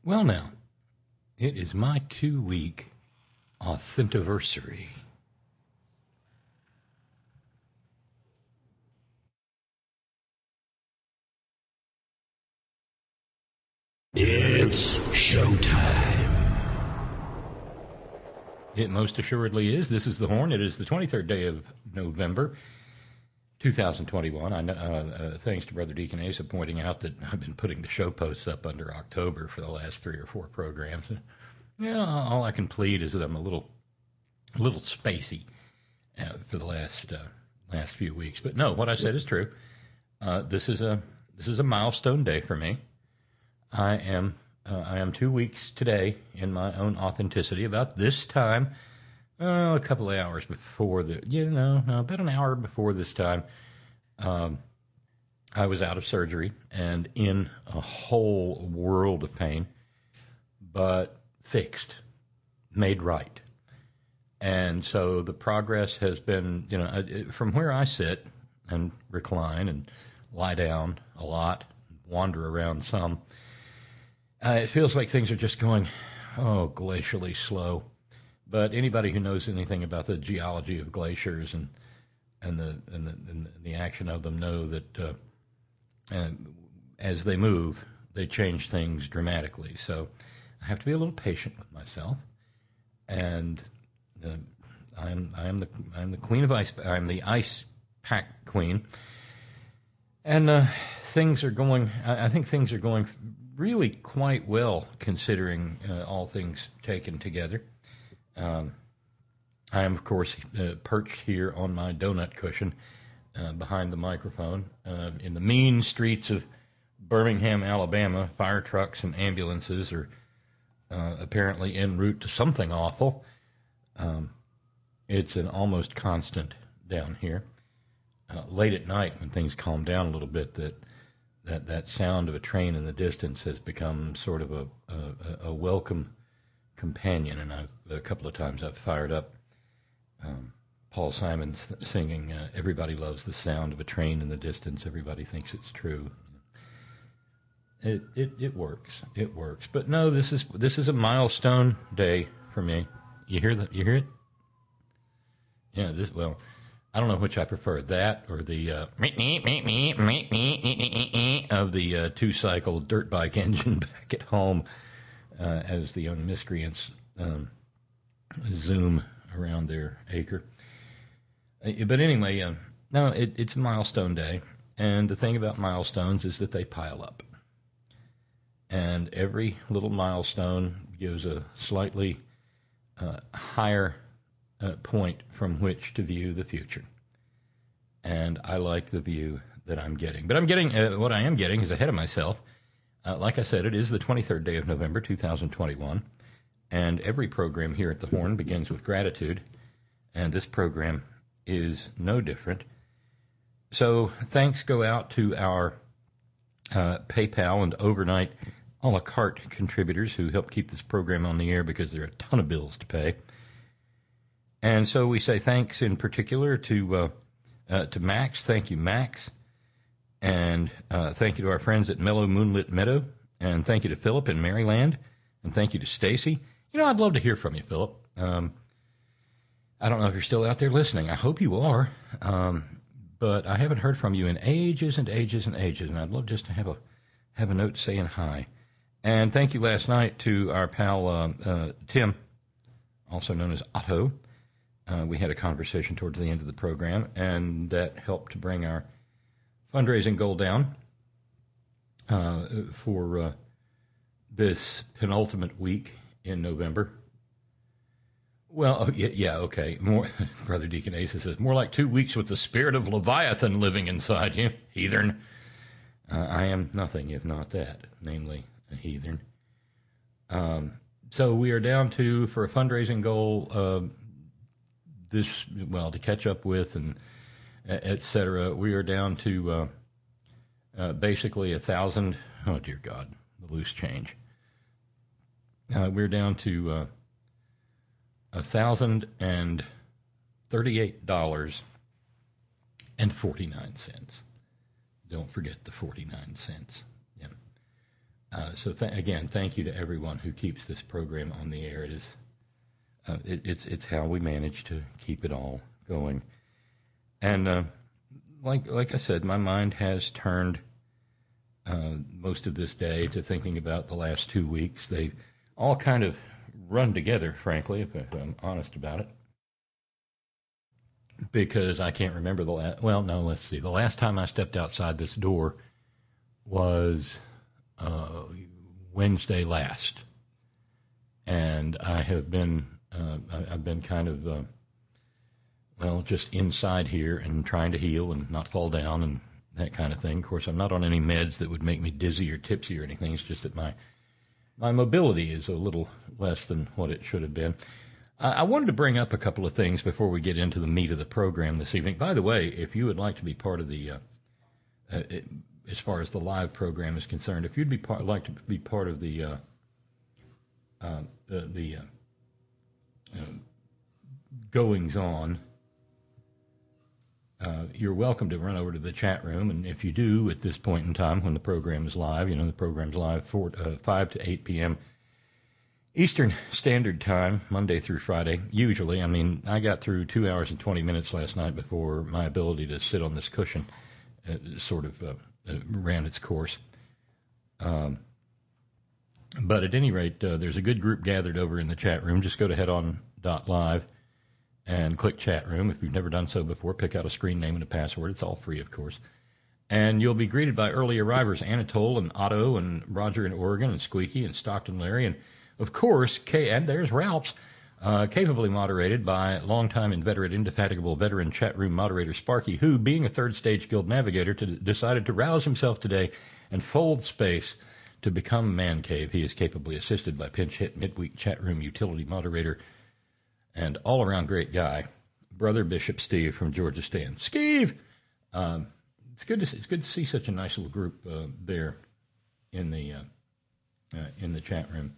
Well, now, it is my 2-week authentiversary. It's showtime. It most assuredly is. This is The Horn. It is the 23rd day of November, 2021. Thanks to Brother Deacon Asa pointing out that I've been putting the show posts up under October for the last 3 or 4 programs. Yeah, all I can plead is that I'm a little spacey for the last few weeks. But no, what I said is true. This is a milestone day for me. I am 2 weeks today in my own authenticity. About this time, a couple of hours before about an hour before this time, I was out of surgery and in a whole world of pain, but fixed, made right. And so the progress has been, from where I sit and recline and lie down a lot, wander around some, it feels like things are just going, glacially slow. But anybody who knows anything about the geology of glaciers and the action of them know that as they move, they change things dramatically. So I have to be a little patient with myself, and I am the queen of ice. I'm the ice pack queen, and things are going. I think things are going really quite well, considering all things taken together. I am, of course, perched here on my donut cushion behind the microphone in the mean streets of Birmingham, Alabama. Fire trucks and ambulances are apparently en route to something awful. It's an almost constant down here. Late at night, when things calm down a little bit, that sound of a train in the distance has become sort of a welcome companion. And a couple of times I've fired up Paul Simon's singing, "Everybody loves the sound of a train in the distance. Everybody thinks it's true." It works. It works. But no, this is a milestone day for me. You hear that? You hear it? Yeah. I don't know which I prefer, that or the of the 2-cycle dirt bike engine back at home as the young miscreants zoom around their acre. But anyway, no, it's a milestone day, and the thing about milestones is that they pile up. And every little milestone gives a slightly higher point from which to view the future. And I like the view that I'm getting. But what I am getting is ahead of myself. Like I said, it is the 23rd day of November, 2021. And every program here at the Horn begins with gratitude. And this program is no different. So thanks go out to our PayPal and overnight a la carte contributors who help keep this program on the air, because there are a ton of bills to pay. And so we say thanks in particular to Max. Thank you, Max. And thank you to our friends at Mellow Moonlit Meadow. And thank you to Philip in Maryland. And thank you to Stacy. I'd love to hear from you, Philip. I don't know if you're still out there listening. I hope you are. But I haven't heard from you in ages and ages and ages. And I'd love just to have a note saying hi. And thank you last night to our pal Tim, also known as Otto. We had a conversation towards the end of the program, and that helped to bring our fundraising goal down for this penultimate week in November. Well, yeah, okay. More, Brother Deacon Asa says, more like 2 weeks with the spirit of Leviathan living inside you, heathen. I am nothing if not that, namely a heathen. So we are down to, for a fundraising goal, to catch up with and et cetera, we are down to basically 1,000. Oh, dear God, the loose change. We're down to $1,038.49. Don't forget the 49 cents. Yeah. Again, thank you to everyone who keeps this program on the air. It's how we manage to keep it all going. And like I said, my mind has turned most of this day to thinking about the last 2 weeks. They all kind of run together, frankly, if I'm honest about it. Because I can't remember the last. Well, no, let's see. The last time I stepped outside this door was Wednesday last, and I have been I've been kind of just inside here and trying to heal and not fall down and that kind of thing. Of course, I'm not on any meds that would make me dizzy or tipsy or anything. It's just that my mobility is a little less than what it should have been. I wanted to bring up a couple of things before we get into the meat of the program this evening. By the way, if you would like to be part of the as far as the live program is concerned, if you'd like to be part of the goings on, you're welcome to run over to the chat room. And if you do at this point in time when the program is live, the program's live 5 to 8 p.m. Eastern Standard Time, Monday through Friday, usually. I mean, I got through 2 hours and 20 minutes last night before my ability to sit on this cushion ran its course. But at any rate, there's a good group gathered over in the chat room. Just go to headon.live and click chat room. If you've never done so before, pick out a screen name and a password. It's all free, of course. And you'll be greeted by early arrivers, Anatole and Otto and Roger in Oregon and Squeaky and Stockton Larry. And, of course, and there's Ralph's, capably moderated by longtime inveterate, indefatigable veteran chat room moderator Sparky, who, being a third stage guild navigator, decided to rouse himself today and fold space to become Man Cave. He is capably assisted by pinch hit midweek chat room utility moderator and all-around great guy, Brother Bishop Steve from Georgia Stand. Steve! It's good to see such a nice little group there in the chat room.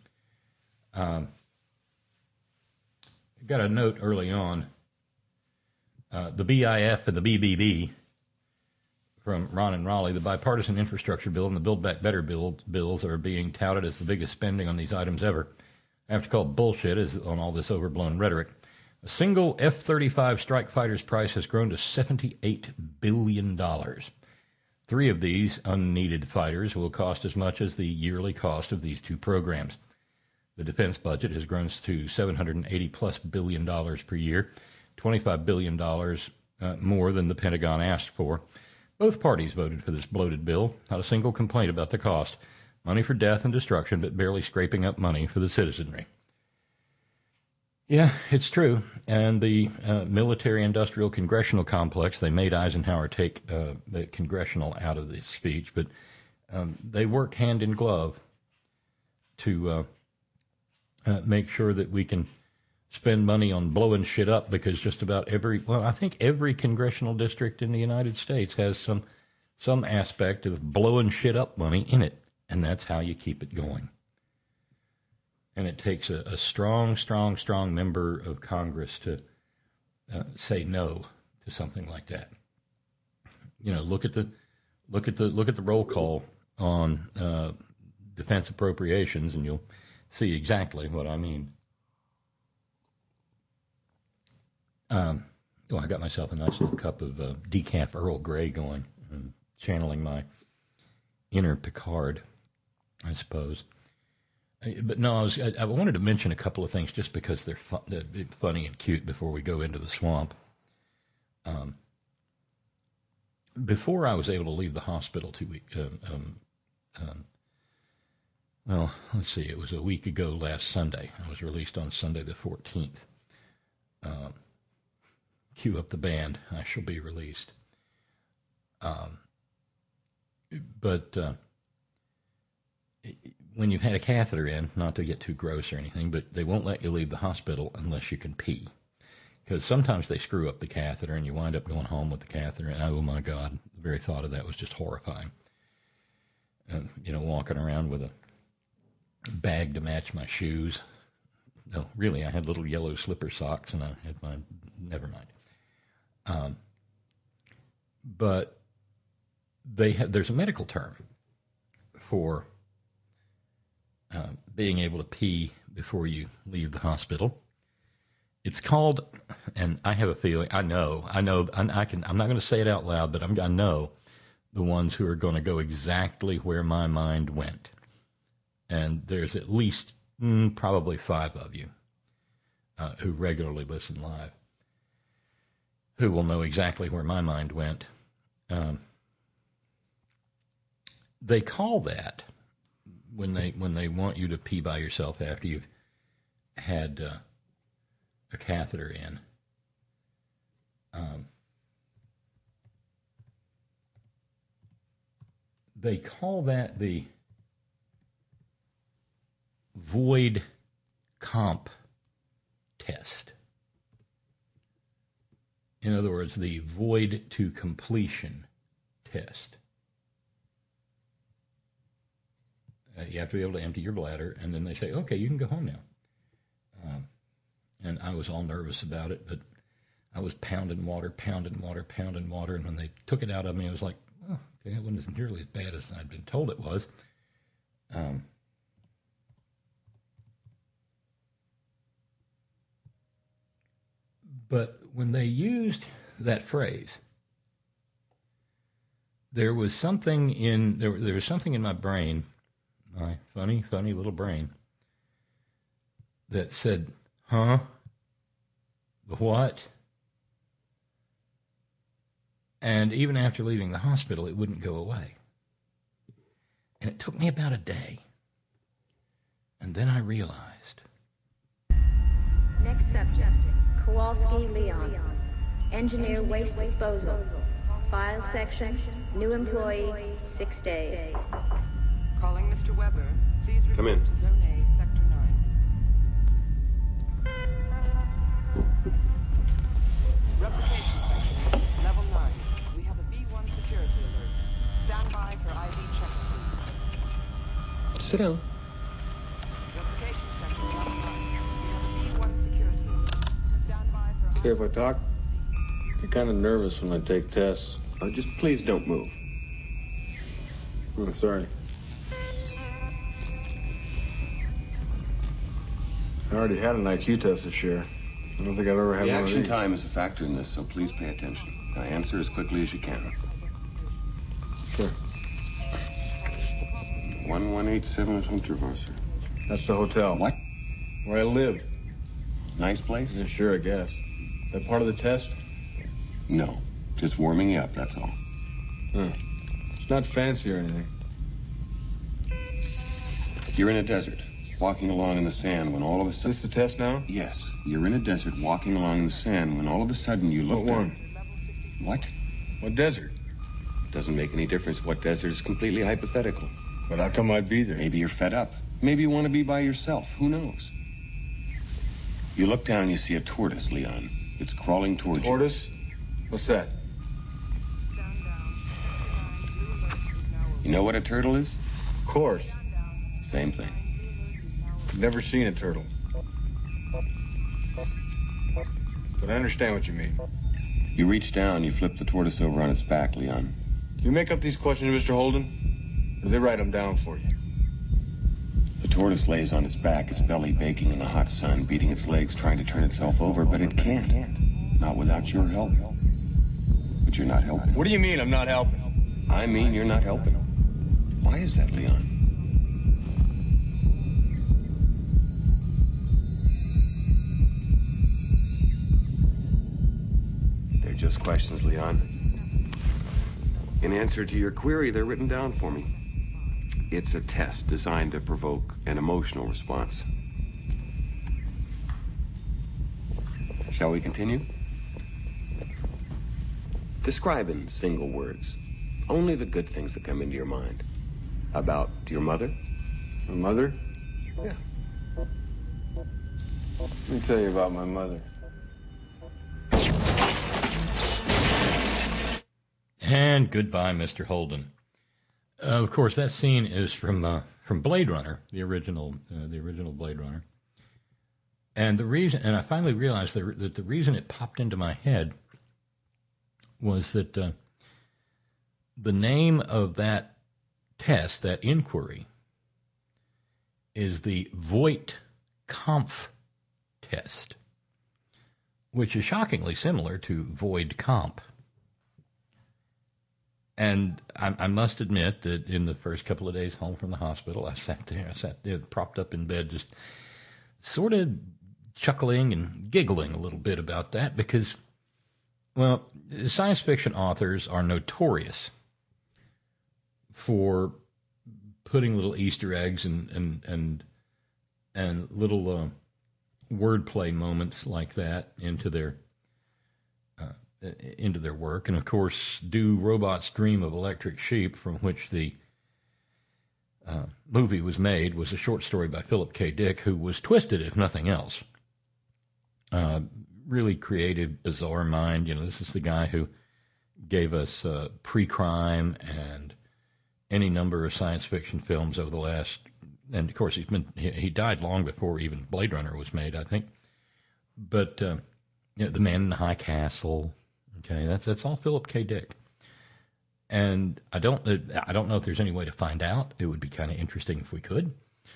Got a note early on. The BIF and the BBB from Ron and Raleigh, the bipartisan infrastructure bill and the Build Back Better bills are being touted as the biggest spending on these items ever. I have to call bullshit on all this overblown rhetoric. A single F-35 strike fighter's price has grown to $78 billion. 3 of these unneeded fighters will cost as much as the yearly cost of these 2 programs. The defense budget has grown to $780+ billion per year, $25 billion more than the Pentagon asked for. Both parties voted for this bloated bill. Not a single complaint about the cost. Money for death and destruction, but barely scraping up money for the citizenry. Yeah, it's true. And the military-industrial congressional complex, they made Eisenhower take the congressional out of the speech, but they work hand in glove to make sure that we can spend money on blowing shit up, because just about I think every congressional district in the United States has some aspect of blowing shit up money in it, and that's how you keep it going. And it takes a strong member of Congress to say no to something like that. Look at the roll call on defense appropriations, and you'll see exactly what I mean. I got myself a nice little cup of decaf Earl Grey going, channeling my inner Picard, I suppose. But no, I wanted to mention a couple of things just because they're funny and cute before we go into the swamp. Before I was able to leave the hospital 2 weeks, well, let's see, it was a week ago last Sunday. I was released on Sunday the 14th. Cue up the band. I shall be released. But when you've had a catheter in, not to get too gross or anything, but they won't let you leave the hospital unless you can pee. Because sometimes they screw up the catheter and you wind up going home with the catheter. And oh my God, the very thought of that was just horrifying. Walking around with a bag to match my shoes. No, really, I had little yellow slipper socks and I had never mind. But there's a medical term for being able to pee before you leave the hospital. It's called, and I have a feeling, I know, and I'm not going to say it out loud, but I know the ones who are going to go exactly where my mind went. And there's at least probably 5 of you who regularly listen live who will know exactly where my mind went. They call that, when they want you to pee by yourself after you've had a catheter in. They call that the void comp test. In other words, the void to completion test. You have to be able to empty your bladder, and then they say, okay, you can go home now. And I was all nervous about it, but I was pounding water, and when they took it out of me, I was like, oh, okay, it wasn't nearly as bad as I'd been told it was. But when they used that phrase, there was something in my brain, my funny little brain, that said, huh? What? And even after leaving the hospital, it wouldn't go away. And it took me about a day. And then I realized. Next subject, Kowalski Leon, engineer waste disposal. File section, new employee, 6 days. Calling Mr. Weber. Please Come report in. to Zone A, Sector 9. Replication section, level 9. We have a B1 security alert. Stand by for ID check, please. Sit down. Replication section, level 9. We have a B1 security alert. Stand by for Okay, if I talk, I get kind of nervous when I take tests. Just please don't move. I'm sorry. I already had an IQ test this year. I don't think I've ever had one of Reaction these. time is a factor in this, so please pay attention. Now answer as quickly as you can. Sure. 1187 Hunterwasser. That's the hotel. What? Where I lived. Nice place? Yeah, sure, I guess. Is that part of the test? No. Just warming you up, that's all. It's not fancy or anything. You're in a desert, walking along in the sand when all of a Is sudden... this the test now? Yes. You're in a desert, walking along in the sand when all of a sudden you look What down... one? What? What desert? Doesn't make any difference what desert. It's completely hypothetical. But how come I'd be there? Maybe you're fed up. Maybe you want to be by yourself. Who knows? You look down and you see a tortoise, Leon. It's crawling towards you. Tortoise? What's that? You know what a turtle is? Of course. Same thing. Never seen a turtle. But I understand what you mean. You reach down, you flip the tortoise over on its back, Leon. Do you make up these questions, Mr. Holden? Or do they write them down for you? The tortoise lays on its back, its belly baking in the hot sun, beating its legs, trying to turn itself over, but it can't. Not without your help. But you're not helping. What do you mean I'm not helping? I mean you're not helping. Why is that, Leon? They're just questions, Leon. In answer to your query, they're written down for me. It's a test designed to provoke an emotional response. Shall we continue? Describe in single words only the good things that come into your mind. About your mother? My mother? Yeah. Let me tell you about my mother. And goodbye, Mr. Holden. Of course, that scene is from Blade Runner, the original Blade Runner. And the reason, and I finally realized that the reason it popped into my head was that the name of that test, that inquiry, is the Voight-Kampff test, which is shockingly similar to Voight-Kampff. And I must admit that in the first couple of days home from the hospital, I sat there propped up in bed, just sort of chuckling and giggling a little bit about that because, well, science fiction authors are notorious for putting little Easter eggs and little wordplay moments like that into their work. And of course, Do Robots Dream of Electric Sheep, from which the movie was made, was a short story by Philip K. Dick, who was twisted, if nothing else. Really creative, bizarre mind. You know, this is the guy who gave us Pre-Crime and any number of science fiction films over the last, and of course he died long before even Blade Runner was made, I think. But you know, The Man in the High Castle. Okay, that's all Philip K. Dick. And I don't know if there's any way to find out. It would be kind of interesting if we could.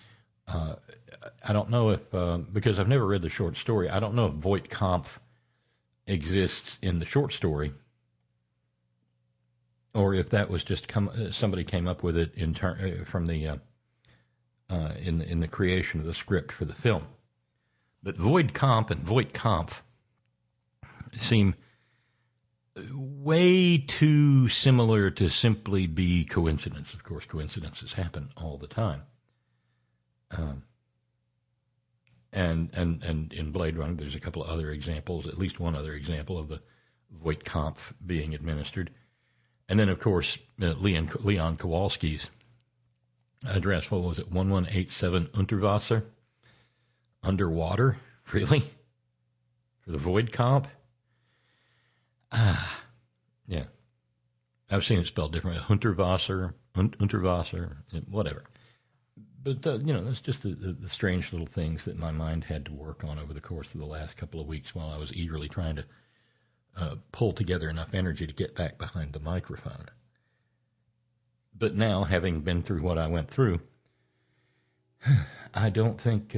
I don't know if, because I've never read the short story, I don't know if Voight-Kampff exists in the short story, or if that was just somebody came up with it from the in the creation of the script for the film. But Voight-Kampff and Voight-Kampff seem way too similar to simply be coincidence. Of course, coincidences happen all the time. And in Blade Runner, there's a couple of other examples, at least one other example of the Voight-Kampff being administered. And then, of course, Leon Kowalski's address, what was it, 1187 Unterwasser? Underwater? Really? For the Voight-Kampff? Yeah. I've seen it spelled differently. Unterwasser, whatever. But, you know, that's just the strange little things that my mind had to work on over the course of the last couple of weeks while I was eagerly trying to pull together enough energy to get back behind the microphone. But now, having been through what I went through, I don't think...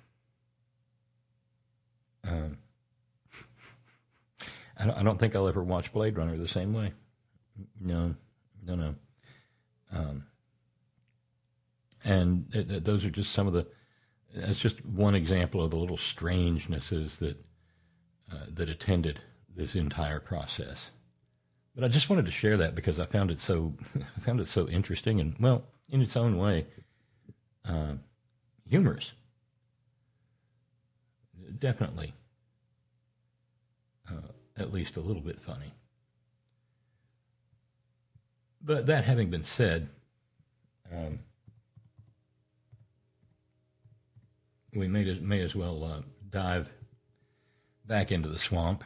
I don't think I'll ever watch Blade Runner the same way. No. And those are just some of the... That's just one example of the little strangenesses that attended this entire process. But I just wanted to share that because I found it so interesting and, well, in its own way, humorous. Definitely. At least a little bit funny. But that having been said, we may as well dive back into the swamp.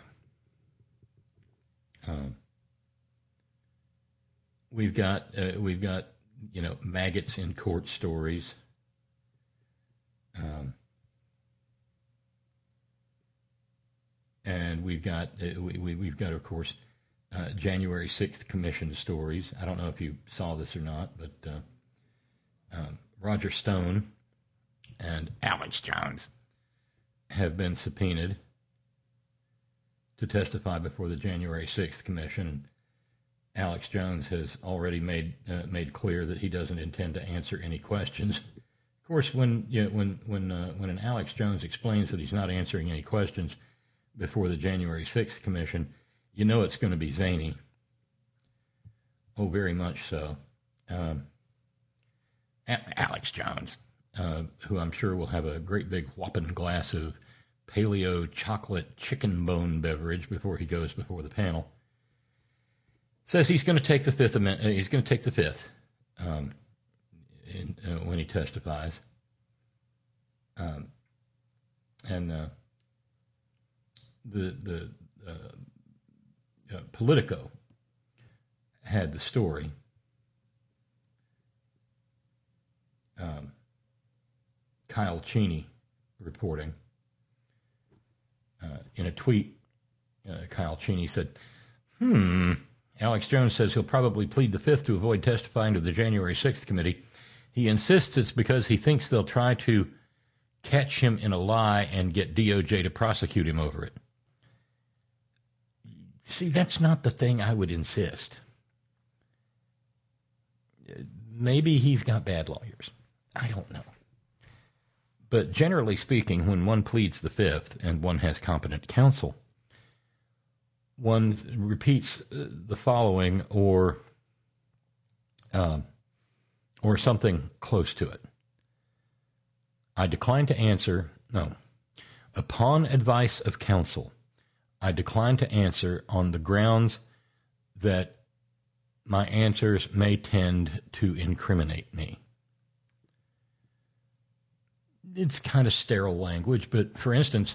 We've got maggots in court stories. And we've got of course January 6th Commission stories. I don't know if you saw this or not, but Roger Stone and Alex Jones have been subpoenaed to testify before the January 6th Commission. Alex Jones has already made clear that he doesn't intend to answer any questions. Of course, when an Alex Jones explains that he's not answering any questions before the January 6th Commission, you know it's going to be zany. Oh, very much so. Alex Jones, who I'm sure will have a great big whopping glass of paleo chocolate chicken bone beverage before he goes before the panel, says he's going to take the Fifth Amendment. He's going to take the Fifth when he testifies, the Politico had the story. Kyle Cheney reporting. In a tweet, Kyle Cheney said, Alex Jones says he'll probably plead the Fifth to avoid testifying to the January 6th committee. He insists it's because he thinks they'll try to catch him in a lie and get DOJ to prosecute him over it. See, that's not the thing I would insist. Maybe he's got bad lawyers. I don't know. But generally speaking, when one pleads the Fifth and one has competent counsel, one repeats the following or something close to it. I decline to answer, no. Upon advice of counsel, I decline to answer on the grounds that my answers may tend to incriminate me. It's kind of sterile language, but for instance,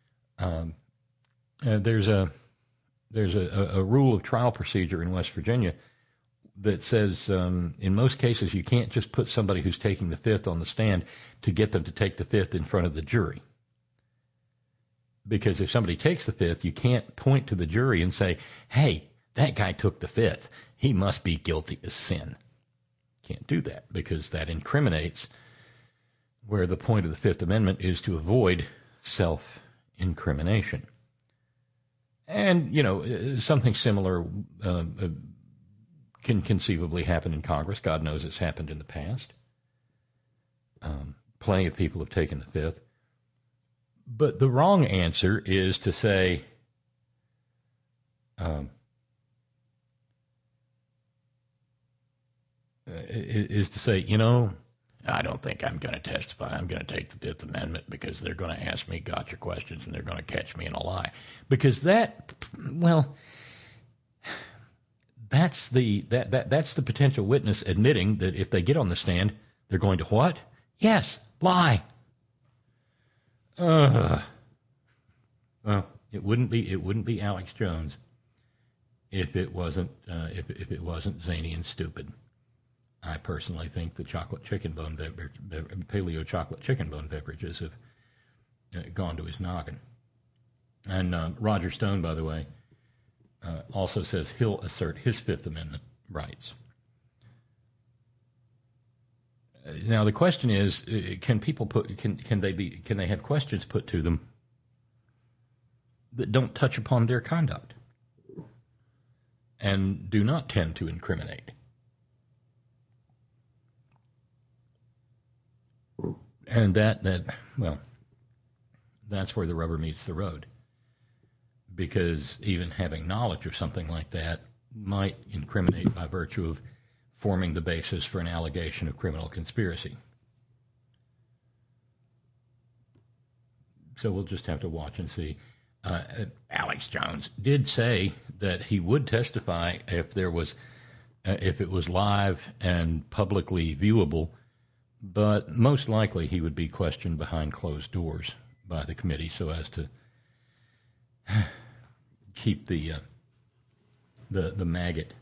there's a rule of trial procedure in West Virginia that says in most cases you can't just put somebody who's taking the Fifth on the stand to get them to take the Fifth in front of the jury. Because if somebody takes the Fifth, you can't point to the jury and say, hey, that guy took the Fifth. He must be guilty as sin. Can't do that because that incriminates, where the point of the Fifth Amendment is to avoid self-incrimination. And, you know, something similar can conceivably happen in Congress. God knows it's happened in the past. Plenty of people have taken the Fifth. But the wrong answer is to say, you know, I don't think I'm going to testify. I'm going to take the Fifth Amendment because they're going to ask me gotcha questions and they're going to catch me in a lie. Because that's the potential witness admitting that if they get on the stand, they're going to what? Yes, lie. Well, it wouldn't be Alex Jones if it wasn't zany and stupid. I personally think the paleo chocolate chicken bone beverages have gone to his noggin. And Roger Stone, by the way, also says he'll assert his Fifth Amendment rights. Now the question is, can they have questions put to them that don't touch upon their conduct and do not tend to incriminate? And that's where the rubber meets the road. Because even having knowledge of something like that might incriminate by virtue of forming the basis for an allegation of criminal conspiracy. So we'll just have to watch and see. Alex Jones did say that he would testify if it was live and publicly viewable, but most likely he would be questioned behind closed doors by the committee so as to keep the maggot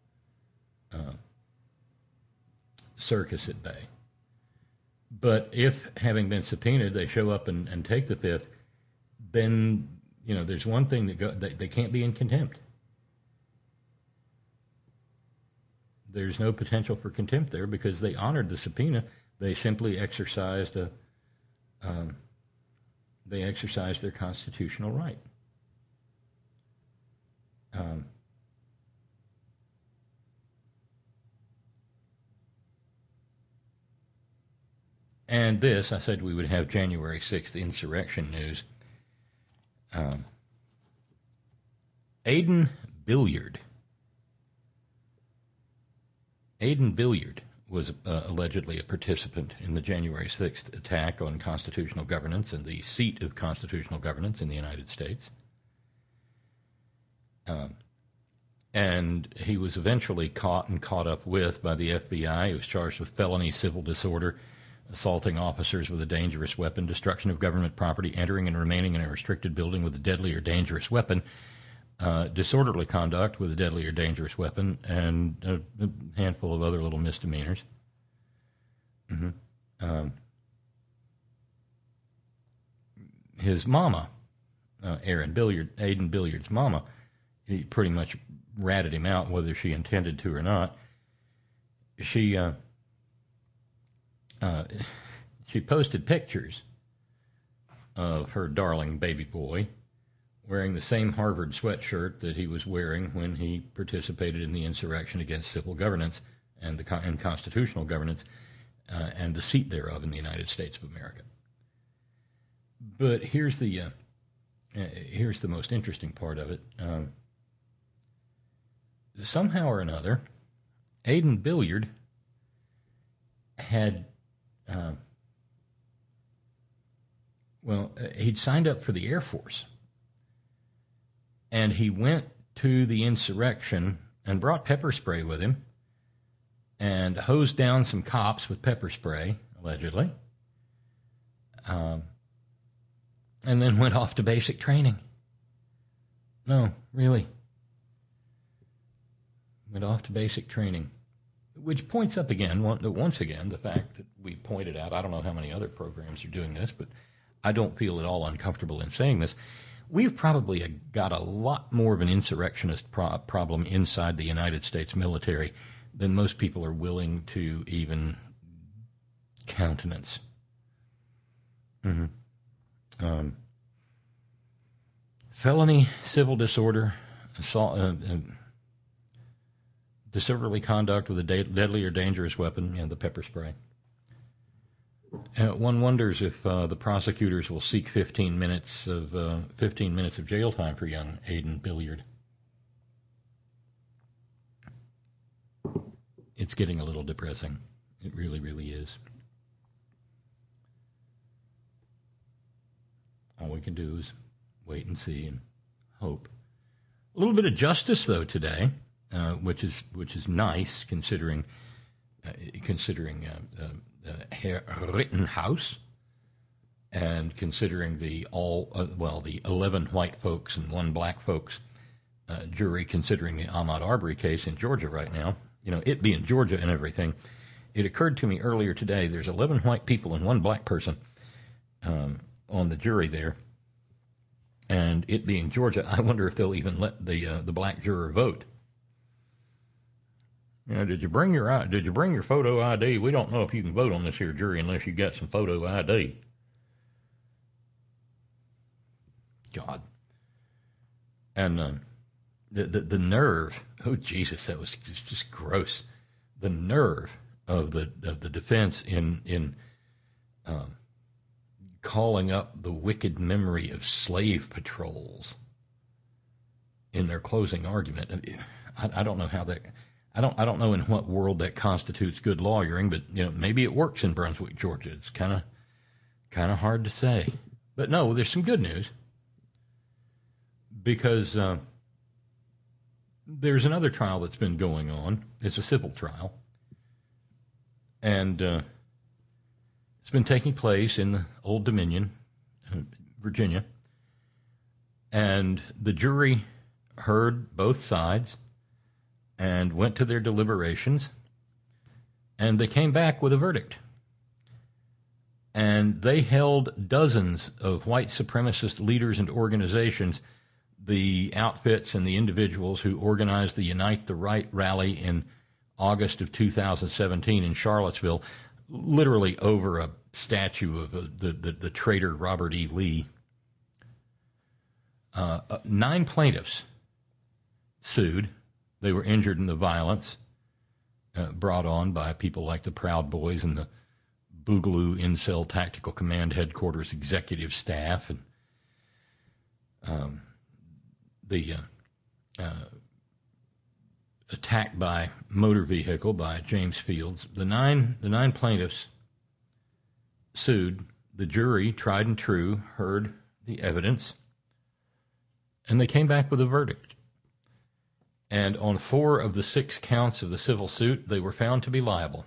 circus at bay. But if, having been subpoenaed, they show up and take the Fifth, then, you know, there's one thing that they can't be in contempt. There's no potential for contempt there because they honored the subpoena. They simply exercised their constitutional right. And this, I said we would have January 6th insurrection news. Aiden Billiard. Aiden Billiard was allegedly a participant in the January 6th attack on constitutional governance and the seat of constitutional governance in the United States. And he was eventually caught up with by the FBI. He was charged with felony civil disorder, assaulting officers with a dangerous weapon, destruction of government property, entering and remaining in a restricted building with a deadly or dangerous weapon, disorderly conduct with a deadly or dangerous weapon, and a handful of other little misdemeanors. His mama, Aiden Billiard's mama, he pretty much ratted him out, whether she intended to or not. She she posted pictures of her darling baby boy wearing the same Harvard sweatshirt that he was wearing when he participated in the insurrection against civil governance and constitutional governance and the seat thereof in the United States of America. But here's the most interesting part of it. Somehow or another, Aiden Billiard had, he'd signed up for the Air Force. And he went to the insurrection and brought pepper spray with him and hosed down some cops with pepper spray, allegedly. And then went off to basic training. No, really. Went off to basic training. Which points up again, once again, the fact that we pointed out, I don't know how many other programs are doing this, but I don't feel at all uncomfortable in saying this. We've probably got a lot more of an insurrectionist problem inside the United States military than most people are willing to even countenance. Felony, civil disorder, assault, disorderly conduct with a deadly or dangerous weapon, the pepper spray. One wonders if the prosecutors will seek 15 minutes of jail time for young Aiden Billiard. It's getting a little depressing. It really, really is. All we can do is wait and see and hope. A little bit of justice, though, today, which is nice considering Herr Rittenhouse, and considering the 11 white folks and 1 black folks jury, considering the Ahmaud Arbery case in Georgia right now, it being Georgia and everything, it occurred to me earlier today, there's 11 white people and 1 black person on the jury there, and it being Georgia, I wonder if they'll even let the black juror vote. Did you bring your photo ID? We don't know if you can vote on this here jury unless you got some photo ID. God. And the nerve. Oh Jesus, that was just gross. The nerve of the defense in calling up the wicked memory of slave patrols in their closing argument. I don't know how that. I don't know in what world that constitutes good lawyering, but maybe it works in Brunswick, Georgia. It's kind of hard to say. But no, there's some good news, because there's another trial that's been going on. It's a civil trial, and it's been taking place in the Old Dominion, Virginia, and the jury heard both sides and went to their deliberations, and they came back with a verdict. And they held dozens of white supremacist leaders and organizations, the outfits and the individuals who organized the Unite the Right rally in August of 2017 in Charlottesville, literally over a statue of the traitor Robert E. Lee. 9 plaintiffs sued. They were injured in the violence brought on by people like the Proud Boys and the Boogaloo Incel Tactical Command Headquarters executive staff, and the attack by motor vehicle by James Fields. The nine plaintiffs sued. The jury, tried and true, heard the evidence, and they came back with a verdict. And on 4 of the 6 counts of the civil suit, they were found to be liable.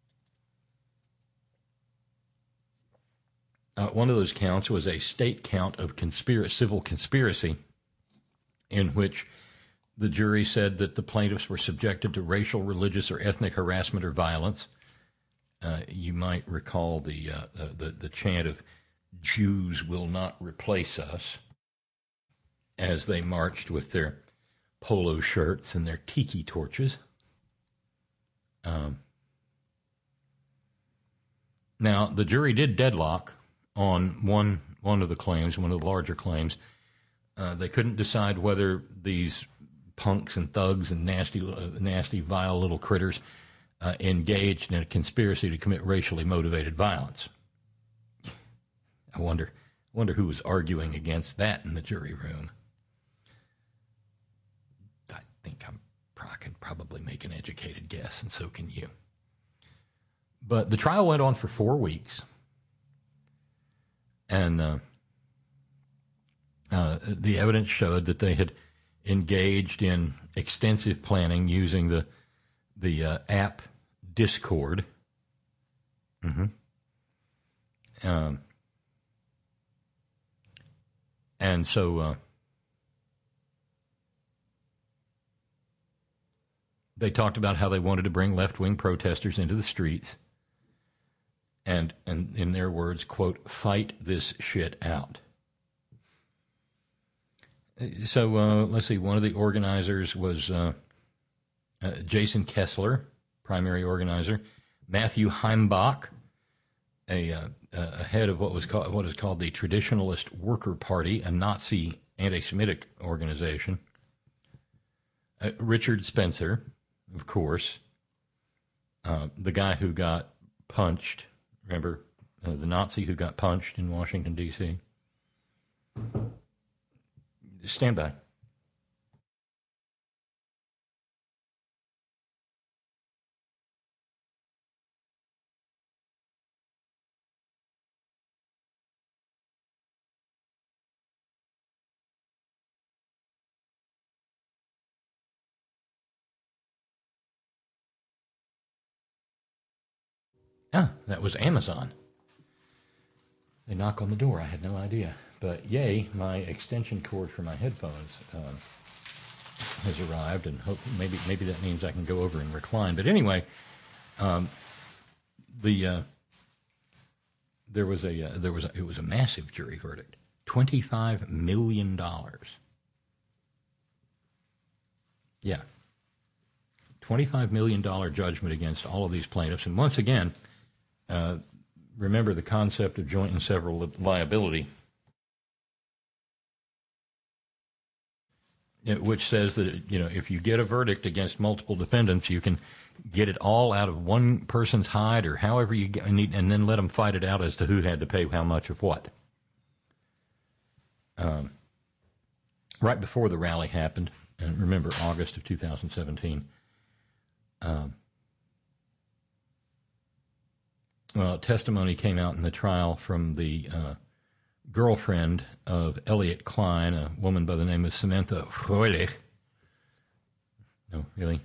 One of those counts was a state count of civil conspiracy, in which the jury said that the plaintiffs were subjected to racial, religious, or ethnic harassment or violence. You might recall the chant of "Jews will not replace us" as they marched with their polo shirts and their tiki torches. Now, the jury did deadlock on one of the claims, one of the larger claims. They couldn't decide whether these punks and thugs and nasty, vile little critters engaged in a conspiracy to commit racially motivated violence. I wonder who was arguing against that in the jury room. I think I can probably make an educated guess, and so can you. But the trial went on for 4 weeks, and the evidence showed that they had engaged in extensive planning using the app Discord. And so they talked about how they wanted to bring left-wing protesters into the streets and in their words, quote, fight this shit out. So let's see, one of the organizers was Jason Kessler, primary organizer, Matthew Heimbach, a head of what is called the Traditionalist Worker Party, a Nazi anti-Semitic organization. Richard Spencer, of course, the guy who got punched. Remember, the Nazi who got punched in Washington, D.C.? Stand by. That was Amazon. They knock on the door. I had no idea. But yay, my extension cord for my headphones has arrived, and maybe that means I can go over and recline. But anyway, it was a massive jury verdict, $25 million. Yeah, $25 million judgment against all of these plaintiffs, and once again. Remember the concept of joint and several liability, which says that, if you get a verdict against multiple defendants, you can get it all out of one person's hide or however you need, and then let them fight it out as to who had to pay how much of what. Right before the rally happened, and remember August of 2017, testimony came out in the trial from the girlfriend of Elliot Klein, a woman by the name of Samantha Froelich. No, really?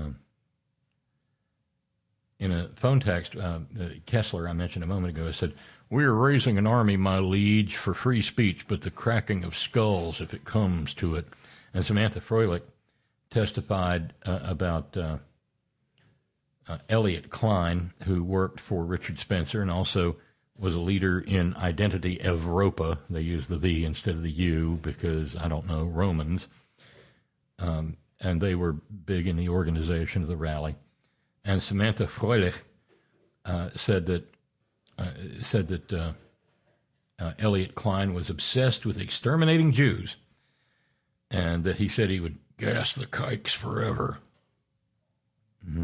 In a phone text, Kessler, I mentioned a moment ago, said, "We are raising an army, my liege, for free speech, but the cracking of skulls if it comes to it." And Samantha Froelich testified about Elliot Klein, who worked for Richard Spencer and also was a leader in Identity Evropa. They use the V instead of the U because, I don't know, Romans. And they were big in the organization of the rally. And Samantha Froelich said that Elliot Klein was obsessed with exterminating Jews, and that he said he would gas the kikes forever. Mm-hmm.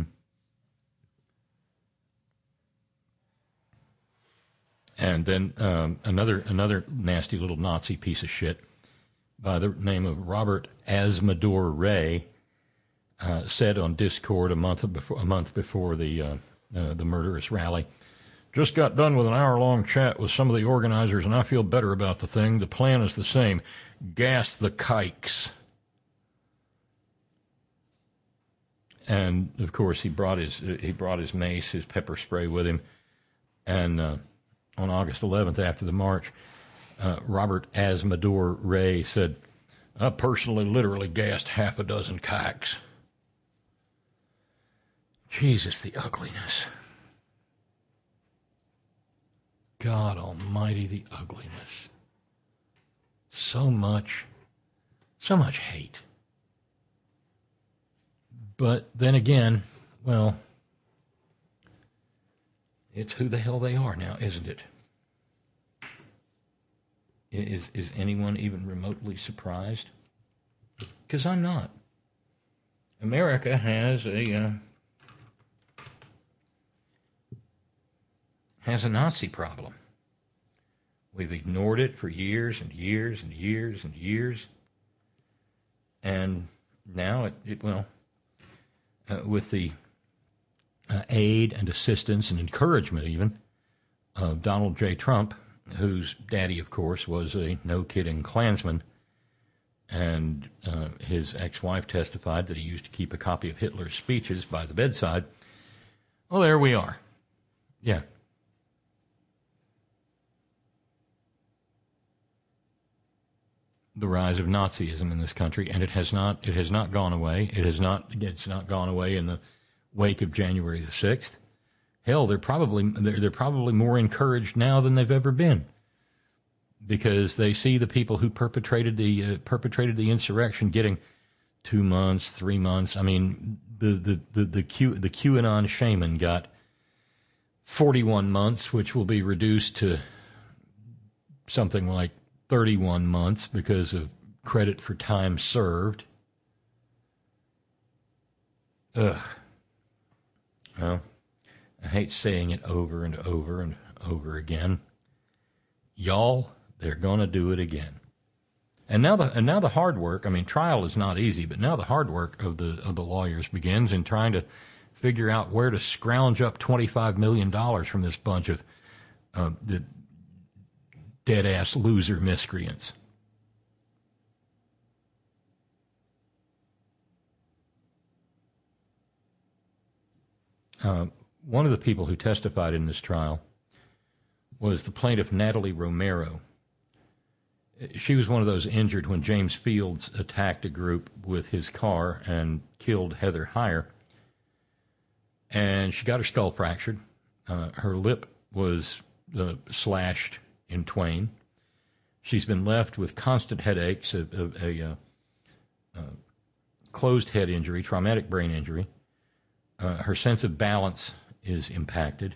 And then another nasty little Nazi piece of shit by the name of Robert Amador Ray said on Discord a month before the murderous rally, "Just got done with an hour-long chat with some of the organizers, and I feel better about the thing. The plan is the same: gas the kikes." And of course, he brought his mace, his pepper spray with him, and. On August 11th, after the march, Robert Amador Ray said, "I personally literally gassed half a dozen kikes." Jesus, the ugliness. God almighty, the ugliness. So much hate. But then again, well, It's who the hell they are now, isn't it? Is anyone even remotely surprised? Because I'm not. America has a Nazi problem. We've ignored it for years and years and years and years. And now with the aid and assistance and encouragement even of Donald J. Trump, whose daddy, of course, was a no-kidding Klansman, and his ex-wife testified that he used to keep a copy of Hitler's speeches by the bedside. Well, there we are. Yeah. The rise of Nazism in this country, and it has not gone away. It's not gone away in the wake of January the 6th. Hell, they're probably more encouraged now than they've ever been, because they see the people who perpetrated the insurrection getting 2 months, 3 months. I mean, the QAnon shaman got 41 months, which will be reduced to something like 31 months because of credit for time served. Ugh. Well, I hate saying it over and over and over again. Y'all, they're going to do it again. And now the hard work. I mean, trial is not easy, but now the hard work of the lawyers begins in trying to figure out where to scrounge up $25 million from this bunch of the dead-ass loser miscreants. One of the people who testified in this trial was the plaintiff, Natalie Romero. She was one of those injured when James Fields attacked a group with his car and killed Heather Heyer. And she got her skull fractured. Her lip was slashed in twain. She's been left with constant headaches, a closed head injury, traumatic brain injury. Her sense of balance is impacted.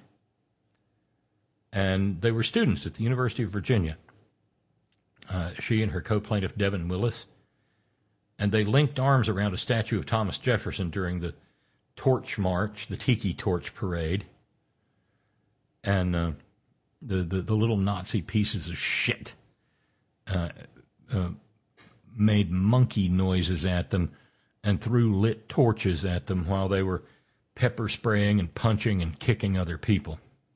And they were students at the University of Virginia. She and her co-plaintiff, Devin Willis. And they linked arms around a statue of Thomas Jefferson during the Torch March, the Tiki Torch Parade. And the little Nazi pieces of shit made monkey noises at them and threw lit torches at them while they were pepper spraying and punching and kicking other people.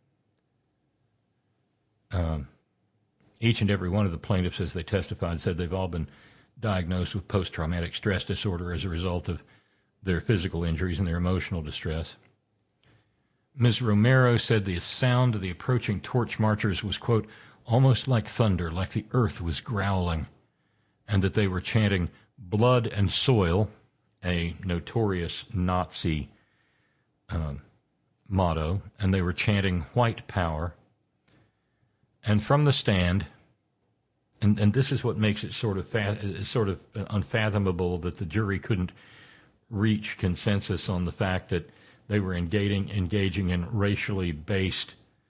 Each and every one of the plaintiffs, as they testified, said they've all been diagnosed with post-traumatic stress disorder as a result of their physical injuries and their emotional distress. Ms. Romero said the sound of the approaching torch marchers was, quote, almost like thunder, like the earth was growling, and that they were chanting blood and soil, a notorious Nazi motto, and they were chanting white power. And from the stand, and this is what makes it sort of unfathomable that the jury couldn't reach consensus on the fact that they were engaging in racially based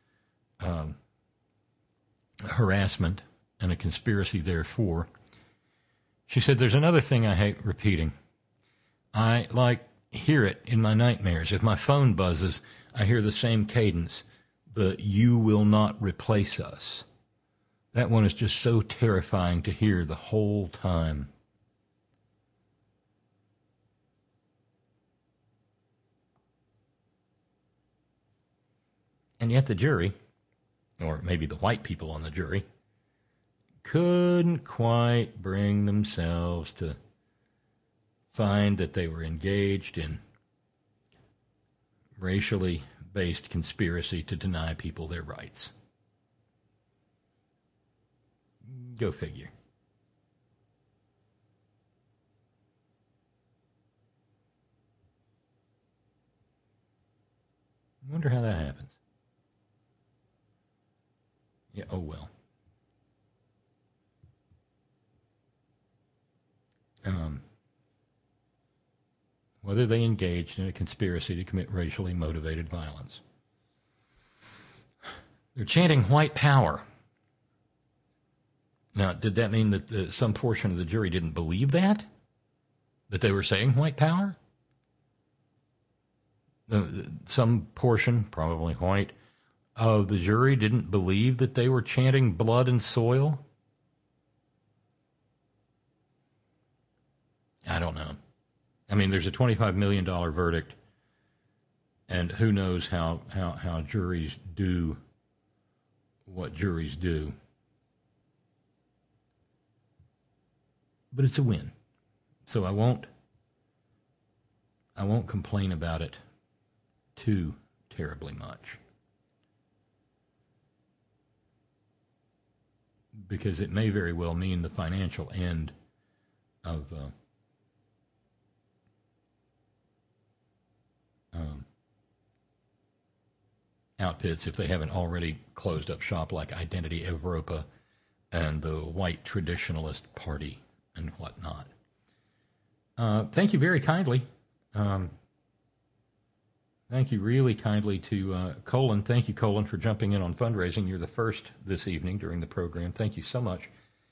harassment and a conspiracy therefore. She said, there's another thing I hate repeating. I hear it in my nightmares. If my phone buzzes, I hear the same cadence. But you will not replace us. That one is just so terrifying to hear the whole time. And yet the jury, or maybe the white people on the jury, couldn't quite bring themselves to find that they were engaged in racially based conspiracy to deny people their rights. Go figure. I wonder how that happens. Yeah, oh well. Whether they engaged in a conspiracy to commit racially motivated violence. They're chanting white power. Now, did that mean that some portion of the jury didn't believe that? That they were saying white power? Some portion, probably white, of the jury didn't believe that they were chanting blood and soil? I don't know. I mean, there's a $25 million verdict, and who knows how juries do what juries do. But it's a win. So I won't complain about it too terribly much. Because it may very well mean the financial end of outfits, if they haven't already closed up shop, like Identity Evropa and the White Traditionalist Party and whatnot. Thank you very kindly. Thank you really kindly to Colin. Thank you, Colin, for jumping in on fundraising. You're the first this evening during the program. Thank you so much.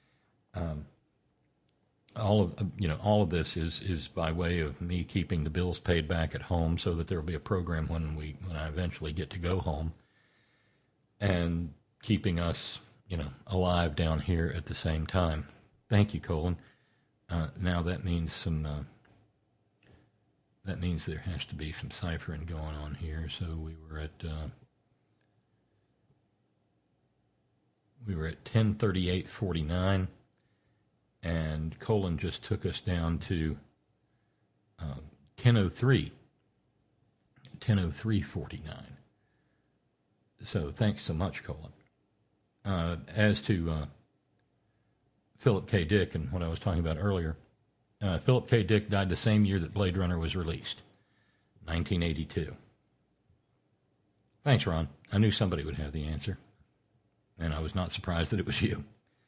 All of this is by way of me keeping the bills paid back at home, so that there will be a program when I eventually get to go home, and keeping us alive down here at the same time. Thank you, Colin. Now that means there has to be some ciphering going on here. So we were at 10:38:49, and Colin just took us down to 10:03:49. So thanks so much, Colin. As to Philip K. Dick and what I was talking about earlier, Philip K. Dick died the same year that Blade Runner was released, 1982. Thanks, Ron. I knew somebody would have the answer, and I was not surprised that it was you.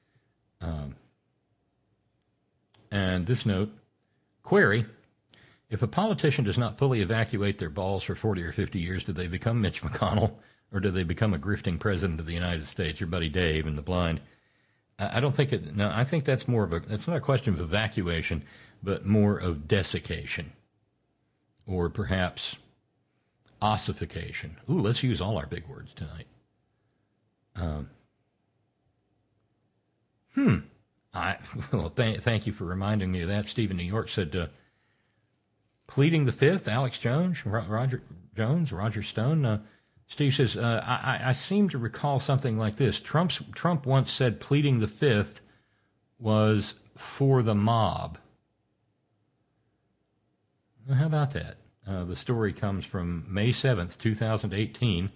And this note, query, if a politician does not fully evacuate their balls for 40 or 50 years, do they become Mitch McConnell, or do they become a grifting president of the United States? Your buddy Dave in the blind. I don't think it. No, I think that's more of a. It's not a question of evacuation, but more of desiccation, or perhaps ossification. Ooh, let's use all our big words tonight. Thank you for reminding me of that. Steve in New York said, pleading the fifth. Alex Jones, Roger Stone. Steve says, I seem to recall something like this. Trump once said pleading the fifth was for the mob. Well, how about that? The story comes from May 7th, 2018.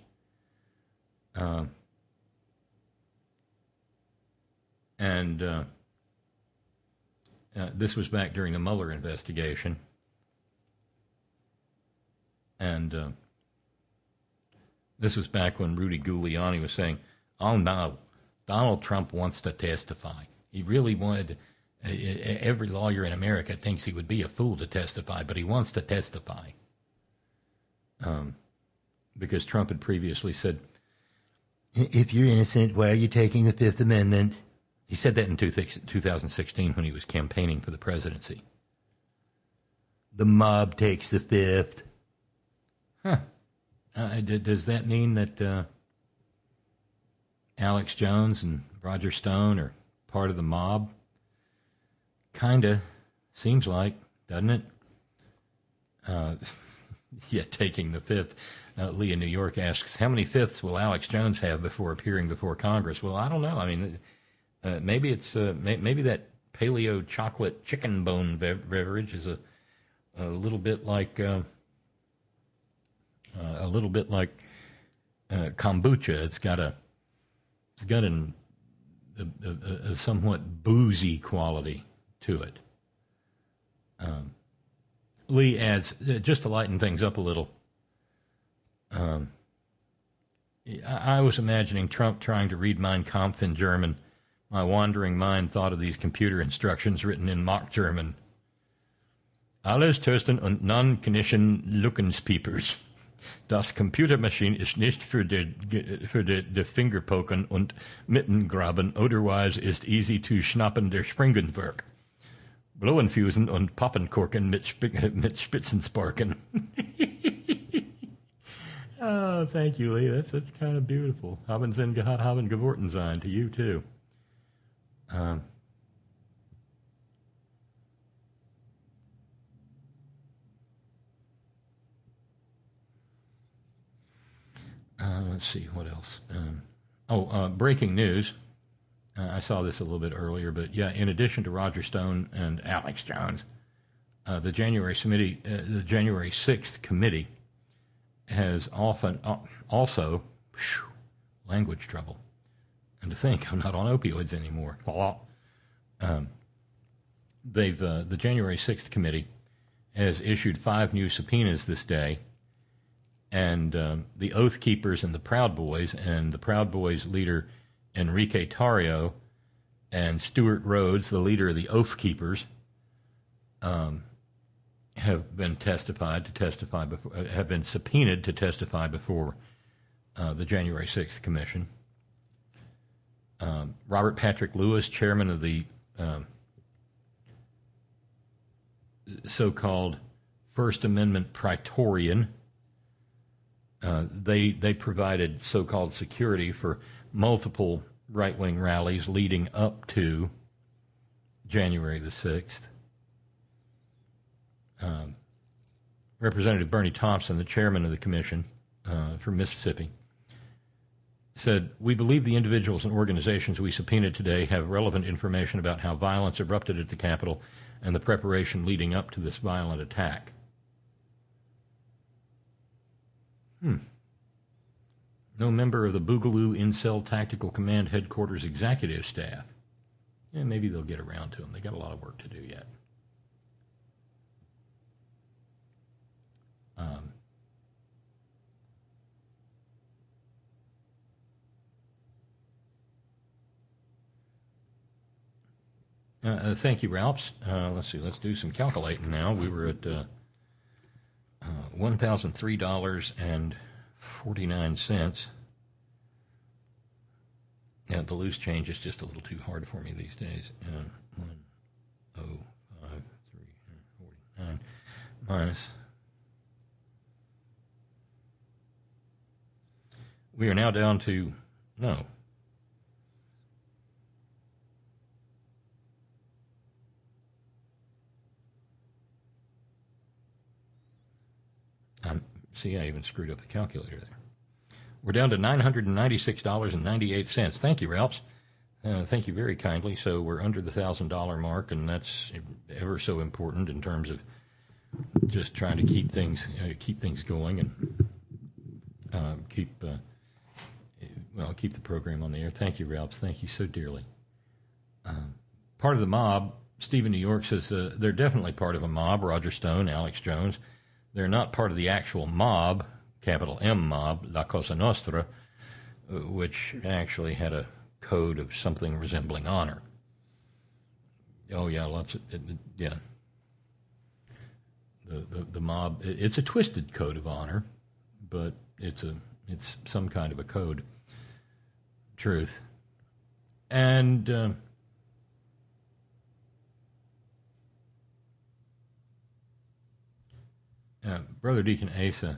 This was back during the Mueller investigation. And this was back when Rudy Giuliani was saying, oh, no, Donald Trump wants to testify. He really wanted, every lawyer in America thinks he would be a fool to testify, but he wants to testify. Because Trump had previously said, if you're innocent, why are you taking the Fifth Amendment? He said that in 2016 when he was campaigning for the presidency. The mob takes the fifth. Huh. Does that mean that Alex Jones and Roger Stone are part of the mob? Kinda. Seems like, doesn't it? Yeah, taking the fifth. Lee in New York asks, how many fifths will Alex Jones have before appearing before Congress? Well, I don't know. I mean, maybe it's maybe that paleo chocolate chicken bone beverage is a little bit like kombucha. It's got a somewhat boozy quality to it. Lee adds, just to lighten things up a little, I was imagining Trump trying to read Mein Kampf in German. My wandering mind thought of these computer instructions written in mock German. Alles testen und non-condition Luckenspiepers. Das Computermaschine ist nicht für die Fingerpoken und Mittengraben, otherwise ist easy to schnappen der Springenwerk. Blowenfusen und Poppenkorken mit Spitzensparken. Oh, thank you, Lee. That's kind of beautiful. Haben Sie gehabt, haben geworten sein. To you, too. Let's see, what else? Breaking news. I saw this a little bit earlier, but yeah, in addition to Roger Stone and Alex Jones, the January 6th committee has also language trouble. And to think, I'm not on opioids anymore. The January 6th committee has issued 5 new subpoenas this day. And the Oath Keepers and the Proud Boys, and the Proud Boys leader Enrique Tarrio and Stuart Rhodes, the leader of the Oath Keepers, have been have been subpoenaed to testify before the January 6th Commission. Robert Patrick Lewis, chairman of the so-called First Amendment Praetorian. They provided so-called security for multiple right-wing rallies leading up to January the 6th. Representative Bernie Thompson, the chairman of the commission from Mississippi, said, "We believe the individuals and organizations we subpoenaed today have relevant information about how violence erupted at the Capitol and the preparation leading up to this violent attack." No member of the Boogaloo Incel Tactical Command Headquarters executive staff. Yeah, maybe they'll get around to them. They got a lot of work to do yet. Thank you, Ralphs. Let's see. Let's do some calculating now. We were at $1,003.49. Yeah, the loose change is just a little too hard for me these days. 1,053.49 minus. We are now down to no. See, I even screwed up the calculator there. We're down to $996.98. Thank you, Ralphs. Thank you very kindly. So we're under the $1,000 mark, and that's ever so important in terms of just trying to keep things going and keep the program on the air. Thank you, Ralphs. Thank you so dearly. Part of the mob, Stephen New York says they're definitely part of a mob. Roger Stone, Alex Jones. They're not part of the actual mob, capital M mob, La Cosa Nostra, which actually had a code of something resembling honor. Oh yeah, yeah. The mob, it's a twisted code of honor, but it's some kind of a code. Truth. And Brother Deacon Asa,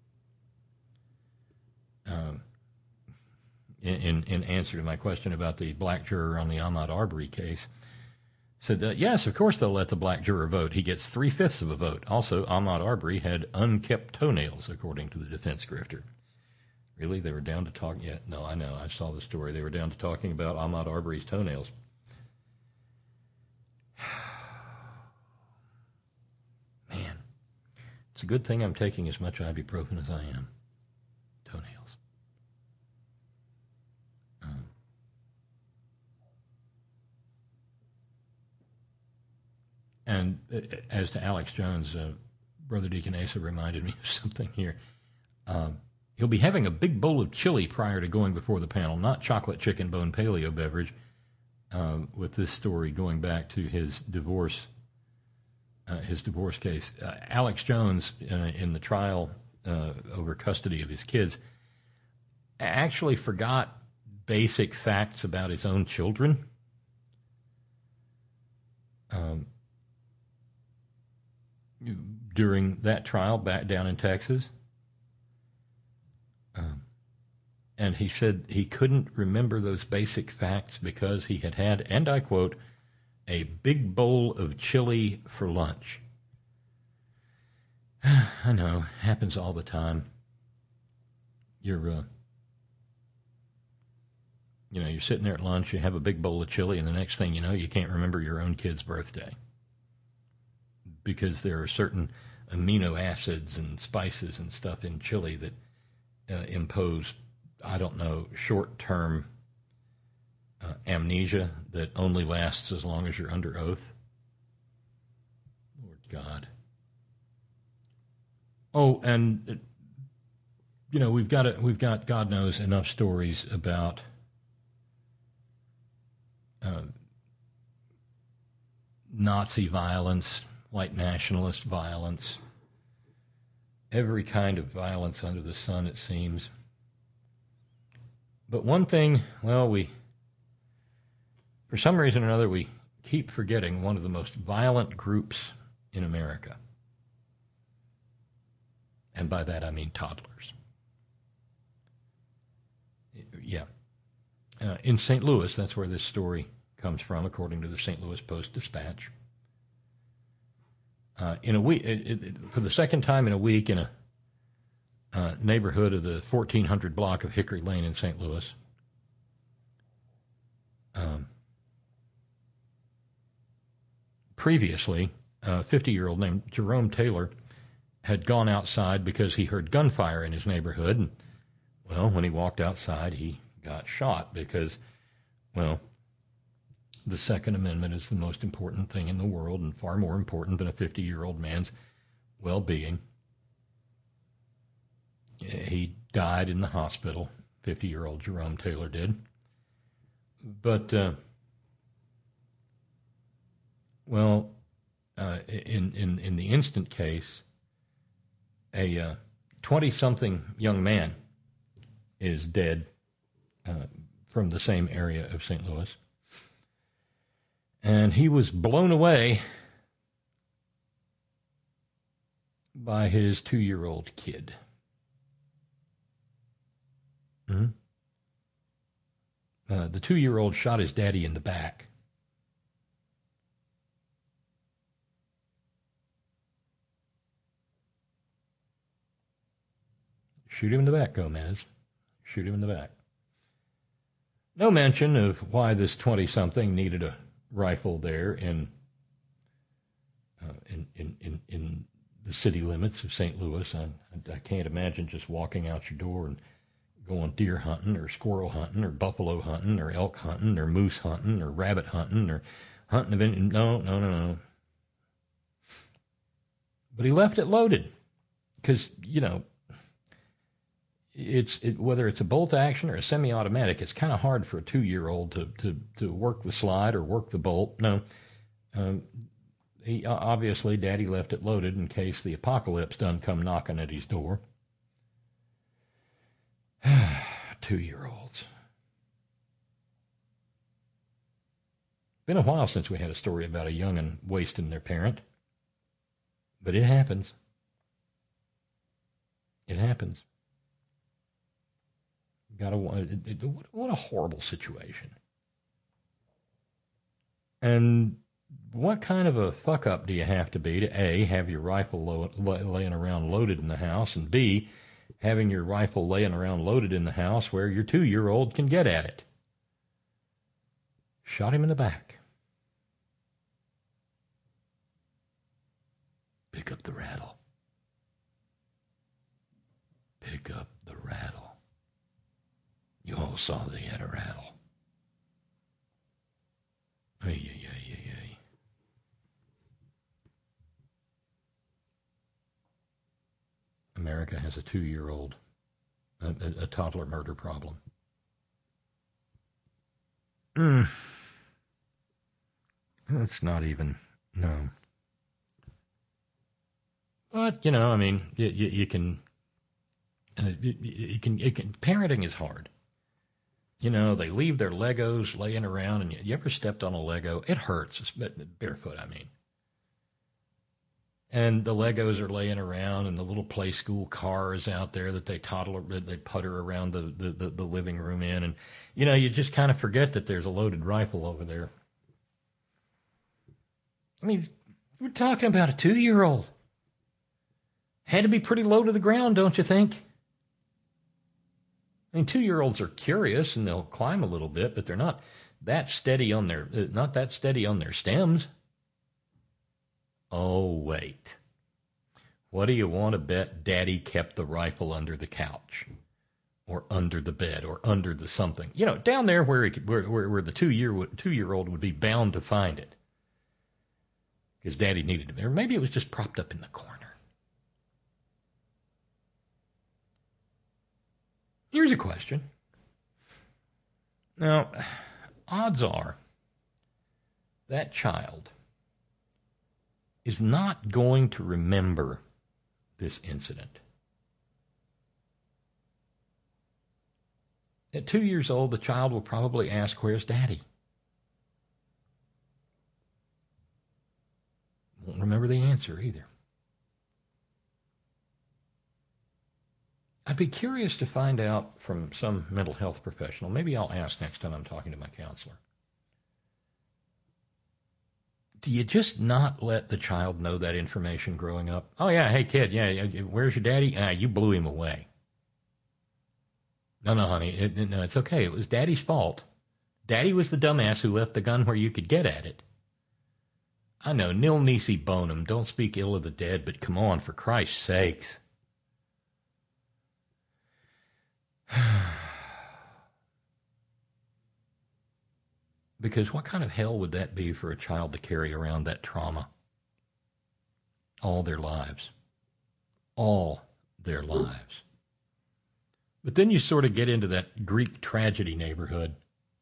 in answer to my question about the black juror on the Ahmaud Arbery case, said that, yes, of course they'll let the black juror vote. He gets 3/5 of a vote. Also, Ahmaud Arbery had unkept toenails, according to the defense grifter. Really? They were down to talk? Yeah, no, I know. I saw the story. They were down to talking about Ahmaud Arbery's toenails. Man, it's a good thing I'm taking as much ibuprofen as I am. Toenails. And as to Alex Jones, Brother Deacon Asa reminded me of something here. He'll be having a big bowl of chili prior to going before the panel, not chocolate chicken bone paleo beverage, with this story going back to his divorce case. Alex Jones, in the trial over custody of his kids, actually forgot basic facts about his own children. During that trial back down in Texas. And he said he couldn't remember those basic facts because he had had, and I quote, a big bowl of chili for lunch. I know, happens all the time. You're sitting there at lunch, you have a big bowl of chili, and the next thing you know, you can't remember your own kid's birthday. Because there are certain amino acids and spices and stuff in chili that impose, I don't know, short-term amnesia that only lasts as long as you're under oath. Lord God. Oh, and we've got God knows enough stories about Nazi violence, white nationalist violence, every kind of violence under the sun, it seems. But one thing, for some reason or another, we keep forgetting one of the most violent groups in America. And by that I mean toddlers. Yeah. In St. Louis, that's where this story comes from, according to the St. Louis Post-Dispatch. In a week, for the second time in a week, in a neighborhood of the 1400 block of Hickory Lane in St. Louis, previously, a 50-year-old named Jerome Taylor had gone outside because he heard gunfire in his neighborhood. And, when he walked outside, he got shot because, the Second Amendment is the most important thing in the world and far more important than a 50-year-old man's well-being. He died in the hospital, 50-year-old Jerome Taylor did. But, in the instant case, a 20-something young man is dead from the same area of St. Louis. And he was blown away by his 2-year-old kid. Mm-hmm. The 2-year-old shot his daddy in the back. Shoot him in the back, Gomez. Shoot him in the back. No mention of why this 20-something needed a rifle there in the city limits of St. Louis. I can't imagine just walking out your door and going deer hunting or squirrel hunting or buffalo hunting or elk hunting or moose hunting or rabbit hunting or hunting of any. No. But he left it loaded because, whether it's a bolt action or a semi-automatic, it's kind of hard for a 2-year-old to work the slide or work the bolt. No, he obviously, Daddy left it loaded in case the apocalypse done come knocking at his door. 2-year-olds. Been a while since we had a story about a young'un wasting their parent, but it happens. It happens. What a horrible situation. And what kind of a fuck up do you have to be to A, have your rifle laying around loaded in the house, and B, having your rifle laying around loaded in the house where your 2-year-old can get at it? Shot him in the back. Pick up the rattle. Pick up the rattle. You all saw that he had a rattle. Ay. America has a 2-year-old, a toddler murder problem. That's not even, no. But, you can Parenting is hard. You know, they leave their Legos laying around, and you ever stepped on a Lego? It hurts, barefoot, I mean. And the Legos are laying around, and the little play school car is out there that they putter around the living room in. And, you know, you just kind of forget that there's a loaded rifle over there. I mean, we're talking about a 2-year-old. Had to be pretty low to the ground, don't you think? I mean, 2-year-olds are curious, and they'll climb a little bit, but they're not that steady on their stems. Oh, wait. What do you want to bet Daddy kept the rifle under the couch or under the bed or under the something? You know, down there where the 2-year-old would be bound to find it. Because Daddy needed it. Or maybe it was just propped up in the corner. Here's a question. Now, odds are that child is not going to remember this incident. At 2 years old, the child will probably ask, "Where's Daddy?" Won't remember the answer either. I'd be curious to find out from some mental health professional. Maybe I'll ask next time I'm talking to my counselor. Do you just not let the child know that information growing up? Oh, yeah, hey, kid, yeah, where's your daddy? You blew him away. No, honey, no, it's okay. It was Daddy's fault. Daddy was the dumbass who left the gun where you could get at it. I know, nil nisi bonum, don't speak ill of the dead, but come on, for Christ's sakes. Because what kind of hell would that be for a child to carry around that trauma all their lives? All their lives. But then you sort of get into that Greek tragedy neighborhood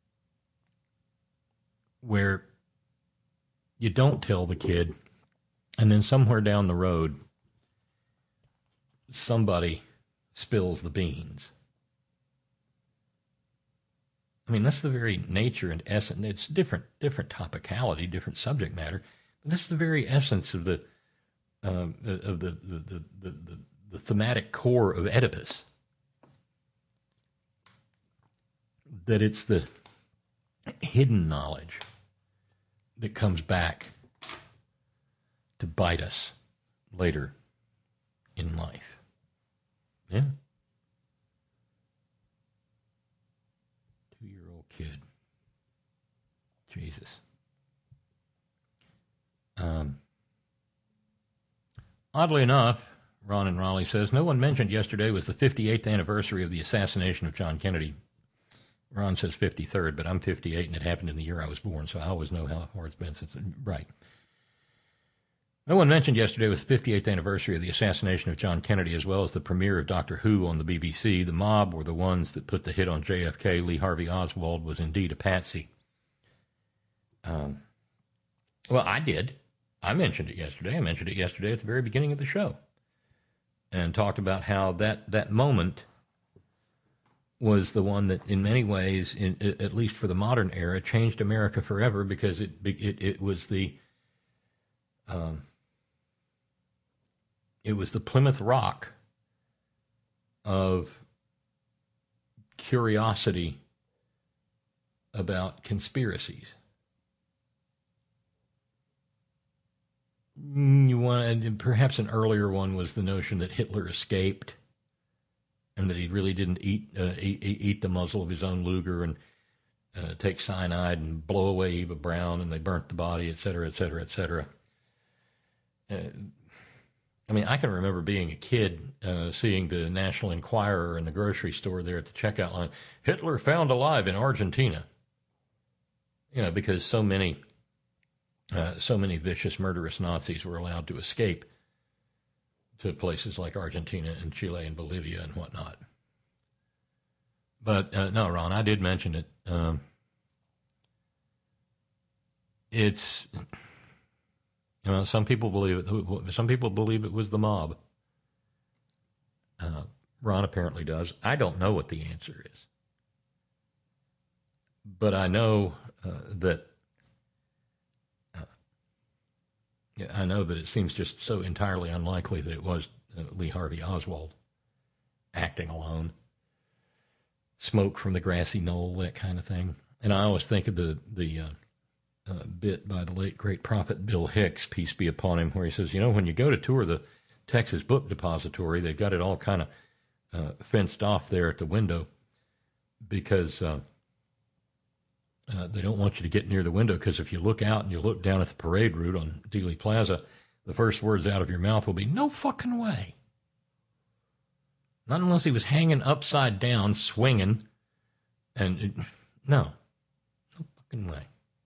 where you don't tell the kid, and then somewhere down the road, somebody spills the beans. I mean, that's the very nature and essence. It's different topicality, different subject matter, but that's the very essence of the thematic core of Oedipus. That it's the hidden knowledge that comes back to bite us later in life. Yeah. 2-year-old kid. Jesus. Oddly enough, Ron in Raleigh says, no one mentioned yesterday was the 58th anniversary of the assassination of John Kennedy. Ron says 53rd, but I'm 58, and it happened in the year I was born, so I always know how far it's been since. Right. No one mentioned yesterday was the 58th anniversary of the assassination of John Kennedy, as well as the premiere of Doctor Who on the BBC. The mob were the ones that put the hit on JFK. Lee Harvey Oswald was indeed a patsy. Well, I did. I mentioned it yesterday. I mentioned it yesterday at the very beginning of the show, and talked about how that moment was the one that, in many ways, at least for the modern era, changed America forever, because it was the Plymouth Rock of curiosity about conspiracies. Perhaps an earlier one was the notion that Hitler escaped, and that he really didn't eat the muzzle of his own Luger and take cyanide and blow away Eva Braun, and they burnt the body, et cetera, et cetera, et cetera. I mean, I can remember being a kid seeing the National Enquirer in the grocery store there at the checkout line. Hitler found alive in Argentina. You know, because so many vicious, murderous Nazis were allowed to escape to places like Argentina and Chile and Bolivia and whatnot. But no, Ron, I did mention it. It's, you know, some people believe it. Some people believe it was the mob. Ron apparently does. I don't know what the answer is. But I know that it seems just so entirely unlikely that it was Lee Harvey Oswald acting alone. Smoke from the grassy knoll, that kind of thing. And I always think of the bit by the late great prophet Bill Hicks, peace be upon him, where he says, when you go to tour the Texas Book Depository, they've got it all kind of fenced off there at the window because they don't want you to get near the window, because if you look out and you look down at the parade route on Dealey Plaza, the first words out of your mouth will be, "No fucking way." Not unless he was hanging upside down, swinging, no fucking way.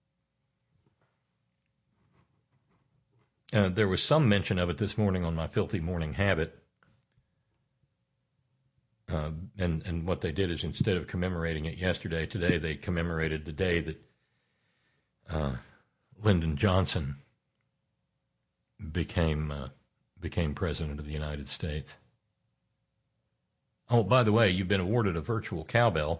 There was some mention of it this morning on my Filthy Morning Habit. And what they did is, instead of commemorating it yesterday, today they commemorated the day that Lyndon Johnson became president of the United States. Oh, by the way, you've been awarded a virtual cowbell,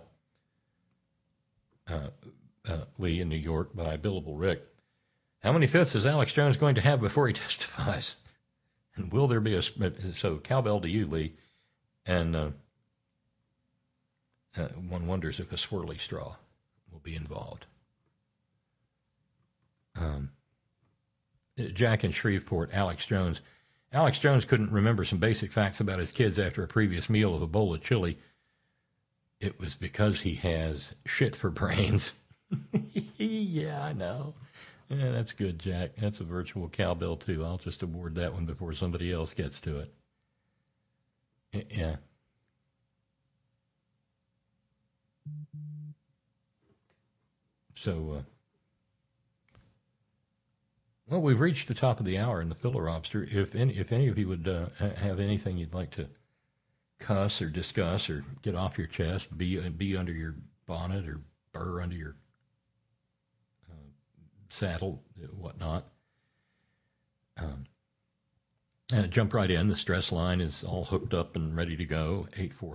Lee, in New York by Billable Rick. How many fifths is Alex Jones going to have before he testifies? And will there be so cowbell to you, Lee? And one wonders if a swirly straw will be involved. Jack in Shreveport, Alex Jones. Alex Jones couldn't remember some basic facts about his kids after a previous meal of a bowl of chili. It was because he has shit for brains. Yeah, I know. Yeah, that's good, Jack. That's a virtual cowbell, too. I'll just award that one before somebody else gets to it. Yeah. So, well, we've reached the top of the hour in the Filler Lobster. If any of you would have anything you'd like to cuss or discuss or get off your chest, be under your bonnet or burr under your saddle, whatnot, jump right in. The stress line is all hooked up and ready to go.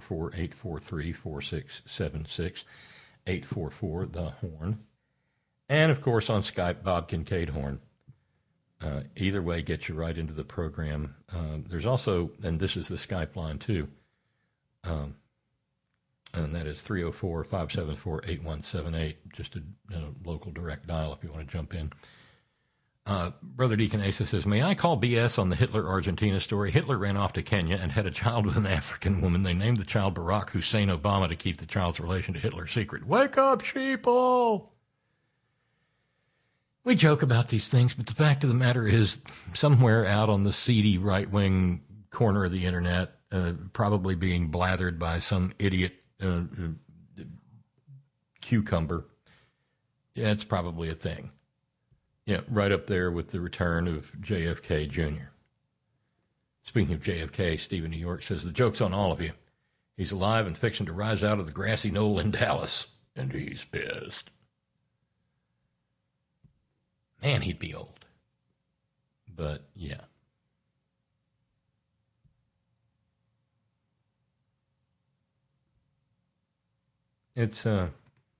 844-843-4676. 844 the Horn. And, of course, on Skype, Bob Kincaid Horn. Either way gets you right into the program. There's also, and this is the Skype line too, and that is 304-574-8178, just a local direct dial if you want to jump in. Brother Deacon Asa says, may I call BS on the Hitler-Argentina story? Hitler ran off to Kenya and had a child with an African woman. They named the child Barack Hussein Obama to keep the child's relation to Hitler secret. Wake up, sheeple! We joke about these things, but the fact of the matter is, somewhere out on the seedy right-wing corner of the internet, probably being blathered by some idiot cucumber, yeah, it's probably a thing. Yeah, right up there with the return of JFK Jr. Speaking of JFK, Steve in New York says, the joke's on all of you. He's alive and fixing to rise out of the grassy knoll in Dallas, and he's pissed. Man, he'd be old. But, yeah. It's, well,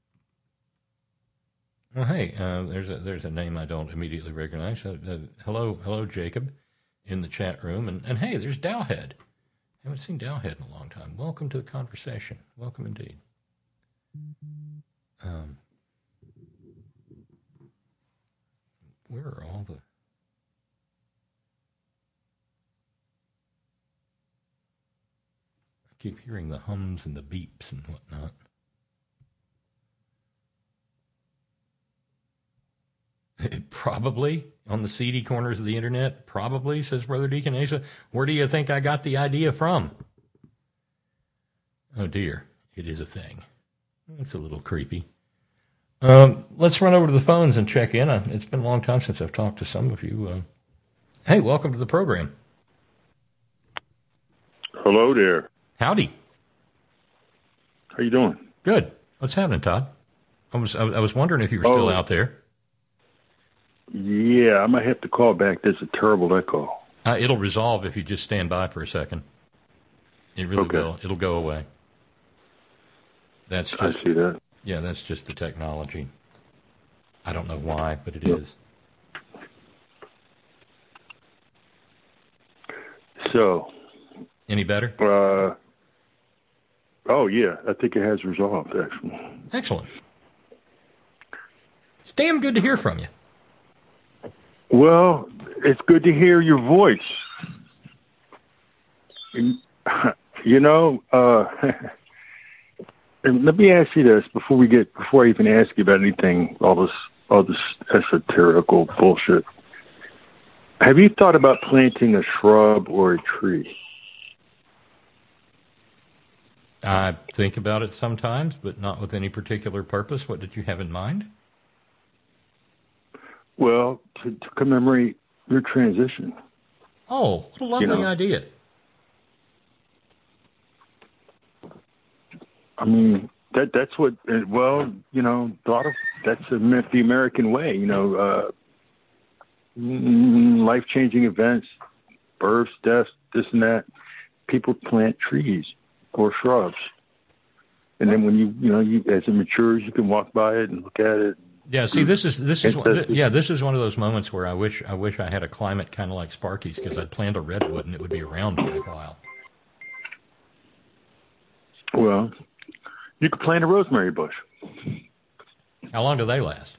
hey, there's a name I don't immediately recognize. Hello, Jacob, in the chat room. And hey, there's Dowhead. I haven't seen Dowhead in a long time. Welcome to the conversation. Welcome indeed. Where are all the... I keep hearing the hums and the beeps and whatnot. Probably on the seedy corners of the internet. Probably, says Brother Deacon Asa. Where do you think I got the idea from? Oh, dear. It is a thing. It's a little creepy. Let's run over to the phones and check in. It's been a long time since I've talked to some of you. Hey, welcome to the program. Hello there. Howdy. How you doing? Good. What's happening, Todd? I was wondering if you were still out there. Yeah, I might have to call back. There's a terrible echo. It'll resolve if you just stand by for a second. It really Okay. will. It'll go away. That's I just see that. yeah. That's just the technology. I don't know why, but it is. So, Any better? oh yeah, I think it has resolved actually. Excellent. It's damn good to hear from you. Well, it's good to hear your voice. You know, and let me ask you this before I even ask you about anything, all this esoterical bullshit. Have you thought about planting a shrub or a tree? I think about it sometimes, but not with any particular purpose. What did you have in mind? Well, to commemorate your transition. Oh, what a lovely idea. I mean, that's what, well, you know, that's the American way, you know, life-changing events, births, deaths, this and that. People plant trees or shrubs. And then when you as it matures, you can walk by it and look at it. Yeah, see, this is one of those moments where I wish I had a climate kind of like Sparky's, because I'd plant a redwood and it would be around for a while. Well, you could plant a rosemary bush. How long do they last?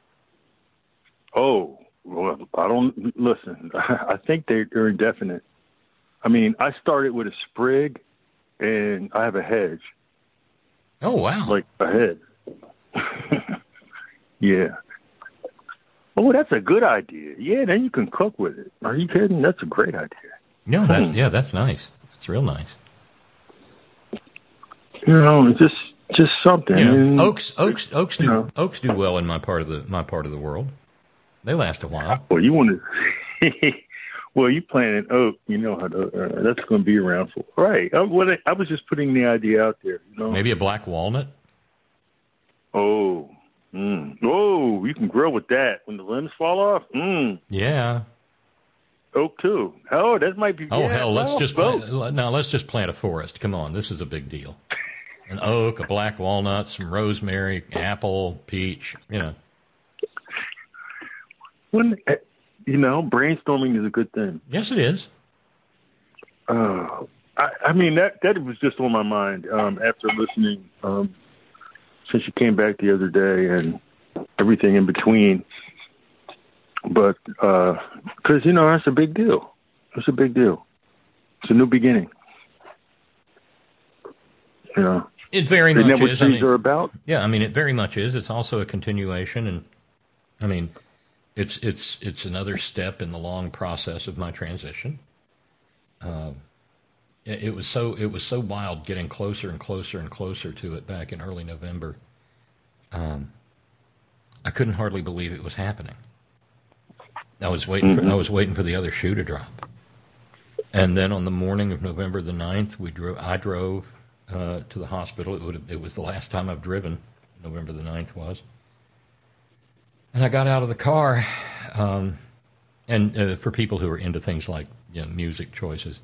Oh, well, I don't listen. I think they're indefinite. I mean, I started with a sprig, and I have a hedge. Oh wow! Like a head. Yeah. Oh, that's a good idea. Yeah, then you can cook with it. Are you kidding? That's a great idea. No, that's nice. It's real nice. You know, just something. You know, and, oaks do well in my part of the world. They last a while. Well, you want to. Well, you plant an oak, you know how that's going to be around for. Right. I was just putting the idea out there. You know. Maybe a black walnut. Oh. Oh, you can grill with that when the limbs fall off. Yeah. Oak too. Oh, that might be. Oh hell, let's just plant a forest. Come on, this is a big deal. An oak, a black walnut, some rosemary, apple, peach. You know. Brainstorming is a good thing. Yes, it is. I mean that was just on my mind after listening. Since you came back the other day and everything in between. But, because, that's a big deal. It's a big deal. It's a new beginning. You know. It very much is. Isn't that what trees are about? Yeah, I mean, it very much is. It's also a continuation. And, I mean, it's another step in the long process of my transition. It was so wild getting closer and closer and closer to it back in early November. I couldn't hardly believe it was happening. I was waiting for the other shoe to drop. And then on the morning of November the 9th, I drove to the hospital. It was the last time I've driven. November the 9th was. And I got out of the car. And for people who are into things like music choices,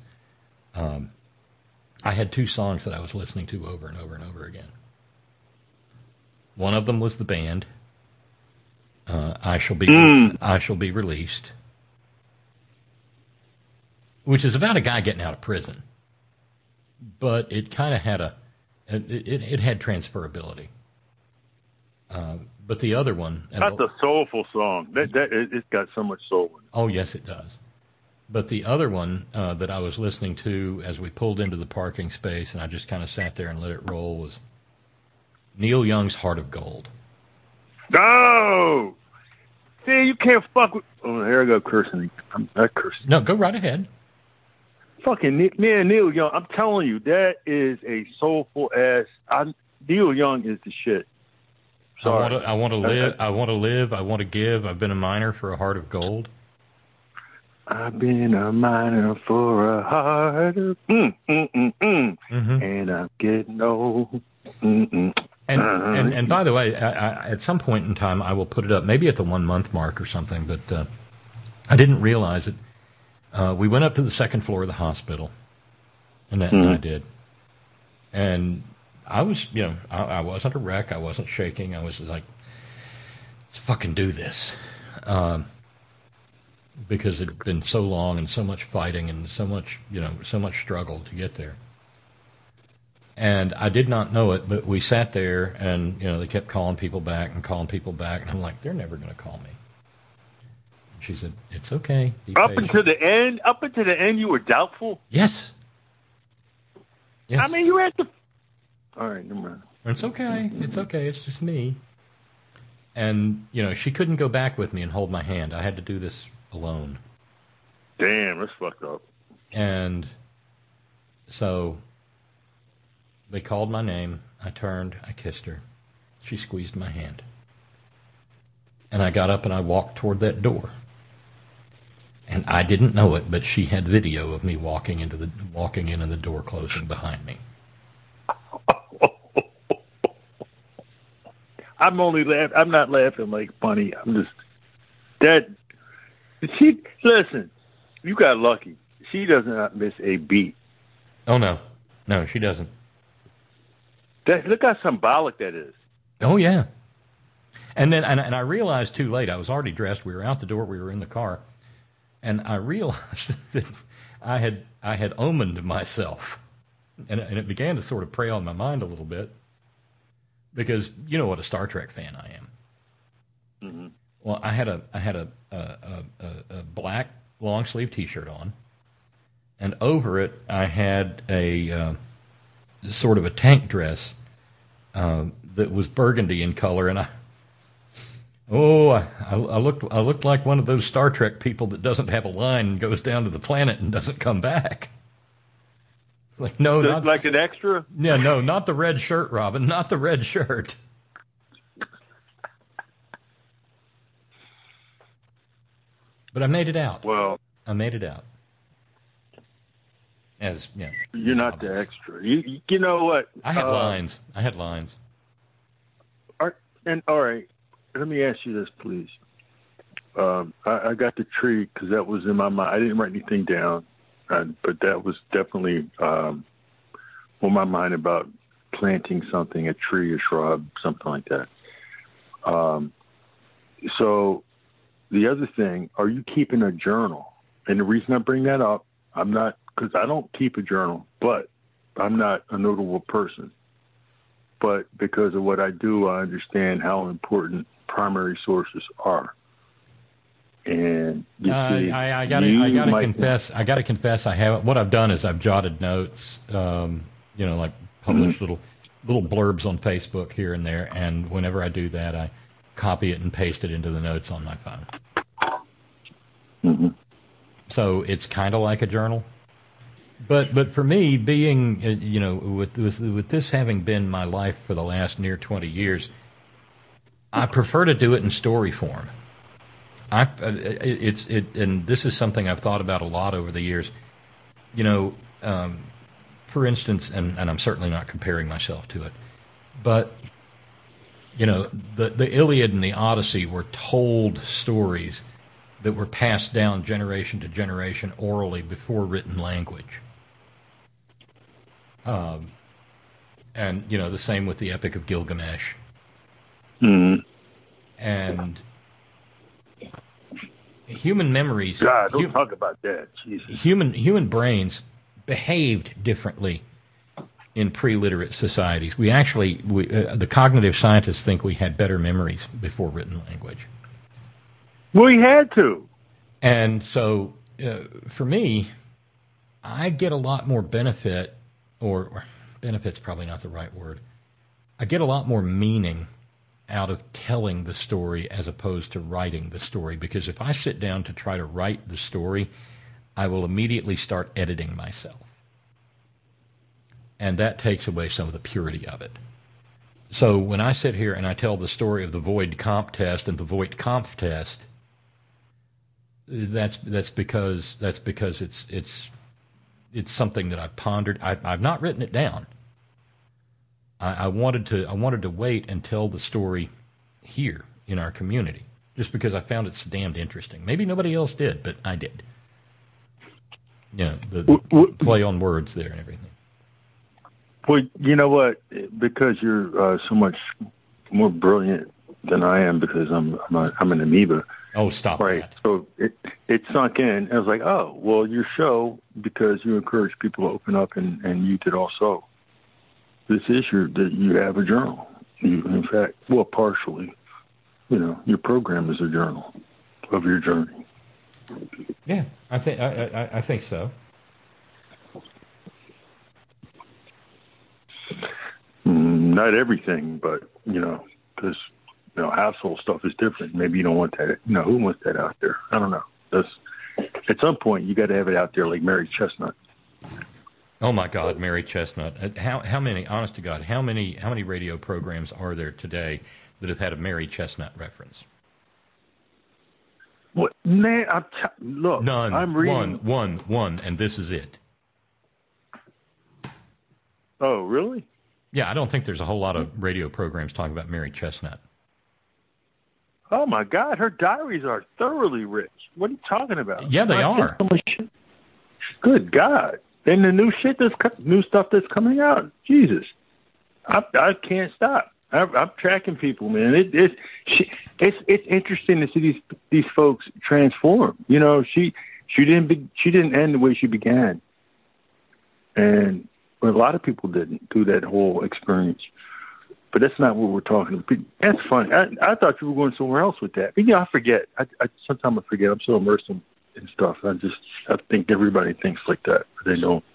I had two songs that I was listening to over and over and over again. One of them was the band, I Shall Be Released, which is about a guy getting out of prison. But it kind of had it had transferability. But the other one... That's a soulful song. It's got so much soul in it. Oh, yes, it does. But the other one that I was listening to as we pulled into the parking space, and I just kind of sat there and let it roll, was Neil Young's Heart of Gold. No! See, you can't fuck with... Oh, here I go cursing. I'm not cursing. No, go right ahead. Fucking Neil Young. I'm telling you, that is a soulful ass... Neil Young is the shit. Sorry. I want to live. I want to give. I've been a miner for a heart of gold. I've been a miner for a heart of... And I'm getting old. And by the way, at some point in time, I will put it up, maybe at the 1 month mark or something, but I didn't realize it. We went up to the second floor of the hospital, And I did. And I was, I wasn't a wreck. I wasn't shaking. I was like, let's fucking do this. Because it had been so long and so much fighting and so much struggle to get there. And I did not know it, but we sat there and, they kept calling people back. And I'm like, they're never going to call me. And she said, it's okay. Up until the end, you were doubtful? Yes. I mean, you had to... All right, never mind. It's okay. It's just me. And, she couldn't go back with me and hold my hand. I had to do this alone. Damn, that's fucked up. And so they called my name. I turned. I kissed her. She squeezed my hand. And I got up and I walked toward that door. And I didn't know it, but she had video of me walking in and the door closing behind me. I'm not laughing like funny. I'm just listen, you got lucky. She does not miss a beat. Oh no, she doesn't. Look how symbolic that is. Oh yeah. And then and I realized too late. I was already dressed. We were out the door. We were in the car, and I realized that I had omened myself, and it began to sort of prey on my mind a little bit. Because you know what a Star Trek fan I am. Mm-hmm. Well, I had a black long sleeve T-shirt on, and over it I had a sort of a tank dress that was burgundy in color, and I looked like one of those Star Trek people that doesn't have a line and goes down to the planet and doesn't come back. Like, no, not like an extra? Yeah, no, not the red shirt, Robin, not the red shirt. But I made it out. Well, I made it out. You're not the extra. You know what? I had lines. All right, let me ask you this, please. I got the tree because that was in my mind. I didn't write anything down. But that was definitely on my mind about planting something, a tree, a shrub, something like that. So the other thing, are you keeping a journal? And the reason I bring that up, because I don't keep a journal, but I'm not a notable person. But because of what I do, I understand how important primary sources are. And I gotta confess. I haven't. What I've done is I've jotted notes. Like published little blurbs on Facebook here and there. And whenever I do that, I copy it and paste it into the notes on my phone. Mm-hmm. So it's kind of like a journal. But for me, being with this having been my life for the last near 20 years, I prefer to do it in story form. And this is something I've thought about a lot over the years. For instance, and I'm certainly not comparing myself to it, but the Iliad and the Odyssey were told stories that were passed down generation to generation orally before written language. And the same with the Epic of Gilgamesh. Mm-hmm. And human memories. God, don't talk about that. Jesus. Human brains behaved differently in pre-literate societies. The cognitive scientists think we had better memories before written language. We had to. And so, for me, I get a lot more benefit, or benefit's probably not the right word. I get a lot more meaning out of telling the story as opposed to writing the story. Because if I sit down to try to write the story, I will immediately start editing myself. And that takes away some of the purity of it. So when I sit here and I tell the story of the Voigt-Kampff test and the Voigt-Kampff test, that's because it's something that I've pondered. I've not written it down. I wanted to wait and tell the story here in our community, just because I found it so damned interesting. Maybe nobody else did, but I did. the play on words there and everything. Well, you know what? Because you're so much more brilliant than I am, because I'm an amoeba. Oh, stop right. that. So it sunk in. I was like, oh, well, your show, because you encourage people to open up, and you did also. This is that you have a journal. You, in fact, well, partially, your program is a journal of your journey. Yeah, I think so. Not everything, but because household stuff is different. Maybe you don't want that. Who wants that out there? I don't know. At some point you got to have it out there, like Mary Chestnut. Oh my God, Mary Chestnut! How many? Honest to God, how many radio programs are there today that have had a Mary Chestnut reference? What, man? Look, none. I'm reading one, and this is it. Oh, really? Yeah, I don't think there's a whole lot of radio programs talking about Mary Chestnut. Oh my God, her diaries are thoroughly rich. What are you talking about? Yeah, they are. Good God. And the new stuff that's coming out, Jesus, I can't stop. I'm tracking people, man. It's interesting to see these folks transform. She didn't end the way she began, and a lot of people didn't do that whole experience. But that's not what we're talking about. That's funny. I thought you were going somewhere else with that. But I forget. Sometimes I forget. I'm so immersed in stuff. I think everybody thinks like that, but they don't.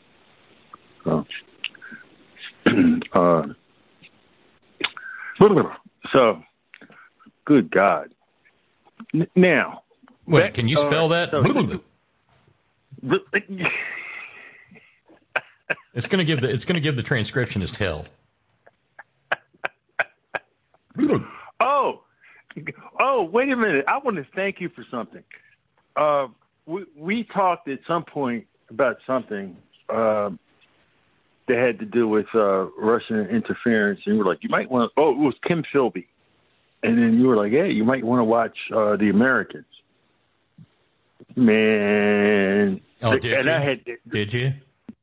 So, good God. Now. Wait, can you spell that? It's going to give the transcriptionist hell. Oh, wait a minute. I want to thank you for something. We talked at some point about something that had to do with Russian interference, and you were like, you might want to, it was Kim Philby. And then you were like, hey, you might want to watch The Americans. Man. Oh, did you?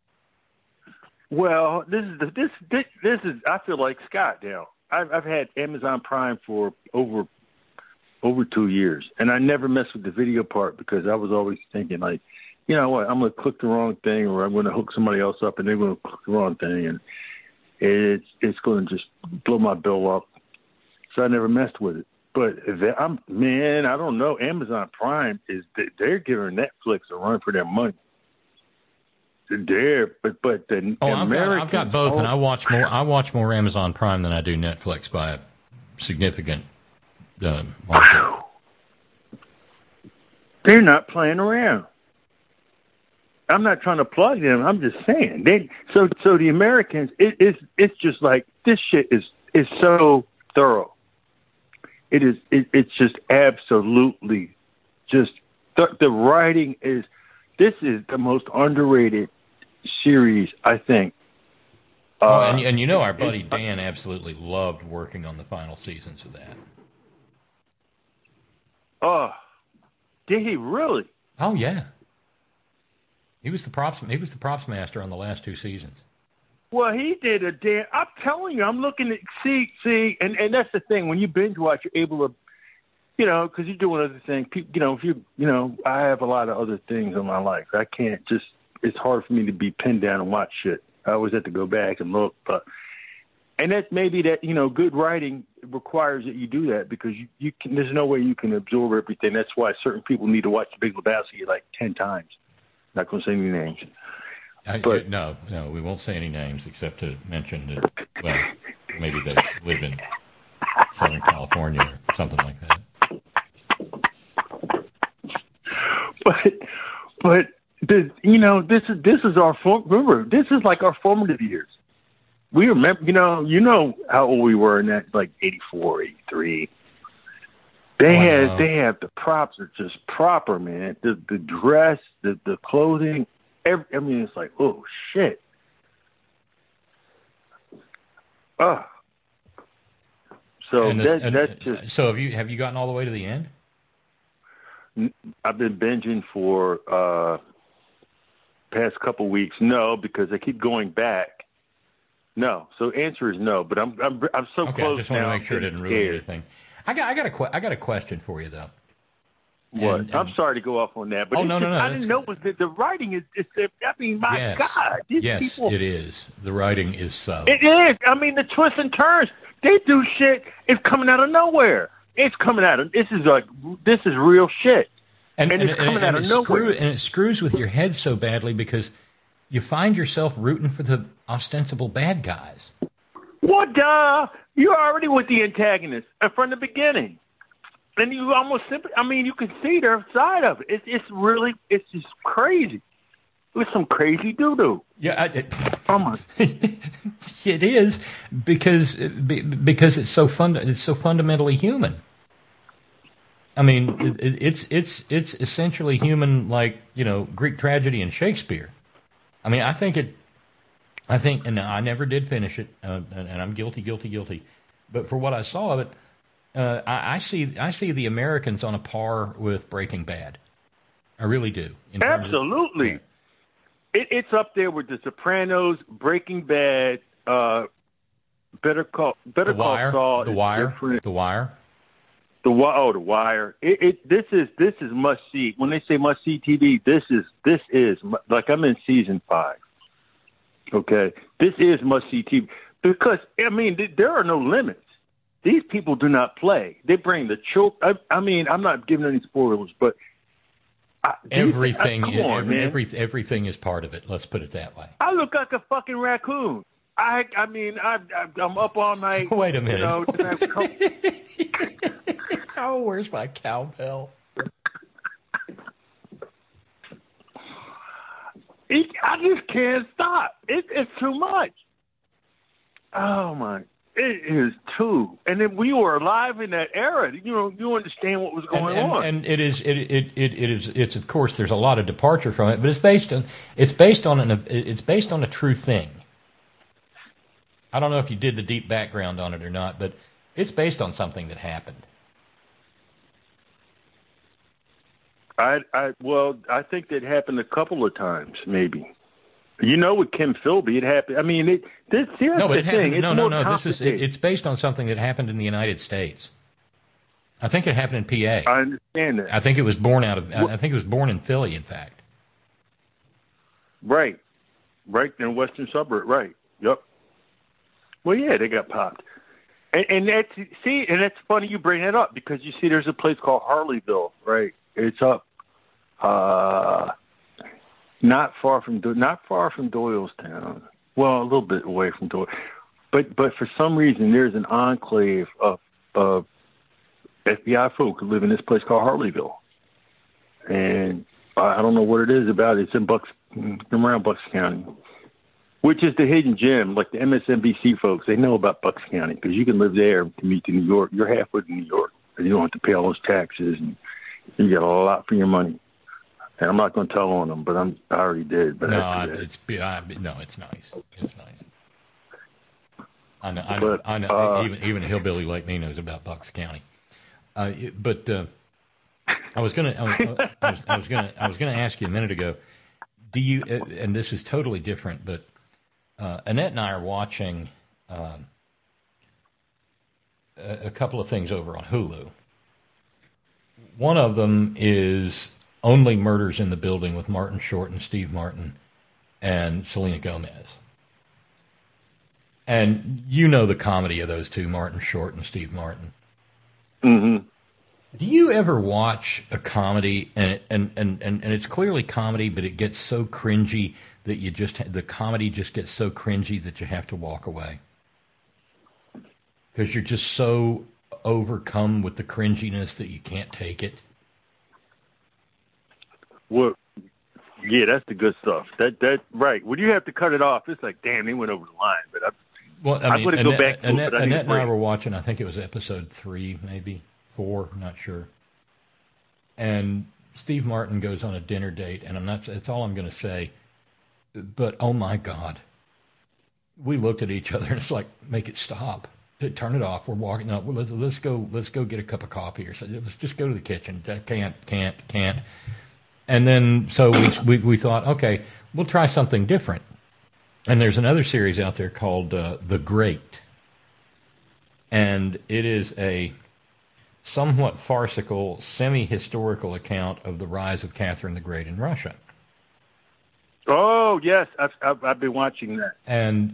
Well, this is I feel like Scott now. I've had Amazon Prime for over 2 years, and I never messed with the video part because I was always thinking, like, you know what, I'm going to click the wrong thing, or I'm going to hook somebody else up, and they're going to click the wrong thing, and it's going to just blow my bill up. So I never messed with it. But I don't know. Amazon Prime they're giving Netflix a run for their money. I've got both, and I watch more Amazon Prime than I do Netflix by a significant margin. They're not playing around. I'm not trying to plug them. I'm just saying. So the Americans, it's just like, this shit is so thorough. It's just absolutely just the writing is. This is the most underrated series, I think. And our buddy Dan absolutely loved working on the final seasons of that. Oh, did he really? Oh yeah. He was the props master on the last 2 seasons. Well, he did a damn. I'm telling you, I'm looking at see, and that's the thing. When you binge watch, you're able to, because you're doing other things. I have a lot of other things in my life. I can't just. It's hard for me to be pinned down and watch shit. I always have to go back and look, and that's maybe that good writing requires that you do that, because you can. There's no way you can absorb everything. That's why certain people need to watch The Big Lebowski like 10 times. Not going to say any names. No, we won't say any names except to mention that, well, maybe they live in Southern California or something like that. But this is our remember, this is like our formative years. We remember, how old we were in that, like 84, 83. They have the props are just proper, man. The dress, the clothing, it's like, oh shit. So that's just. So have you gotten all the way to the end? I've been binging for past couple weeks? No, because I keep going back. No. So answer is no. But I'm so Okay, close. I just want to now, make sure it didn't ruin anything. I got a question for you though. What? And- I'm sorry to go off on that, but Oh, no, just, no, I that's didn't know it was the writing is. I mean, my Yes. God, these Yes, people. it is. The writing is so. It is. I mean, the twists and turns. They do shit. It's coming out of nowhere. It's coming out of. This is real shit. And it's coming out of nowhere. And it screws with your head so badly because you find yourself rooting for the ostensible bad guys. Well, duh. You're already with the antagonist from the beginning. And you almost simply, I mean, you can see their side of it. It's just crazy. It's some crazy doo-doo. Yeah, Oh my. it is because it's so fundamentally human. I mean, it's essentially human, like, you know, Greek tragedy and Shakespeare. I mean, I think, and I never did finish it, and I'm guilty. But for what I saw of it, I see the Americans on a par with Breaking Bad. I really do. Absolutely. It's up there with The Sopranos, Breaking Bad, Better Call Saul. The Wire. The Wire. This is must see. When they say must see TV, this is like I'm in season 5. Okay, this is must see TV because I mean there are no limits. These people do not play. They bring the children. I mean, I'm not giving any spoilers, but everything is part of it. Let's put it that way. I look like a fucking raccoon. I mean, I'm up all night. Wait a minute. You know, oh, where's my cowbell? I just can't stop. It's too much. Oh my! It is too. And then we were alive in that era. You understand what was going on. And it's of course there's a lot of departure from it, but it's based on a true thing. I don't know if you did the deep background on it or not, but it's based on something that happened. I think that happened a couple of times, maybe. You know, with Kim Philby, it happened. I mean, This is it's based on something that happened in the United States. I think it happened in PA. I understand that. I think it was born in Philly, in fact. Right in the western suburb. Right. Yep. Well, yeah, they got popped, and that's funny you bring that up because you see, there's a place called Harleyville. Right. It's up. Not far from Doylestown. Well, a little bit away from Doyle, but for some reason there's an enclave of FBI folk who live in this place called Harleyville, and I don't know what it is about it. It's in around Bucks County, which is the hidden gem. Like the MSNBC folks, they know about Bucks County because you can live there and commute to New York. You're halfway to New York, and you don't have to pay all those taxes, and you get a lot for your money. And I'm not going to tell on them, but I already did. But it's nice. It's nice. I know. Even a hillbilly like me knows about Bucks County. But I was going to ask you a minute ago. Do you? And this is totally different, but Annette and I are watching a couple of things over on Hulu. One of them is Only Murders in the Building with Martin Short and Steve Martin and Selena Gomez. And you know the comedy of those two, Martin Short and Steve Martin. Mm-hmm. Do you ever watch a comedy and it's clearly comedy, but it gets so cringy that the comedy just gets so cringy that you have to walk away? Because you're just so overcome with the cringiness that you can't take it. Well, yeah, that's the good stuff. That right. When you have to cut it off, it's like, damn, they went over the line. But I'm going to go back to Annette and I were watching, I think it was episode 3, maybe 4, not sure. And Steve Martin goes on a dinner date, and that's all I'm going to say. But, oh my God. We looked at each other, and it's like, make it stop. Turn it off. We're walking. No, let's go get a cup of coffee or something. Let's just go to the kitchen. Can't. And then so we thought, okay, we'll try something different. And there's another series out there called The Great. And it is a somewhat farcical, semi-historical account of the rise of Catherine the Great in Russia. Oh yes, I've been watching that. And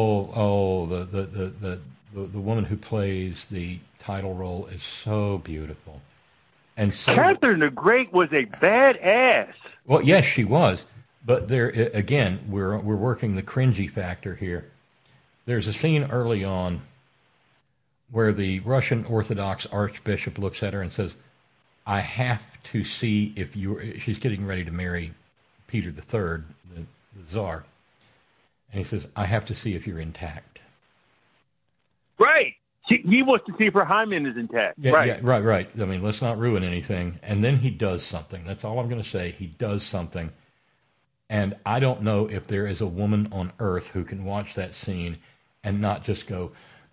the woman who plays the title role is so beautiful. And so Catherine the Great was a badass. Well, yes, she was. But there again, we're working the cringy factor here. There's a scene early on where the Russian Orthodox Archbishop looks at her and says, "I have to see if you." She's getting ready to marry Peter III, the Tsar, and he says, "I have to see if you're intact." Right. He wants to see if her hymen is intact. Yeah, right. Yeah, right. I mean, let's not ruin anything. And then he does something. That's all I'm going to say. He does something. And I don't know if there is a woman on earth who can watch that scene and not just go,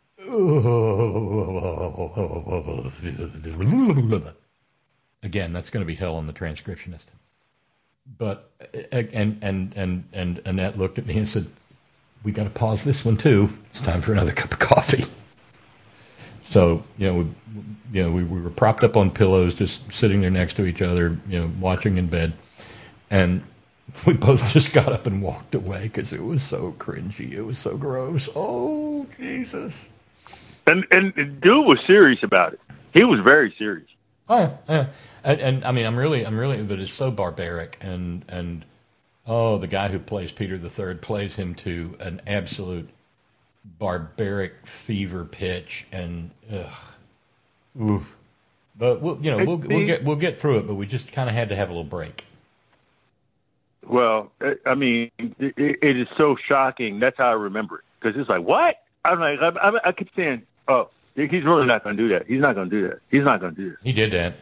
again, that's going to be hell on the transcriptionist. But, and Annette looked at me and said, "We got to pause this one too. It's time for another cup of coffee." So, we were propped up on pillows, just sitting there next to each other, watching in bed. And we both just got up and walked away because it was so cringy. It was so gross. Oh, Jesus. And the dude was serious about it. He was very serious. Oh, yeah. And I mean, I'm really, but it's so barbaric. And the guy who plays Peter III plays him to an absolute barbaric fever pitch, and oof. But we'll get through it. But we just kind of had to have a little break. Well, I mean, it is so shocking. That's how I remember it, because it's like, what? I'm like, I keep saying, oh, he's really not going to do that. He's not going to do that. He's not going to do that. He did that.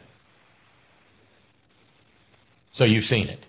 So you've seen it?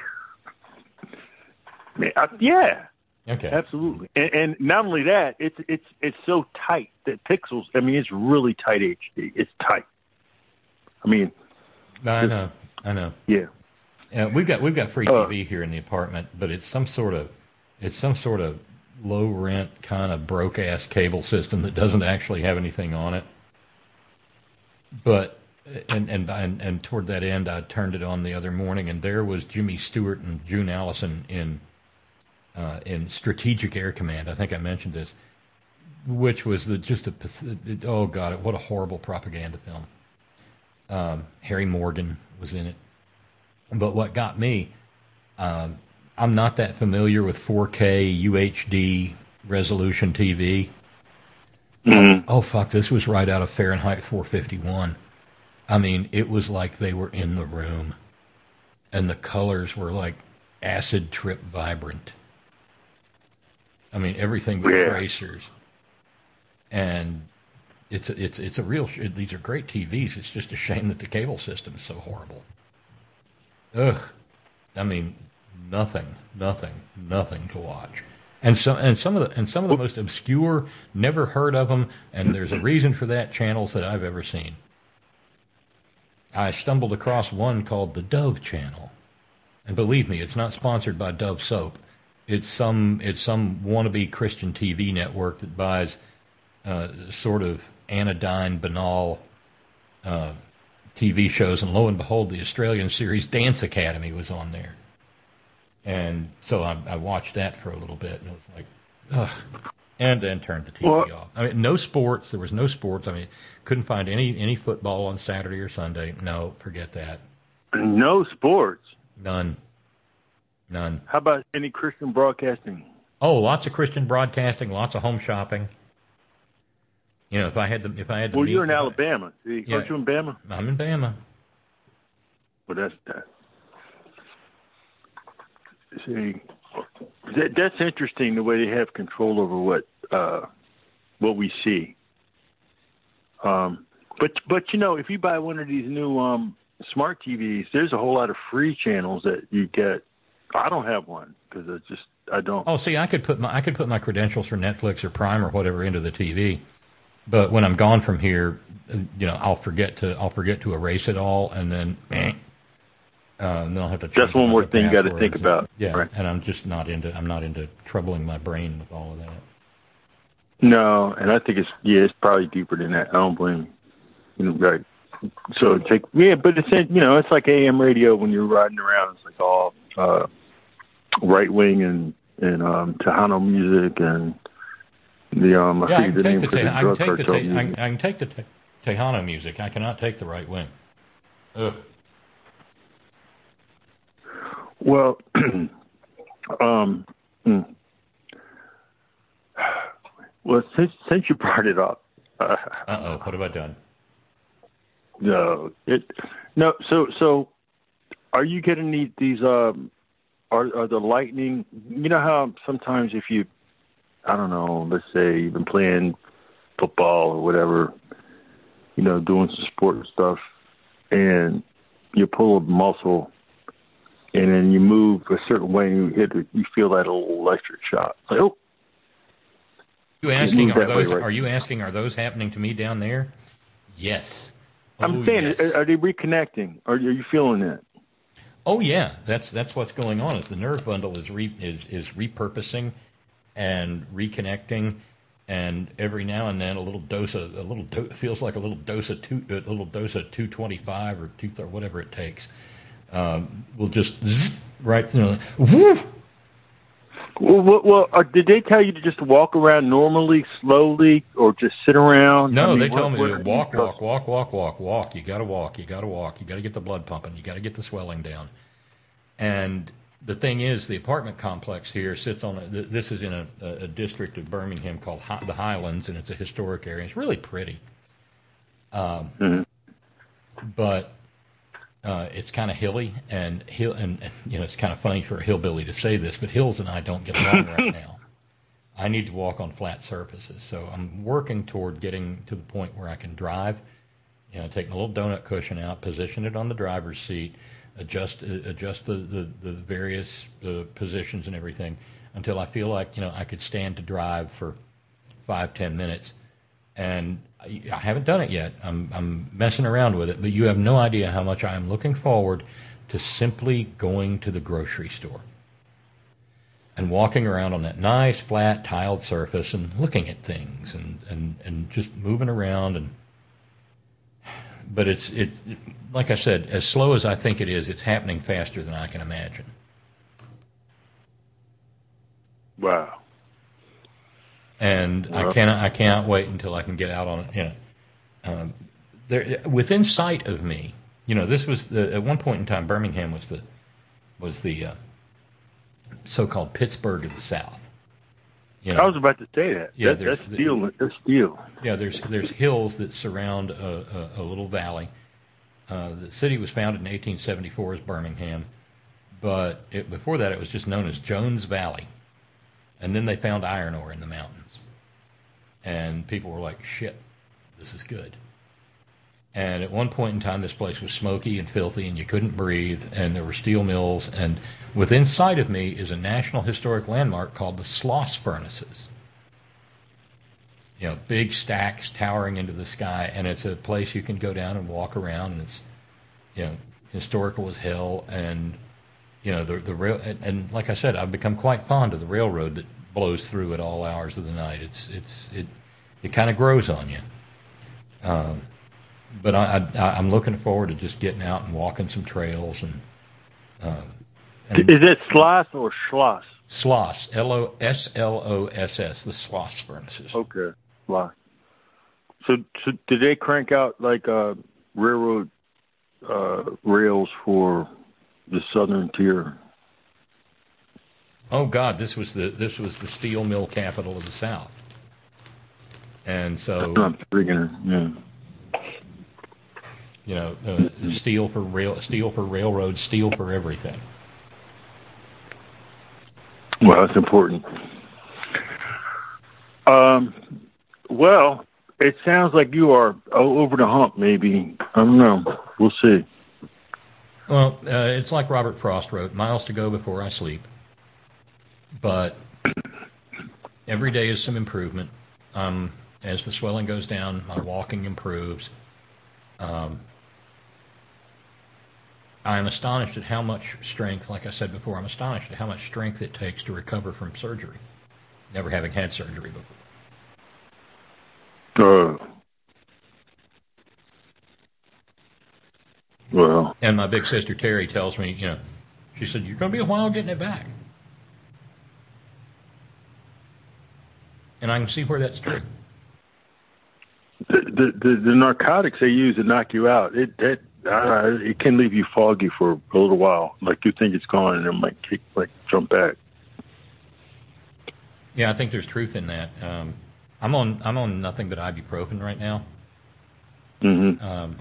Yeah. Okay. Absolutely. And not only that, it's so tight that Pixels. I mean, it's really tight HD. It's tight. I mean, I know. Yeah. We've got free TV here in the apartment, but it's some sort of low rent kind of broke ass cable system that doesn't actually have anything on it. But and toward that end, I turned it on the other morning, and there was Jimmy Stewart and June Allison in Strategic Air Command. I think I mentioned this, which was oh God, what a horrible propaganda film. Harry Morgan was in it. But what got me, I'm not that familiar with 4K UHD resolution TV. Mm-hmm. Oh, fuck, this was right out of Fahrenheit 451. I mean, it was like they were in the room, and the colors were like acid trip vibrant. I mean, everything but tracers. And it's a real, these are great TVs. It's just a shame that the cable system is so horrible. Ugh, I mean, nothing to watch, and some of the most obscure, never heard of them, and there's a reason for that, channels that I've ever seen. I stumbled across one called the Dove Channel, and believe me, it's not sponsored by Dove soap. It's some wannabe Christian TV network that buys sort of anodyne, banal TV shows, and lo and behold, the Australian series Dance Academy was on there. And so I watched that for a little bit, and it was like, ugh. And then turned the TV off. I mean, no sports. There was no sports. I mean, couldn't find any football on Saturday or Sunday. No, forget that. No sports? None. How about any Christian broadcasting? Oh, lots of Christian broadcasting, lots of home shopping. If I had the well, you're in Alabama. Aren't you in Bama? I'm in Bama. Well, that's that. See, that's interesting, the way they have control over what we see. But if you buy one of these new smart TVs, there's a whole lot of free channels that you get. I don't have one because I don't. Oh, see, I could put my credentials for Netflix or Prime or whatever into the TV. But when I'm gone from here, I'll forget to erase it all, and then then I'll have to. That's one more thing you got to think and, about. Yeah, right. and I'm not into troubling my brain with all of that. No, and I think it's probably deeper than that. I don't blame you. Right. So but it's like AM radio when you're riding around. It's like all right wing and Tejano music and the I can take the Tejano music. I cannot take the right wing. Ugh. Well, well, since you brought it up, what have I done? No. So, are you getting these? Are the lightning? You know how sometimes if you, I don't know, let's say you've been playing football or whatever, doing some sport stuff, and you pull a muscle, and then you move a certain way, and you hit it, you feel that little electric shock. Like, oh. Are you asking, are those happening to me down there? Yes. I'm saying, yes. Are they reconnecting? Are you feeling that? Oh yeah, that's what's going on. Is the nerve bundle is repurposing and reconnecting, and every now and then feels like a little dose of 225 or whatever it takes. Will just right through. Woo! Well, did they tell you to just walk around normally, slowly, or just sit around? No, they told me to walk. You got to walk. You got to walk. You got to get the blood pumping. You got to get the swelling down. And the thing is, the apartment complex here sits on this is in a district of Birmingham called the Highlands, and it's a historic area. It's really pretty. But it's kind of hilly, and it's kind of funny for a hillbilly to say this, but Hills and I don't get along right now. I need to walk on flat surfaces, so I'm working toward getting to the point where I can drive. Take my little donut cushion out, position it on the driver's seat, adjust the various positions and everything until I feel like I could stand to drive for 5-10 minutes. And I haven't done it yet. I'm messing around with it, but you have no idea how much I am looking forward to simply going to the grocery store and walking around on that nice flat tiled surface and looking at things and just moving around. But it's like I said, as slow as I think it is, it's happening faster than I can imagine. Wow. And I cannot wait until I can get out on it. There, within sight of me, this was at one point in time, Birmingham was the so-called Pittsburgh of the South. I was about to say that. Yeah, that's steel. That's steel. Yeah, there's hills that surround a little valley. The city was founded in 1874 as Birmingham, but before that it was just known as Jones Valley. And then they found iron ore in the mountains. And people were like, shit, this is good. And at one point in time, this place was smoky and filthy, and you couldn't breathe, and there were steel mills. And within sight of me is a National Historic Landmark called the Schloss Furnaces. Big stacks towering into the sky, and it's a place you can go down and walk around, and it's, historical as hell. And the rail, and like I said, I've become quite fond of the railroad that blows through at all hours of the night. It kind of grows on you. But I'm looking forward to just getting out and walking some trails and is it Schloss or Schloss? Schloss, Sloss, the Schloss Furnaces. Okay, Schloss. So did they crank out like railroad rails for the southern tier? Oh God, this was the steel mill capital of the South, and so I'm freaking steel for railroads, steel for everything. Well, that's important. Well, it sounds like you are over the hump. Maybe, I don't know. We'll see. Well, it's like Robert Frost wrote, "Miles to go before I sleep." But every day is some improvement. As the swelling goes down, my walking improves. I'm astonished at how much strength, like I said before, I'm astonished at how much strength it takes to recover from surgery, never having had surgery before. Well. And my big sister Terry tells me, she said, you're going to be a while getting it back. And I can see where that's true. The narcotics they use to knock you out, it can leave you foggy for a little while. Like you think it's gone, and it might jump back. Yeah, I think there's truth in that. I'm on nothing but ibuprofen right now. Mm-hmm.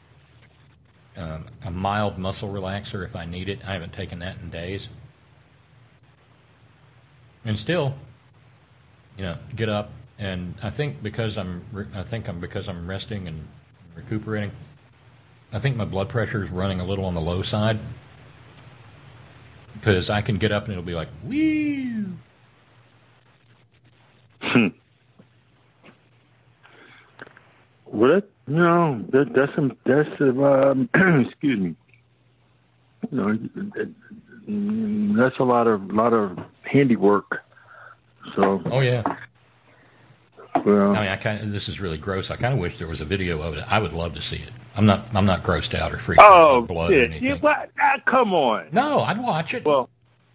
A mild muscle relaxer if I need it. I haven't taken that in days. And still, get up, and I think because I'm resting and recuperating, I think my blood pressure is running a little on the low side, because I can get up and it'll be like, woo. Well, that's excuse me. That's a lot of handiwork. So. Oh yeah. Well, this is really gross. I kind of wish there was a video of it. I would love to see it. I'm not grossed out or freaked out by blood or anything. Come on. No, I'd watch it. Well,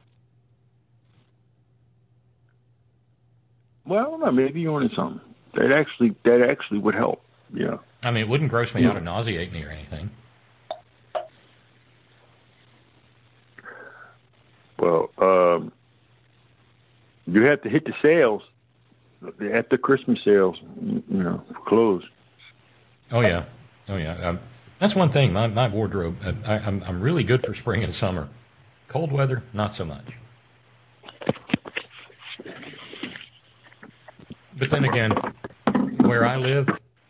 I don't know. Maybe you're onto something. That actually would help. Yeah. I mean, it wouldn't gross me out or nauseate me or anything. Well, you have to hit the sales at the Christmas sales, for clothes. Oh yeah. That's one thing. My wardrobe. I'm really good for spring and summer. Cold weather, not so much. But then again, where I live,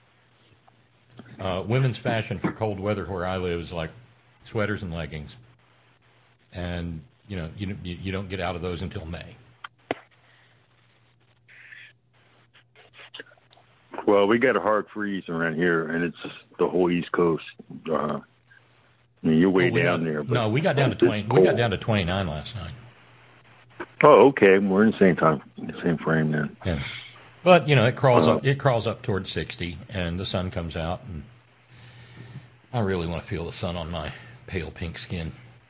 women's fashion for cold weather where I live is like sweaters and leggings, and you don't get out of those until May. Well, we got a hard freeze around here, and it's just the whole East Coast. You're way down there. No, we got down to 20. We got down to 29 last night. Oh, okay. We're in the same frame then. Yeah, but it crawls up. It crawls up towards 60, and the sun comes out, and I really want to feel the sun on my pale pink skin.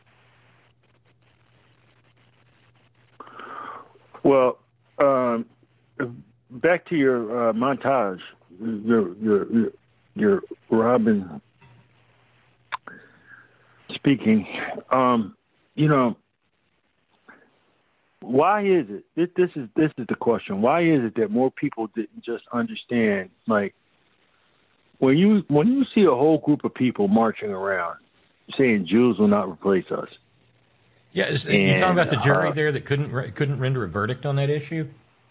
Well, back to your montage, your Robin speaking. Why is it? This is the question. Why is it that more people didn't just understand? Like when you see a whole group of people marching around saying Jews will not replace us. Yeah, you talking about the jury there that couldn't render a verdict on that issue?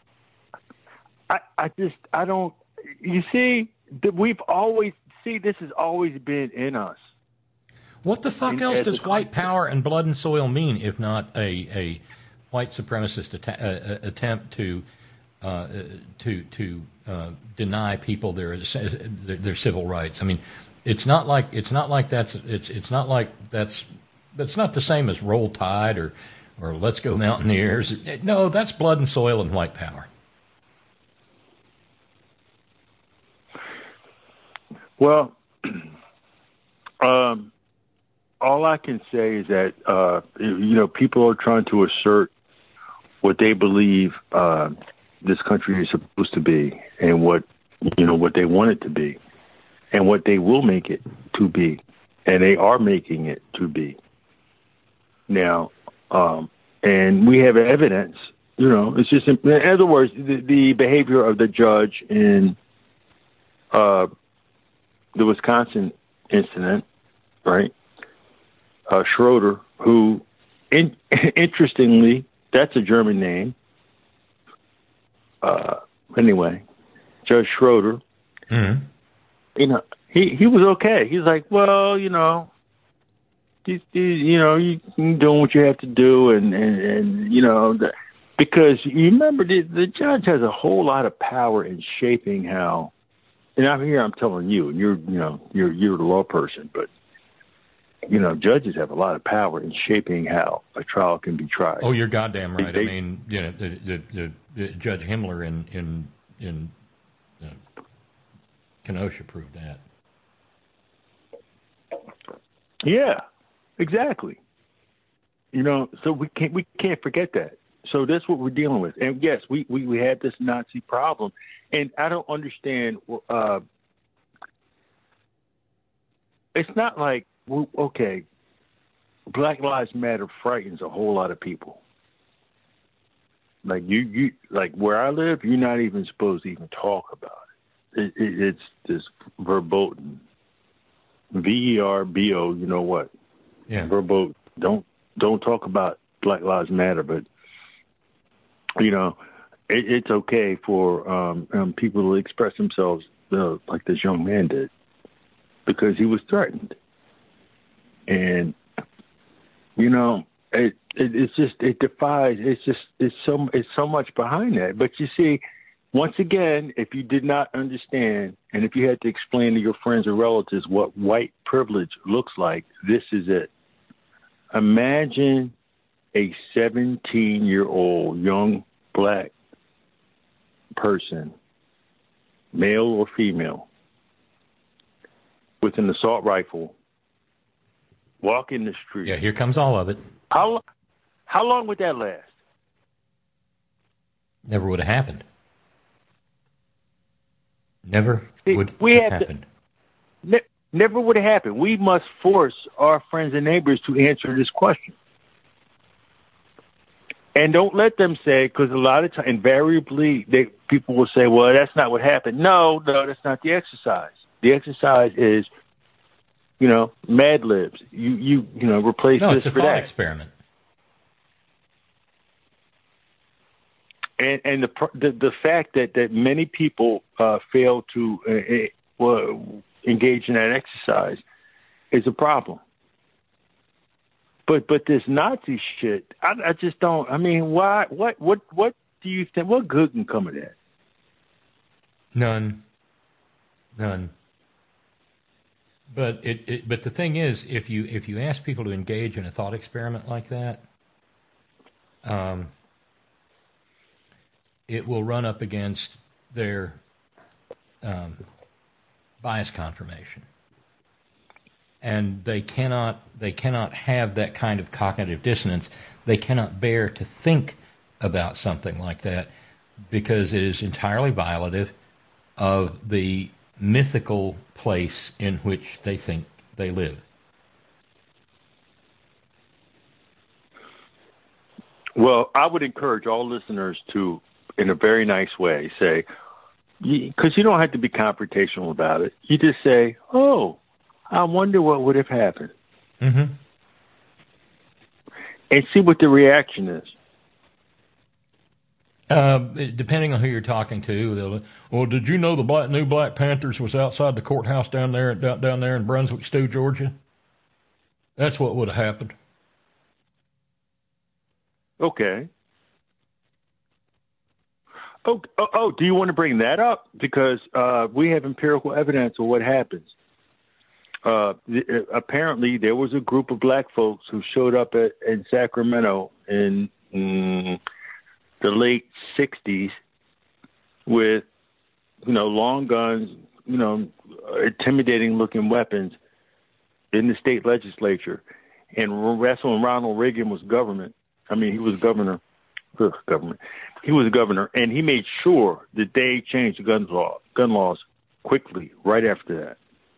I don't. You see, this has always been in us. What the fuck else does white power and blood and soil mean if not a white supremacist attempt to deny people their civil rights? I mean, it's not like that's not the same as Roll Tide or Let's Go Mountaineers. No, that's blood and soil and white power. Well, all I can say is that people are trying to assert what they believe this country is supposed to be, and what they want it to be, and what they will make it to be, and they are making it to be. Now, and we have evidence. It's just, in other words, the behavior of the judge in the Wisconsin incident, right? Schroeder, who, interestingly, that's a German name. Anyway, Judge Schroeder. Mm-hmm. He was okay. He's like, well, you're doing what you have to do, and because you remember the judge has a whole lot of power in shaping how. And I'm telling you, you're the law person, but judges have a lot of power in shaping how a trial can be tried. Oh, you're goddamn right. I mean, the Judge Himmler in Kenosha proved that. Yeah, exactly. So we can't forget that. So that's what we're dealing with. And yes, we had this Nazi problem, and I don't understand. It's not like, okay, Black Lives Matter frightens a whole lot of people. Like you like where I live, you're not even supposed to even talk about it. It's just verboten. VERBO, you know what? Yeah. Verboten. Don't talk about Black Lives Matter, but it's okay for people to express themselves like this young man did, because he was threatened. And it defies. It's so much behind that. But you see, once again, if you did not understand, and if you had to explain to your friends or relatives what white privilege looks like, this is it. Imagine a 17-year-old young black person, male or female, with an assault rifle, walking the street. Yeah, here comes all of it. How long would that last? Never would have happened. Never would have happened. Never would have happened. We must force our friends and neighbors to answer this question. And don't let them say, because a lot of times, invariably, people will say, well, that's not what happened. No, that's not the exercise. The exercise is, Mad Libs. You replace no, this it's a for thought that. experiment. And the fact that many people fail to engage in that exercise is a problem. But this Nazi shit, I just don't. I mean, why? What do you think? What good can come of that? None. But but the thing is, if you ask people to engage in a thought experiment like that, it will run up against their bias confirmation, and they cannot have that kind of cognitive dissonance. They cannot bear to think about something like that because it is entirely violative of the mythical place in which they think they live. Well, I would encourage all listeners to, in a very nice way, say, because you don't have to be confrontational about it. You just say, oh, I wonder what would have happened. Mm-hmm. And see what the reaction is. Depending on who you're talking to, well, did you know the new Black Panthers was outside the courthouse down there in Brunswick Stew, Georgia? That's what would have happened. Okay. Oh, do you want to bring that up? Because we have empirical evidence of what happens. Apparently, there was a group of black folks who showed up in Sacramento in the late 60s with, long guns, intimidating looking weapons in the state legislature. And that's when Ronald Reagan was he was governor. He was a governor, and he made sure that they changed the gun laws quickly right after that.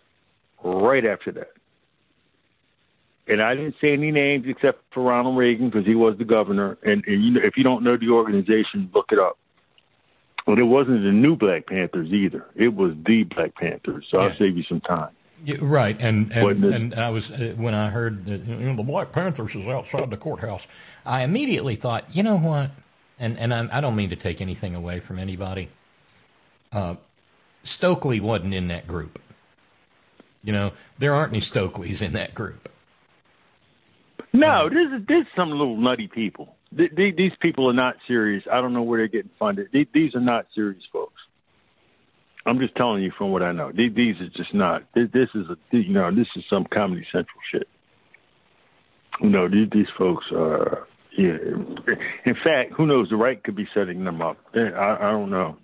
And I didn't say any names except for Ronald Reagan because he was the governor. And if you don't know the organization, look it up. But it wasn't the new Black Panthers either. It was the Black Panthers. So I'll save you some time. Yeah, right. And I was when I heard that the Black Panthers is outside the courthouse, I immediately thought, you know what? And I don't mean to take anything away from anybody. Stokely wasn't in that group. There aren't any Stokeleys in that group. No, there's some little nutty people. These people are not serious. I don't know where they're getting funded. These are not serious folks. I'm just telling you from what I know. These are just not. This is some Comedy Central shit. No, these folks are. Yeah. In fact, who knows? The right could be setting them up. I don't know.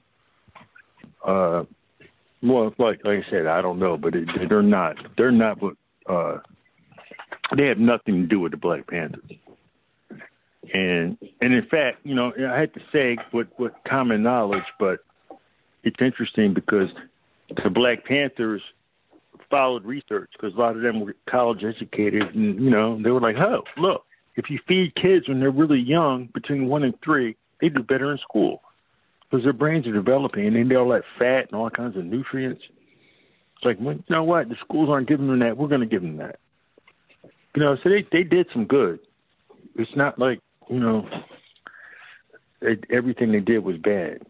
Well, like I said, I don't know, but they're not. They're not. They have nothing to do with the Black Panthers. And in fact, I had to say with common knowledge, but it's interesting because the Black Panthers followed research because a lot of them were college educated, and they were like, "Oh, look, if you feed kids when they're really young, between 1 and 3, they do better in school because their brains are developing, and they need all that fat and all kinds of nutrients." It's like, well, you know what? The schools aren't giving them that. We're going to give them that. So they did some good. It's not like everything they did was bad.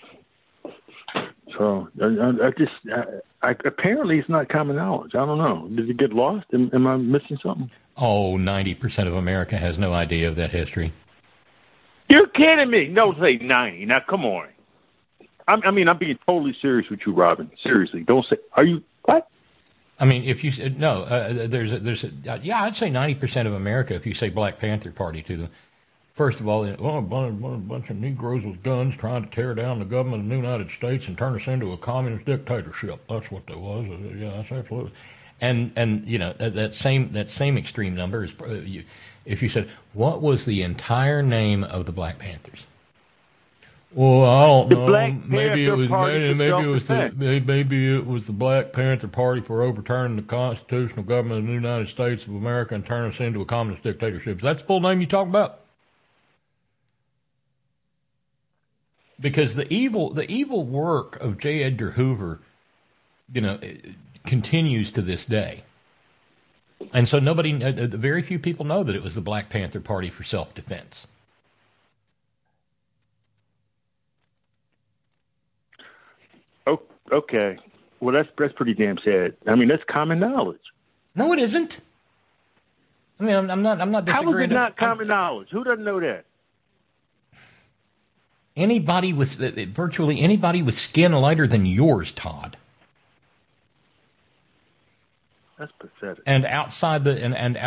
So apparently it's not common knowledge. I don't know. Did it get lost? Am I missing something? Oh, 90% of America has no idea of that history. You're kidding me. No, say 90. Now, come on. I'm being totally serious with you, Robin. Seriously. Don't say, are you, what? I mean, if you said, no, I'd say 90% of America, if you say Black Panther Party to them. First of all, a bunch of Negroes with guns trying to tear down the government of the United States and turn us into a communist dictatorship. That's what that was. Yeah, that's absolutely. And that same extreme number is if you said, what was the entire name of the Black Panthers? Well, I don't know. Maybe it was the Black Panther Party for overturning the constitutional government of the United States of America and turning us into a communist dictatorship. Is that the full name you talk about? Because the evil work of J. Edgar Hoover, continues to this day. And so very few people know that it was the Black Panther Party for self-defense. Oh, okay. Well, that's pretty damn sad. I mean, that's common knowledge. No, it isn't. I mean, I'm not disagreeing. How is it not common knowledge? Who doesn't know that? Virtually anybody with skin lighter than yours, Todd. That's pathetic. And outside the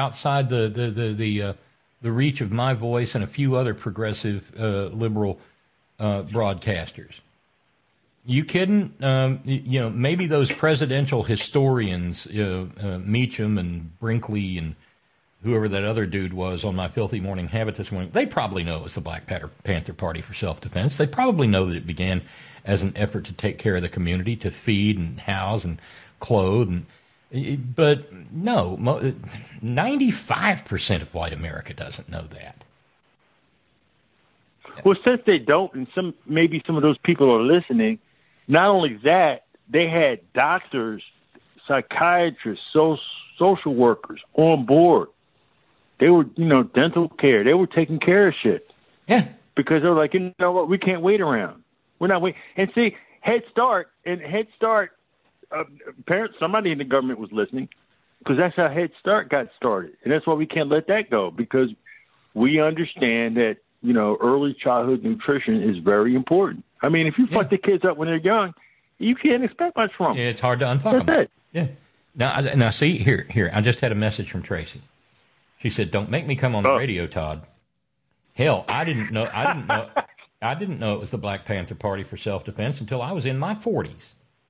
reach of my voice and a few other progressive liberal broadcasters. You kidding? Maybe those presidential historians, Meacham and Brinkley and whoever that other dude was on My Filthy Morning Habit this morning, they probably know it was the Black Panther Party for self-defense. They probably know that it began as an effort to take care of the community, to feed and house and clothe. But no, 95% of white America doesn't know that. Well, since they don't, and maybe some of those people are listening, not only that, they had doctors, psychiatrists, social workers on board. They were, dental care. They were taking care of shit. Yeah. Because they were like, you know what, we can't wait around. We're not waiting. And see, Head Start, parents, somebody in the government was listening, because that's how Head Start got started. And that's why we can't let that go, because we understand that, early childhood nutrition is very important. I mean, if you fuck the kids up when they're young, you can't expect much from them. Yeah, it's hard to unfuck them. Yeah. Now, see, here, I just had a message from Tracy. She said, "Don't make me come on the radio, Todd." Hell, I didn't know it was the Black Panther Party for self-defense until I was in my 40s.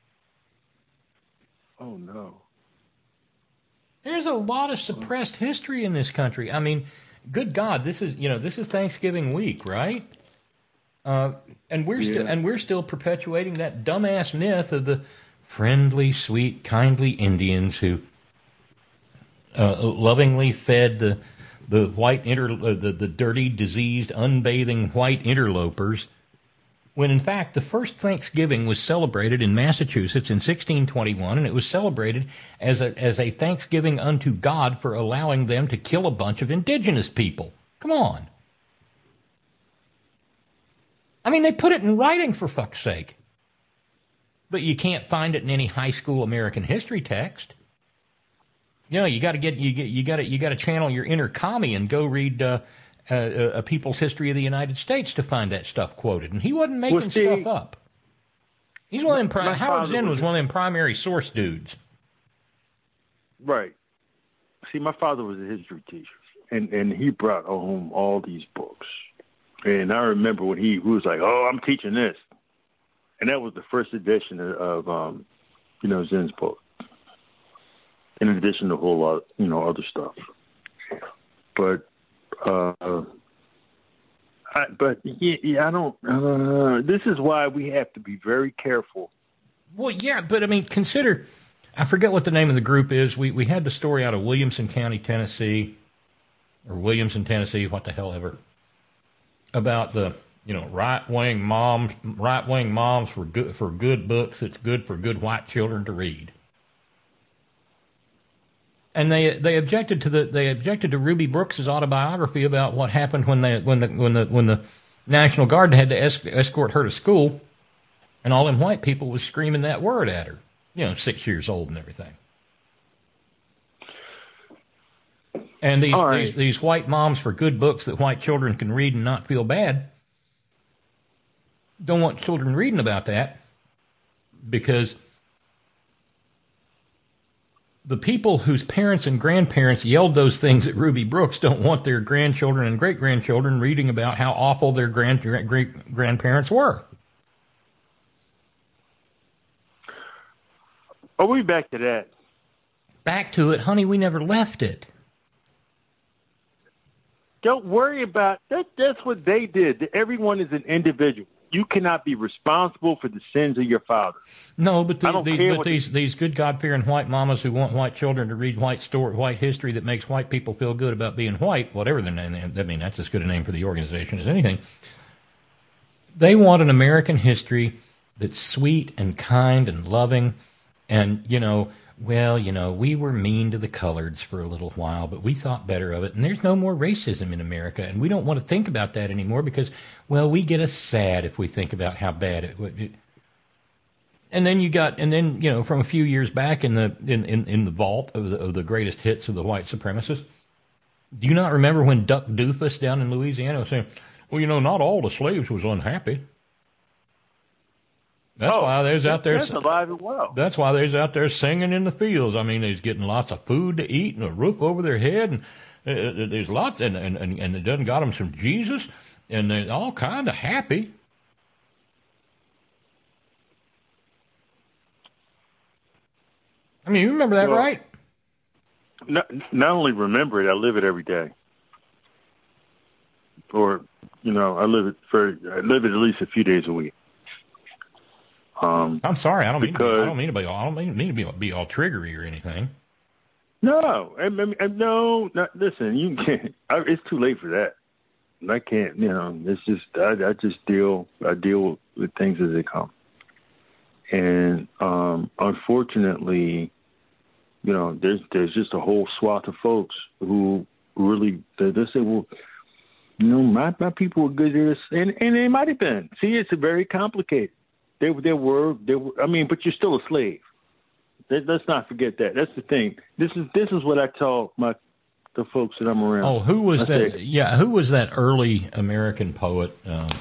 Oh no. There's a lot of suppressed history in this country. I mean, good God, this is Thanksgiving week, right? And we're still perpetuating that dumbass myth of the friendly, sweet, kindly Indians who lovingly fed the the dirty, diseased, unbathing white interlopers, when in fact the first Thanksgiving was celebrated in Massachusetts in 1621, and it was celebrated as a Thanksgiving unto God for allowing them to kill a bunch of indigenous people. Come on. I mean, they put it in writing, for fuck's sake. But you can't find it in any high school American history text. You know, you got to channel your inner commie and go read A People's History of the United States to find that stuff quoted. And he wasn't making stuff up. He's one of them. Howard Zinn was one of them primary source dudes. Right. See, my father was a history teacher, and he brought home all these books. And I remember when he was like, "Oh, I'm teaching this," and that was the first edition of Zen's book. In addition to a whole lot, other stuff. But I don't. This is why we have to be very careful. Well, yeah, but I mean, consider. I forget what the name of the group is. We had the story out of Williamson County, Tennessee, or Williamson, Tennessee, what the hell ever, about the right wing moms for good books that's good for good white children to read. And they objected to Ruby Brooks's autobiography about what happened when the National Guard had to escort her to school, and all them white people was screaming that word at her. 6 years old and everything. And these white moms for good books that white children can read and not feel bad don't want children reading about that, because the people whose parents and grandparents yelled those things at Ruby Brooks don't want their grandchildren and great-grandchildren reading about how awful their great-grandparents were. Are we back to that? Back to it, honey, we never left it. Don't worry about that. That's what they did. Everyone is an individual. You cannot be responsible for the sins of your father. No, but these good God-fearing white mamas who want white children to read white history that makes white people feel good about being white, whatever their name, I mean, that's as good a name for the organization as anything. They want an American history that's sweet and kind and loving. And, we were mean to the coloreds for a little while, but we thought better of it. And there's no more racism in America. And we don't want to think about that anymore because, we get us sad if we think about how bad it would. And then from a few years back in the vault of the greatest hits of the white supremacists, do you not remember when Duck Doofus down in Louisiana was saying, not all the slaves was unhappy. That's why there's out there. That's alive and well. That's why there's out there singing in the fields. I mean, they's getting lots of food to eat and a roof over their head, and there's lots, and it doesn't got them some Jesus, and they're all kind of happy. I mean, you remember that, right? Not only remember it, I live it every day. Or, I live it at least a few days a week. I'm sorry, I don't mean to be all triggery or anything. No, no. Listen, you can't. It's too late for that. I can't. It's just I deal with things as they come, and unfortunately, there's just a whole swath of folks who really they say, well, my people were good at this, and they might have been. See, it's very complicated. They were. I mean, but you're still a slave. Let's not forget that. That's the thing. This is what I tell the folks that I'm around. Oh, who was that? Yeah, who was that early American poet?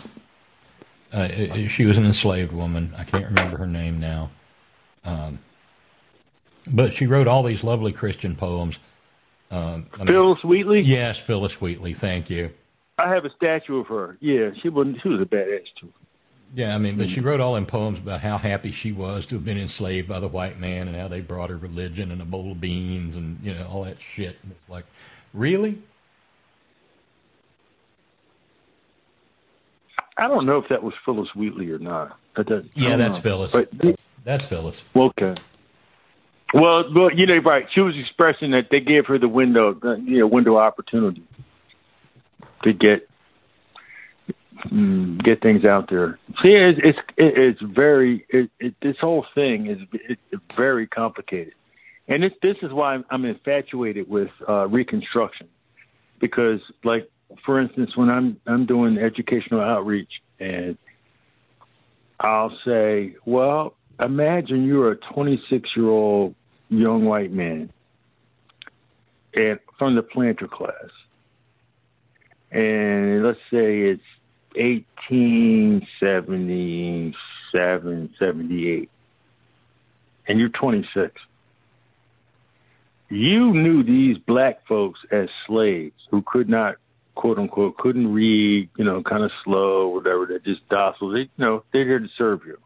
She was an enslaved woman. I can't remember her name now. But she wrote all these lovely Christian poems. Phyllis Wheatley? Yes, Phyllis Wheatley. Thank you. I have a statue of her. Yeah, she was a badass too. Yeah, I mean, but she wrote all them poems about how happy she was to have been enslaved by the white man and how they brought her religion and a bowl of beans and, all that shit. And it's like, really? I don't know if that was Phyllis Wheatley or not. That's Phyllis. But that's Phyllis. Okay. Well, right. She was expressing that they gave her the window opportunity to get things out there. See, it's very this whole thing is very complicated, and this is why I'm infatuated with Reconstruction, because, like, for instance, when I'm doing educational outreach, and I'll say, well, imagine you're a 26-year-old young white man, and from the planter class, and let's say it's 1877, 78, and you're 26. you knew these black folks as slaves who could not, quote unquote, couldn't read, kind of slow, whatever. They're just docile. They're here to serve you.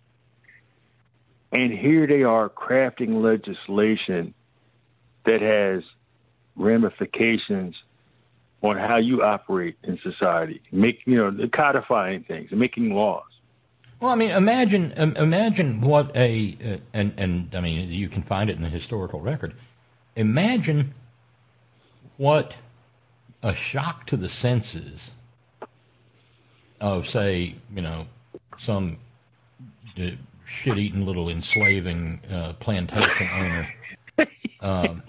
And here they are crafting legislation that has ramifications on how you operate in society, codifying things and making laws. Well, I mean, imagine what and I mean, you can find it in the historical record. Imagine what a shock to the senses of, say, some shit-eating little enslaving plantation owner.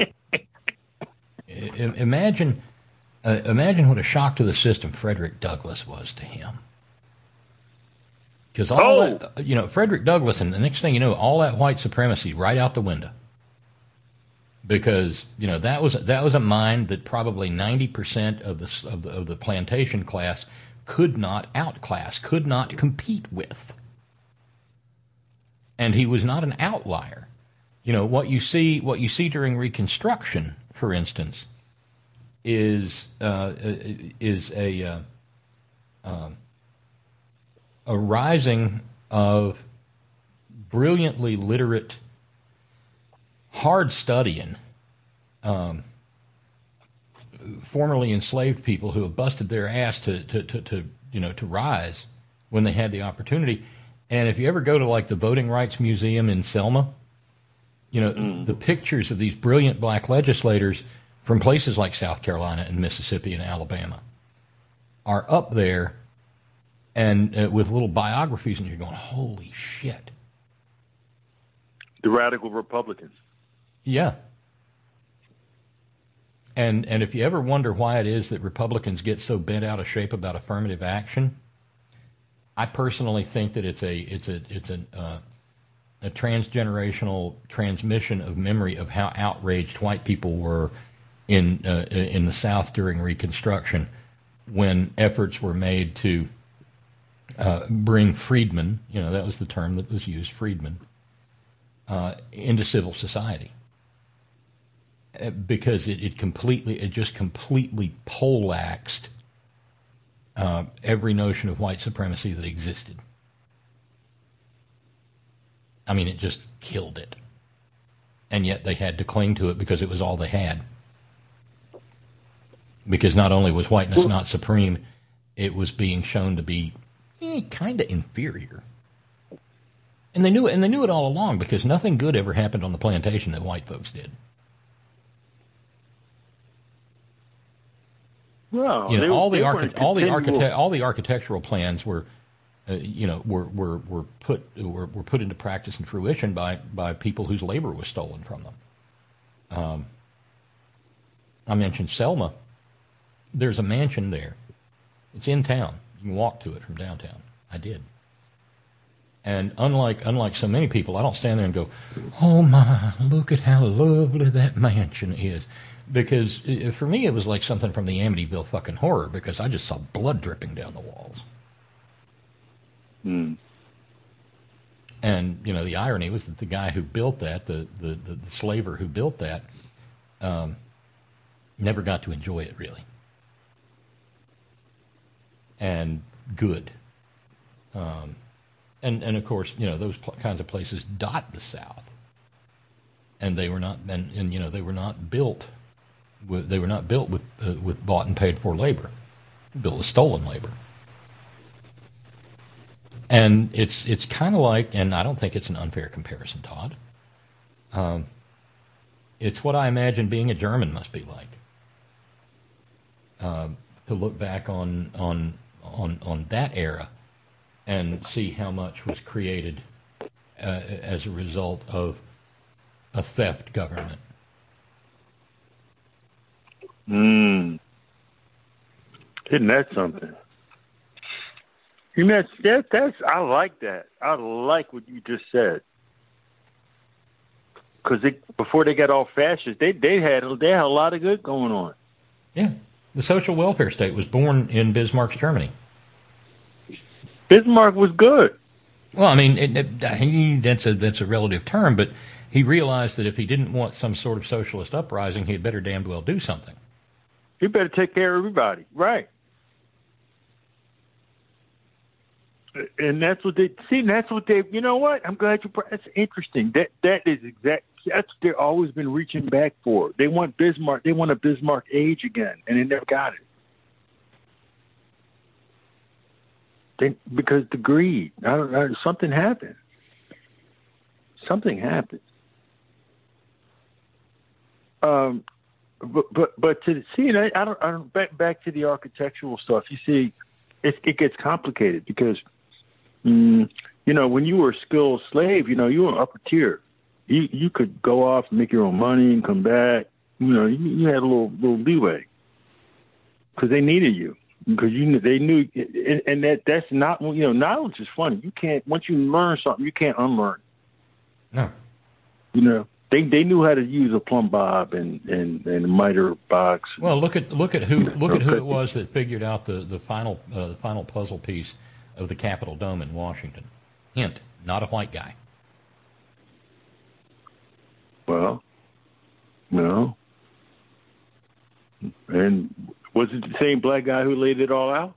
Imagine what a shock to the system Frederick Douglass was to him. Because Frederick Douglass, and the next thing you know, all that white supremacy right out the window. Because that was a mind that probably 90% of the plantation class could not outclass, could not compete with. And he was not an outlier. What you see during Reconstruction, for instance, is a rising of brilliantly literate, hard studying, formerly enslaved people who have busted their ass to rise when they had the opportunity. And if you ever go to like the Voting Rights Museum in Selma, the pictures of these brilliant black legislators from places like South Carolina and Mississippi and Alabama are up there, and with little biographies, and you're going, holy shit. The radical Republicans. Yeah. And if you ever wonder why it is that Republicans get so bent out of shape about affirmative action, I personally think that it's a transgenerational transmission of memory of how outraged white people were in the South during Reconstruction, when efforts were made to bring freedmen, that was the term that was used, freedmen, into civil society, because it just completely poleaxed every notion of white supremacy that existed. I mean, it just killed it. And yet they had to cling to it because it was all they had. Because not only was whiteness not supreme, it was being shown to be kind of inferior. And they knew it all along, because nothing good ever happened on the plantation that white folks did. No, all the architectural plans were put into practice and fruition by people whose labor was stolen from them. I mentioned Selma. There's a mansion there. It's in town. You can walk to it from downtown. I did. And unlike so many people, I don't stand there and go, "Oh my, look at how lovely that mansion is," because for me it was like something from the Amityville fucking Horror, because I just saw blood dripping down the walls. Mm. And the irony was that the guy who built that, the slaver who built that, never got to enjoy it really. And good. And of course, those kinds of places dot the South, and they were not, and they were not built with bought and paid for labor, built with stolen labor. And it's kind of like, and I don't think it's an unfair comparison, Todd. It's what I imagine being a German must be like. To look back on that era and see how much was created as a result of a theft government. Isn't that something? That's I like that. I like what you just said. Because before they got all fascist, they had a lot of good going on. Yeah, the social welfare state was born in Bismarck's Germany. Bismarck was good. Well, I mean, that's a relative term, but he realized that if he didn't want some sort of socialist uprising, he'd better damned well do something. You better take care of everybody, right? And that's what they see. And that's what they. You know what? I'm glad you. That's interesting. That is exact. That's what they've always been reaching back for. They want Bismarck. They want a Bismarck age again, and they never got it. Because the greed. I don't know. Something happened. Something happened. But to see, and I don't back to the architectural stuff. You see, it gets complicated because, you know, when you were a skilled slave, you know, you were upper tier. You could go off and make your own money and come back. You know, you had a little leeway because they needed you because they knew, and that's not, you know, knowledge is funny. You can't, once you learn something, you can't unlearn. No, you know. They knew how to use a plumb bob and a miter box. Well, look at who it was that figured out the final puzzle piece of the Capitol Dome in Washington. Hint: not a white guy. Well, no. And was it the same black guy who laid it all out?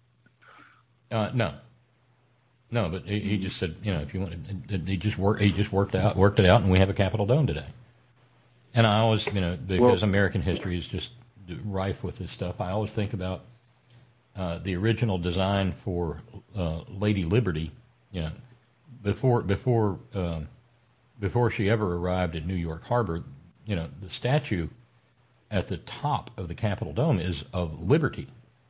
No, but he just said, you know, if you want, he just worked it out, and we have a Capitol Dome today. And I always, you know, because American history is just rife with this stuff, I always think about the original design for Lady Liberty. You know, before she ever arrived at New York Harbor, you know, the statue at the top of the Capitol Dome is of Liberty.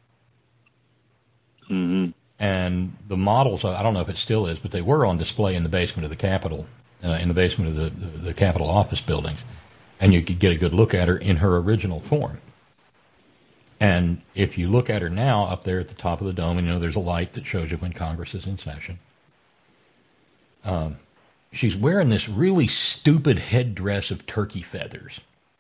Mm-hmm. And the models, I don't know if it still is, but they were on display in the basement of the Capitol, in the basement of the Capitol office buildings. And you could get a good look at her in her original form. And if you look at her now up there at the top of the dome, and you know there's a light that shows you when Congress is in session, she's wearing this really stupid headdress of turkey feathers.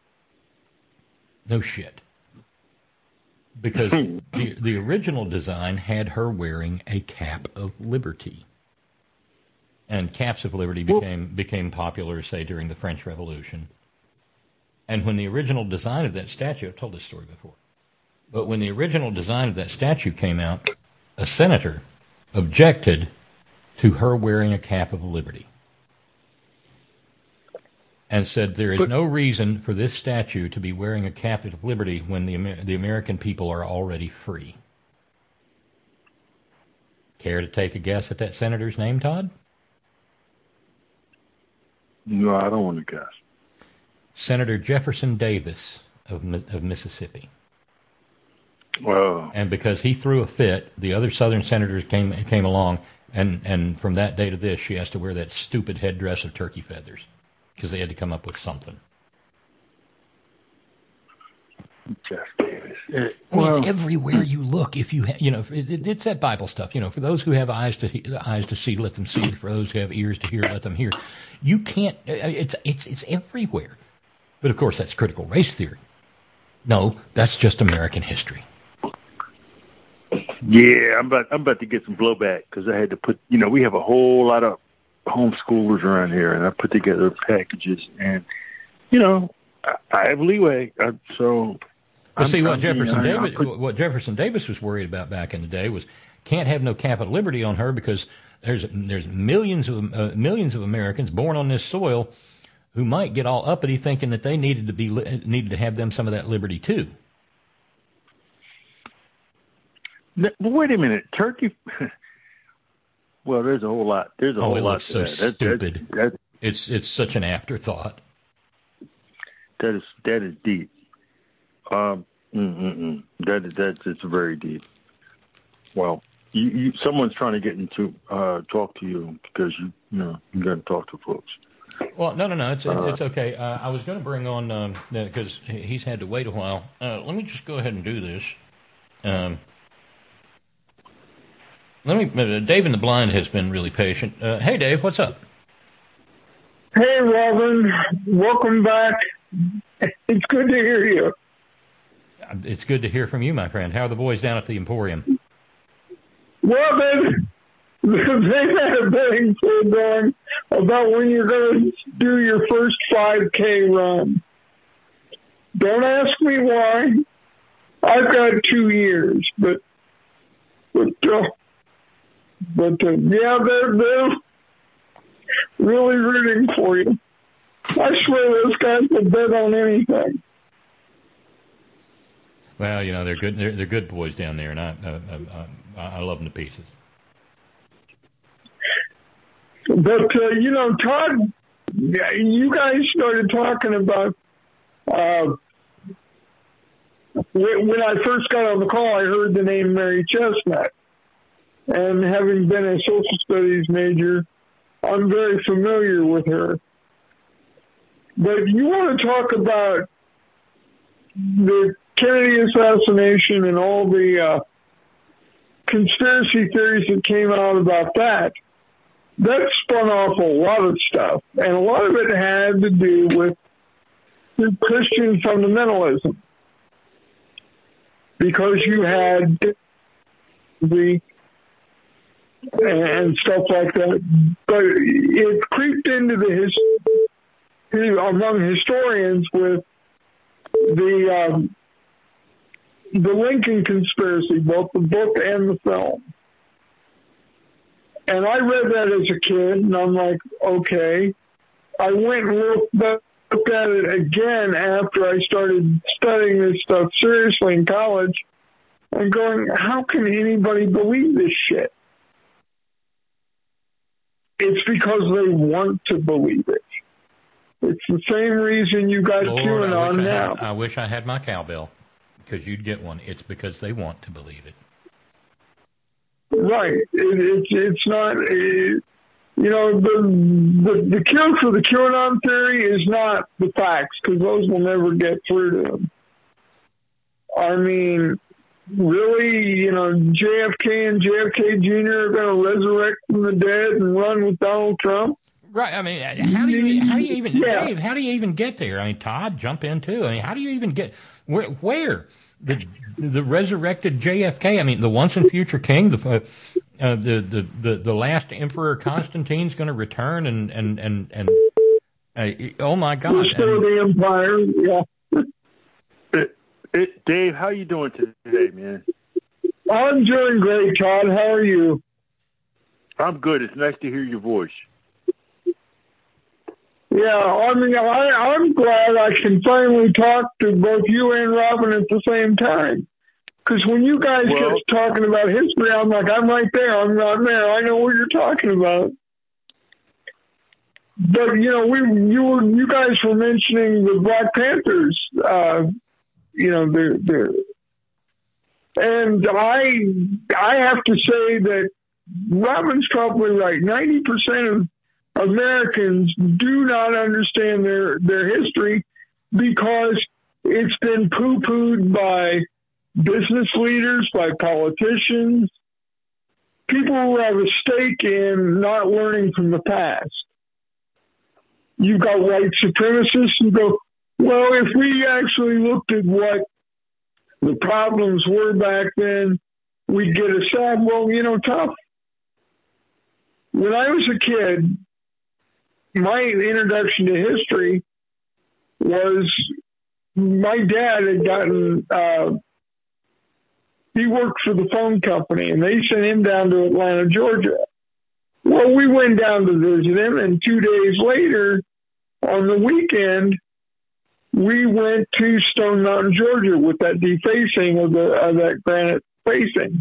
No shit. Because the original design had her wearing a cap of liberty. And caps of liberty became popular, say, during the French Revolution. And when the original design of that statue, I've told this story before, but when the original design of that statue came out, a senator objected to her wearing a cap of liberty and said there is no reason for this statue to be wearing a cap of liberty when the American people are already free. Care to take a guess at that senator's name, Todd? No, I don't want to guess. Senator Jefferson Davis of Mississippi. Wow. And because he threw a fit, the other Southern senators came along, and from that day to this, she has to wear that stupid headdress of turkey feathers because they had to come up with something. Jeff Davis. It's everywhere you look. If you you know, it's that Bible stuff. You know, for those who have eyes to see, let them see. For those who have ears to hear, let them hear. You can't. It's everywhere. But of course, that's critical race theory. No, that's just American history. Yeah, I'm about to get some blowback because I had to put. You know, we have a whole lot of homeschoolers around here, and I put together packages, and you know, I have leeway. So, what Jefferson Davis was worried about back in the day was can't have no cap of liberty on her because there's millions of Americans born on this soil who might get all uppity thinking that they needed to have them some of that liberty too. Wait a minute, Turkey. Well, there's a whole lot. There's a whole lot. Looks so stupid. It's such an afterthought. That is deep. That's very deep. Well, someone's trying to get into talk to you because you got to talk to folks. Well, no. It's okay. I was going to bring on because he's had to wait a while. Let me just go ahead and do this. Dave in the Blind has been really patient. Hey, Dave, what's up? Hey, Robin. Welcome back. It's good to hear you. It's good to hear from you, my friend. How are the boys down at the Emporium? Well, they've had a betting pool going about when you're going to do your first 5K run. Don't ask me why. I've got 2 years, but yeah, they're really rooting for you. I swear those guys will bet on anything. Well, you know, they're good. They're good boys down there, and I love them to pieces. But you know, Todd, you guys started talking about when I first got on the call. I heard the name Mary Chestnut, and having been a social studies major, I'm very familiar with her. But you want to talk about the Kennedy assassination and all the conspiracy theories that came out about that. That spun off a lot of stuff, and a lot of it had to do with Christian fundamentalism, because you had and stuff like that. But it creeped into among historians with the Lincoln conspiracy, both the book and the film. And I read that as a kid, and I'm like, okay. I went and looked at it again after I started studying this stuff seriously in college, and going, how can anybody believe this shit? It's because they want to believe it. It's the same reason you got QAnon now. I wish I had my cowbell, because you'd get one. It's because they want to believe it. Right. It's not, you know, the cure for the QAnon theory is not the facts, because those will never get through to them. I mean, really, you know, JFK and JFK Jr. are going to resurrect from the dead and run with Donald Trump? Right. I mean, how do you even, Dave, how do you even get there? I mean, Todd, jump in too. I mean, how do you even get, where? The resurrected JFK. I mean, the once and future king. The last emperor Constantine's going to return, and oh my God! Restore the empire. Yeah. Dave, how you doing today, man? I'm doing great, Todd. How are you? I'm good. It's nice to hear your voice. Yeah, I mean, I'm glad I can finally talk to both you and Robin at the same time. Because when you guys get talking about history, I'm like, I'm right there. I'm not there. I know what you're talking about. But you know, you guys were mentioning the Black Panthers. You know, they're and I have to say that Robin's probably right. 90% of Americans do not understand their history, because it's been poo-pooed by business leaders, by politicians, people who have a stake in not learning from the past. You've got white supremacists who go, well, if we actually looked at what the problems were back then, we'd get a sad, well, you know, tough. When I was a kid, my introduction to history was my dad had gotten, he worked for the phone company, and they sent him down to Atlanta, Georgia. Well, we went down to visit him, and 2 days later, on the weekend, we went to Stone Mountain, Georgia, with that defacing of that granite facing.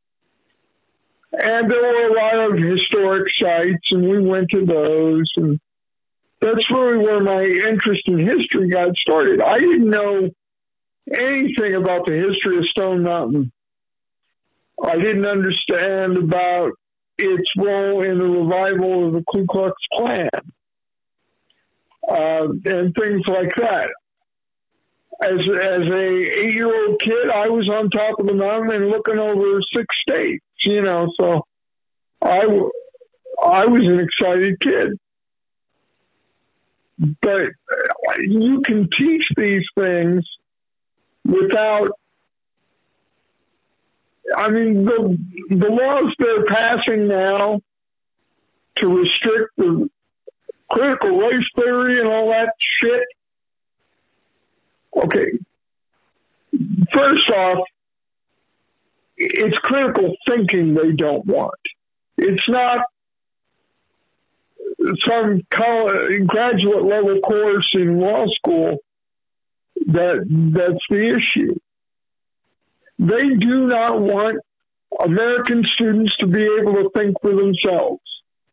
And there were a lot of historic sites, and we went to those. And that's really where my interest in history got started. I didn't know anything about the history of Stone Mountain. I didn't understand about its role in the revival of the Ku Klux Klan and things like that. As a 8-year-old kid, I was on top of the mountain and looking over 6 states, you know, so I was an excited kid. But you can teach these things without, I mean, the laws they're passing now to restrict the critical race theory and all that shit. Okay. First off, it's critical thinking they don't want. It's not some graduate level course in law school that's the issue. They do not want American students to be able to think for themselves.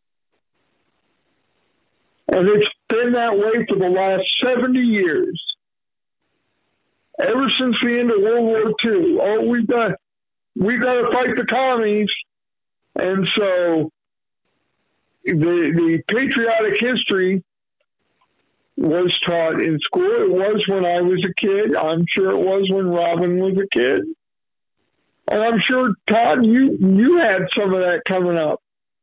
And it's been that way for the last 70 years. Ever since the end of World War II. Oh, we've got to fight the commies. And so the patriotic history was taught in school. It was when I was a kid. I'm sure it was when Robin was a kid. And I'm sure, Todd, you had some of that coming up.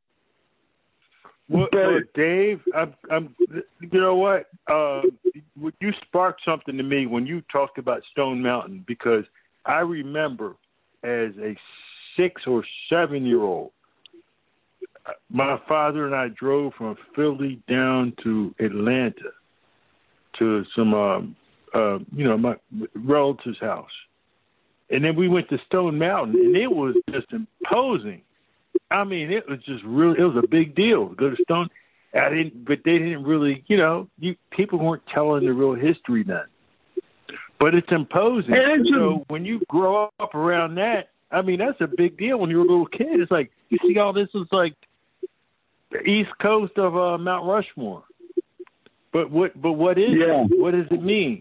Well, Dave, I'm. You know what? You sparked something to me when you talked about Stone Mountain, because I remember as a 6 or 7 year old, my father and I drove from Philly down to Atlanta to some, my relative's house. And then we went to Stone Mountain, and it was just imposing. I mean, it was just really, it was a big deal to go to Stone. But they didn't really, people weren't telling the real history then. But it's imposing. So when you grow up around that, I mean, that's a big deal when you're a little kid. It's like, you see all this is like the east coast of Mount Rushmore. But what is it? What does it mean?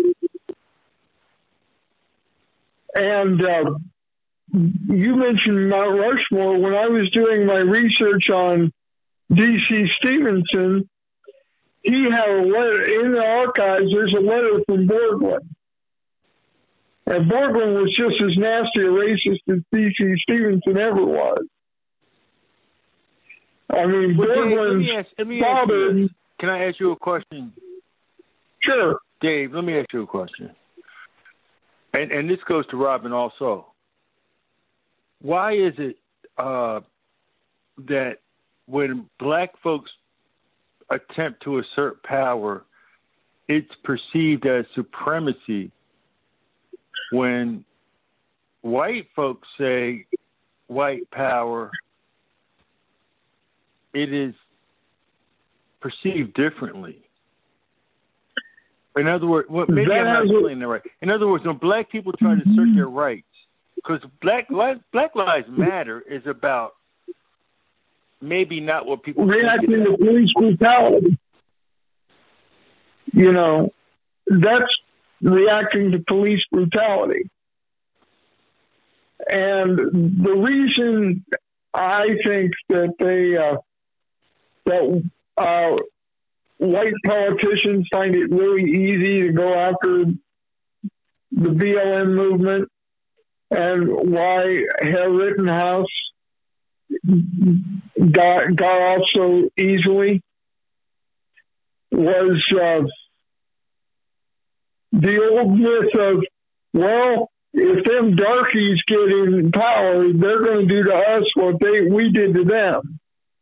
And you mentioned Mount Rushmore. When I was doing my research on D.C. Stevenson, he had a letter in the archives. There's a letter from Borglum. And Borglum was just as nasty a racist as D.C. Stevenson ever was. I mean, Borglum's father... Can I ask you a question? Sure. Dave, let me ask you a question. And this goes to Robin also. Why is it that when black folks attempt to assert power, it's perceived as supremacy? When white folks say white power, it is perceived differently. In other words, maybe I'm not explaining that right. In other words, when black people try to assert their rights, because Black Lives Matter is about maybe not what people reacting to police brutality. That's reacting to police brutality. And the reason I think that white politicians find it really easy to go after the BLM movement, and why Herr Rittenhouse got off so easily was the old myth of, well, if them darkies get in power, they're going to do to us what we did to them.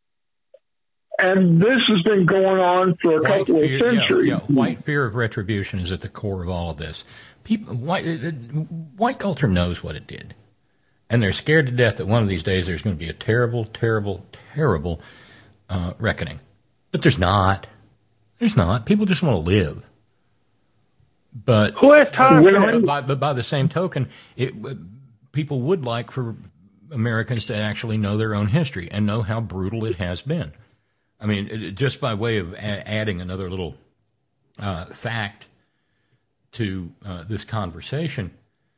And this has been going on for a couple of centuries. Yeah, white fear of retribution is at the core of all of this. White culture knows what it did. And they're scared to death that one of these days there's going to be a terrible, terrible, terrible reckoning. But there's not. There's not. People just want to live. But who has time for that? But by the same token, people would like for Americans to actually know their own history and know how brutal it has been. I mean, just by way of adding another little fact to this conversation,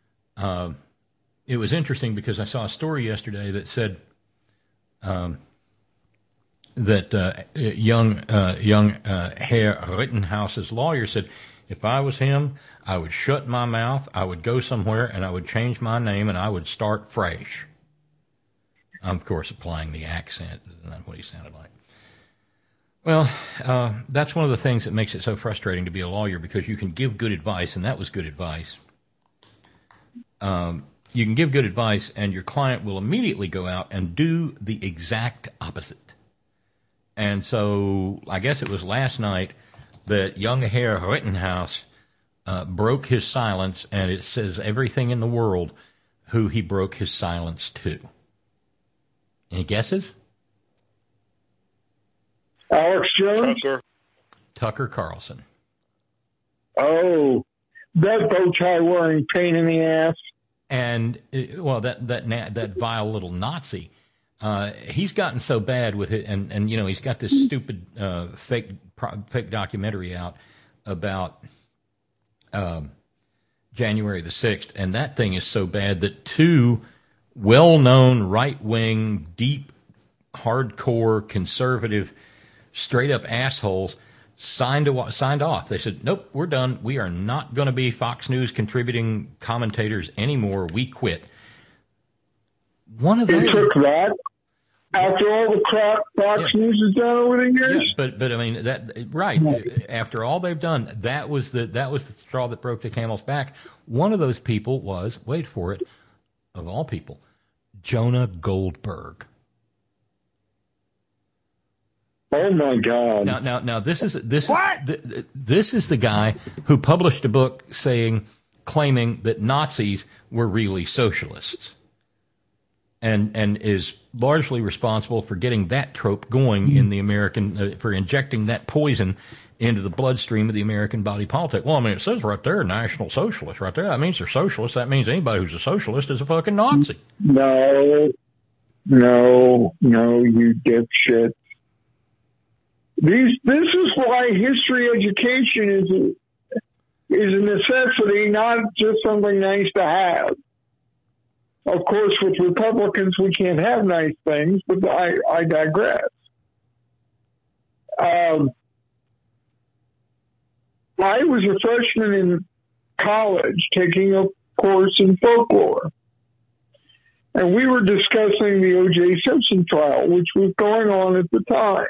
it was interesting because I saw a story yesterday that said that young Herr Rittenhouse's lawyer said, if I was him, I would shut my mouth, I would go somewhere, and I would change my name, and I would start fresh. I'm, of course, applying the accent. That's what he sounded like. Well, that's one of the things that makes it so frustrating to be a lawyer, because you can give good advice, and that was good advice. You can give good advice, and your client will immediately go out and do the exact opposite. And so I guess it was last night that young Herr Rittenhouse broke his silence, and it says everything in the world who he broke his silence to. Any guesses? Alex Jones? Tucker Carlson. Oh, that bow tie wearing pain in the ass. And, that vile little Nazi, he's gotten so bad with it, and he's got this stupid fake documentary out about January the 6th, and that thing is so bad that two well-known right-wing, deep, hardcore, conservative, straight-up assholes signed off. They said, nope, we're done. We are not going to be Fox News contributing commentators anymore. We quit. One of those. It took that after all the crap Fox News has done over the years. Yeah, but I mean that right after all they've done, that was the straw that broke the camel's back. One of those people was, wait for it, of all people, Jonah Goldberg. Oh my God! Now this is the guy who published a book claiming that Nazis were really socialists, and is largely responsible for getting that trope going in the American, for injecting that poison into the bloodstream of the American body politic. Well, I mean, it says right there, National Socialist, right there. That means they're socialists. That means anybody who's a socialist is a fucking Nazi. No, you dipshit. This is why history education is a necessity, not just something nice to have. Of course, with Republicans, we can't have nice things, but I digress. I was a freshman in college taking a course in folklore, and we were discussing the O.J. Simpson trial, which was going on at the time.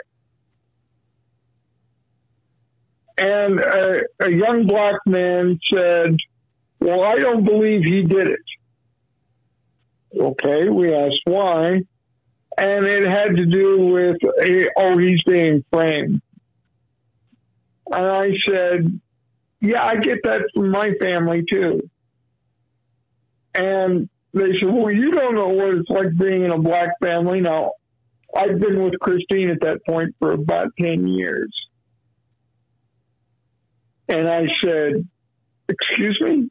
And a young black man said, well, I don't believe he did it. Okay, we asked why. And it had to do with, he's being framed. And I said, yeah, I get that from my family too. And they said, well, you don't know what it's like being in a black family. Now, I've been with Christine at that point for about 10 years. And I said, excuse me?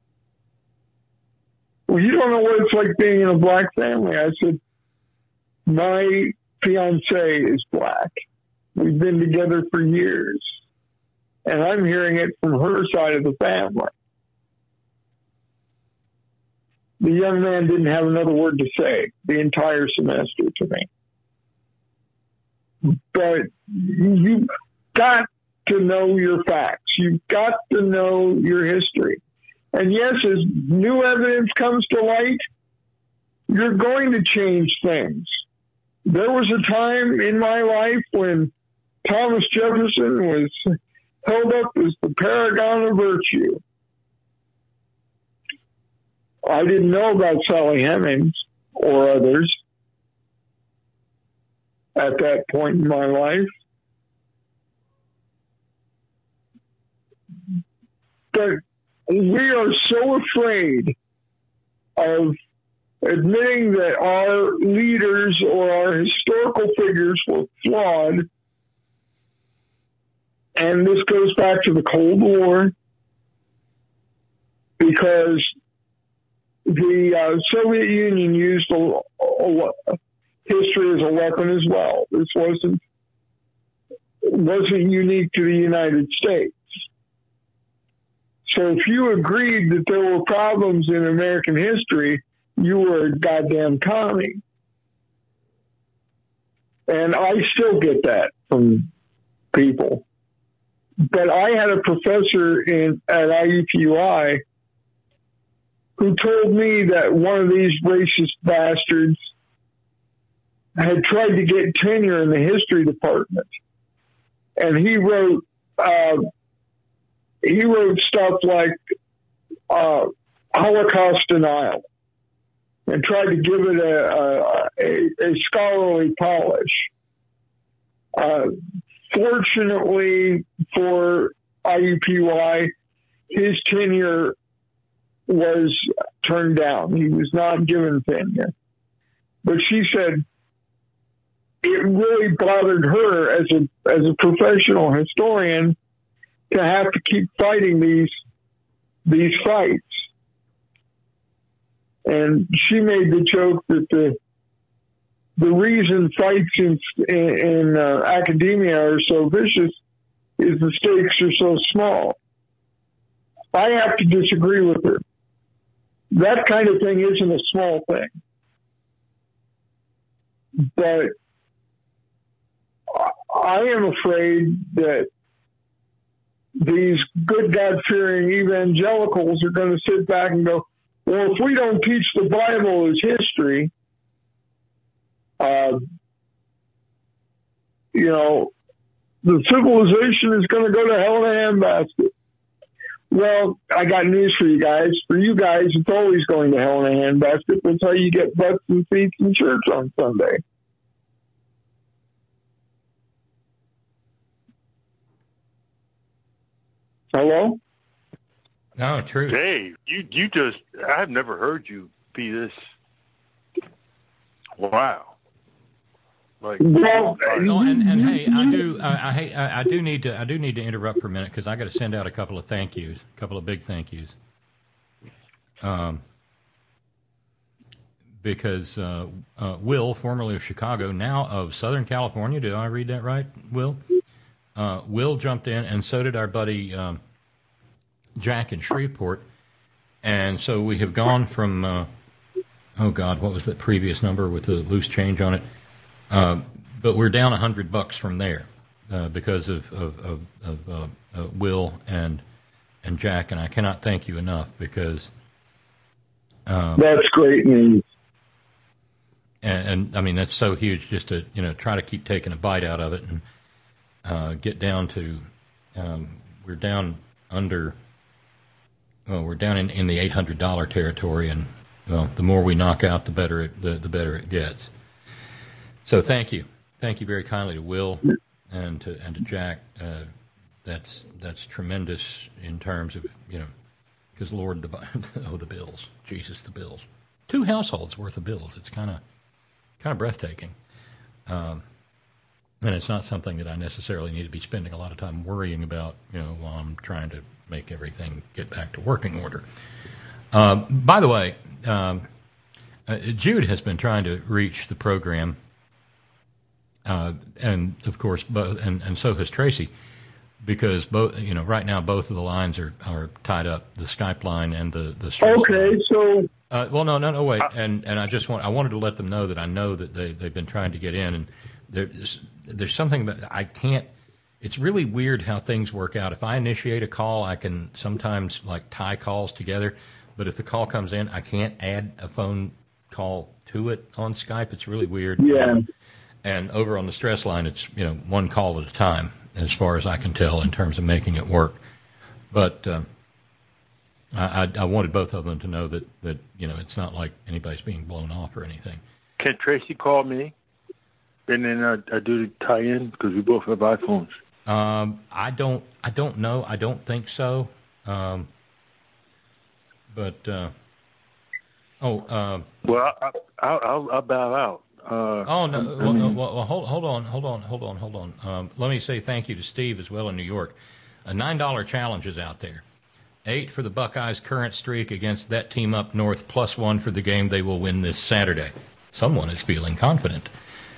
Well, you don't know what it's like being in a black family. I said, my fiance is black. We've been together for years. And I'm hearing it from her side of the family. The young man didn't have another word to say the entire semester to me. But you've got to know your facts. You've got to know your history. And yes, as new evidence comes to light, you're going to change things. There was a time in my life when Thomas Jefferson was held up as the paragon of virtue. I didn't know about Sally Hemings or others at that point in my life. But we are so afraid of admitting that our leaders or our historical figures were flawed. And this goes back to the Cold War, because the Soviet Union used history as a weapon as well. This wasn't unique to the United States. So if you agreed that there were problems in American history, you were a goddamn commie. And I still get that from people. But I had a professor at IUPUI who told me that one of these racist bastards had tried to get tenure in the history department. And he wrote stuff like Holocaust denial and tried to give it a scholarly polish. Fortunately for IUPUI, his tenure was turned down. He was not given tenure. But she said it really bothered her as a professional historian to have to keep fighting these fights. And she made the joke that the reason fights in academia are so vicious is the stakes are so small. I have to disagree with her. That kind of thing isn't a small thing. But I am afraid that these good God-fearing evangelicals are going to sit back and go, well, if we don't teach the Bible as history, the civilization is going to go to hell in a handbasket. Well, I got news for you guys. For you guys, it's always going to hell in a handbasket. That's how you get butts and seats in church on Sunday. Hello? No, true. Dave, you just, I've never heard you be this, wow. Like, well, and hey, I do need to interrupt for a minute because I got to send out a couple of thank yous, a couple of big thank yous. Because Will, formerly of Chicago, now of Southern California, did I read that right, Will? Will jumped in, and so did our buddy Jack in Shreveport. And so we have gone from, oh God, what was that previous number with the loose change on it? But we're down $100 from there because of Will and Jack, and I cannot thank you enough because that's great news. And I mean that's so huge just to try to keep taking a bite out of it and get down to we're down under. Well, we're down in the $800 territory, and well, the more we knock out, the better it gets. So thank you very kindly to Will and to Jack. That's tremendous in terms of because Lord the bills, Jesus the bills, 2 households worth of bills. It's kind of breathtaking, and it's not something that I necessarily need to be spending a lot of time worrying about. While I'm trying to make everything get back to working order. By the way, Jude has been trying to reach the program. And of course, and so has Tracy, because both, right now both of the lines are tied up, the Skype line and the stress line. So. Well, no, wait, and I wanted to let them know that I know that they've been trying to get in, and there's something that I can't. It's really weird how things work out. If I initiate a call, I can sometimes tie calls together, but if the call comes in, I can't add a phone call to it on Skype. It's really weird. Yeah. And over on the stress line, it's one call at a time, as far as I can tell, in terms of making it work. But I wanted both of them to know that it's not like anybody's being blown off or anything. Can Tracy call me, and then I do the tie-in because we both have iPhones? I don't know. I don't think so. Well, I'll bow out. Oh no! Well, hold on. Let me say thank you to Steve as well in New York. A $9 challenge is out there. 8 for the Buckeyes' current streak against that team up north, +1 for the game they will win this Saturday. Someone is feeling confident.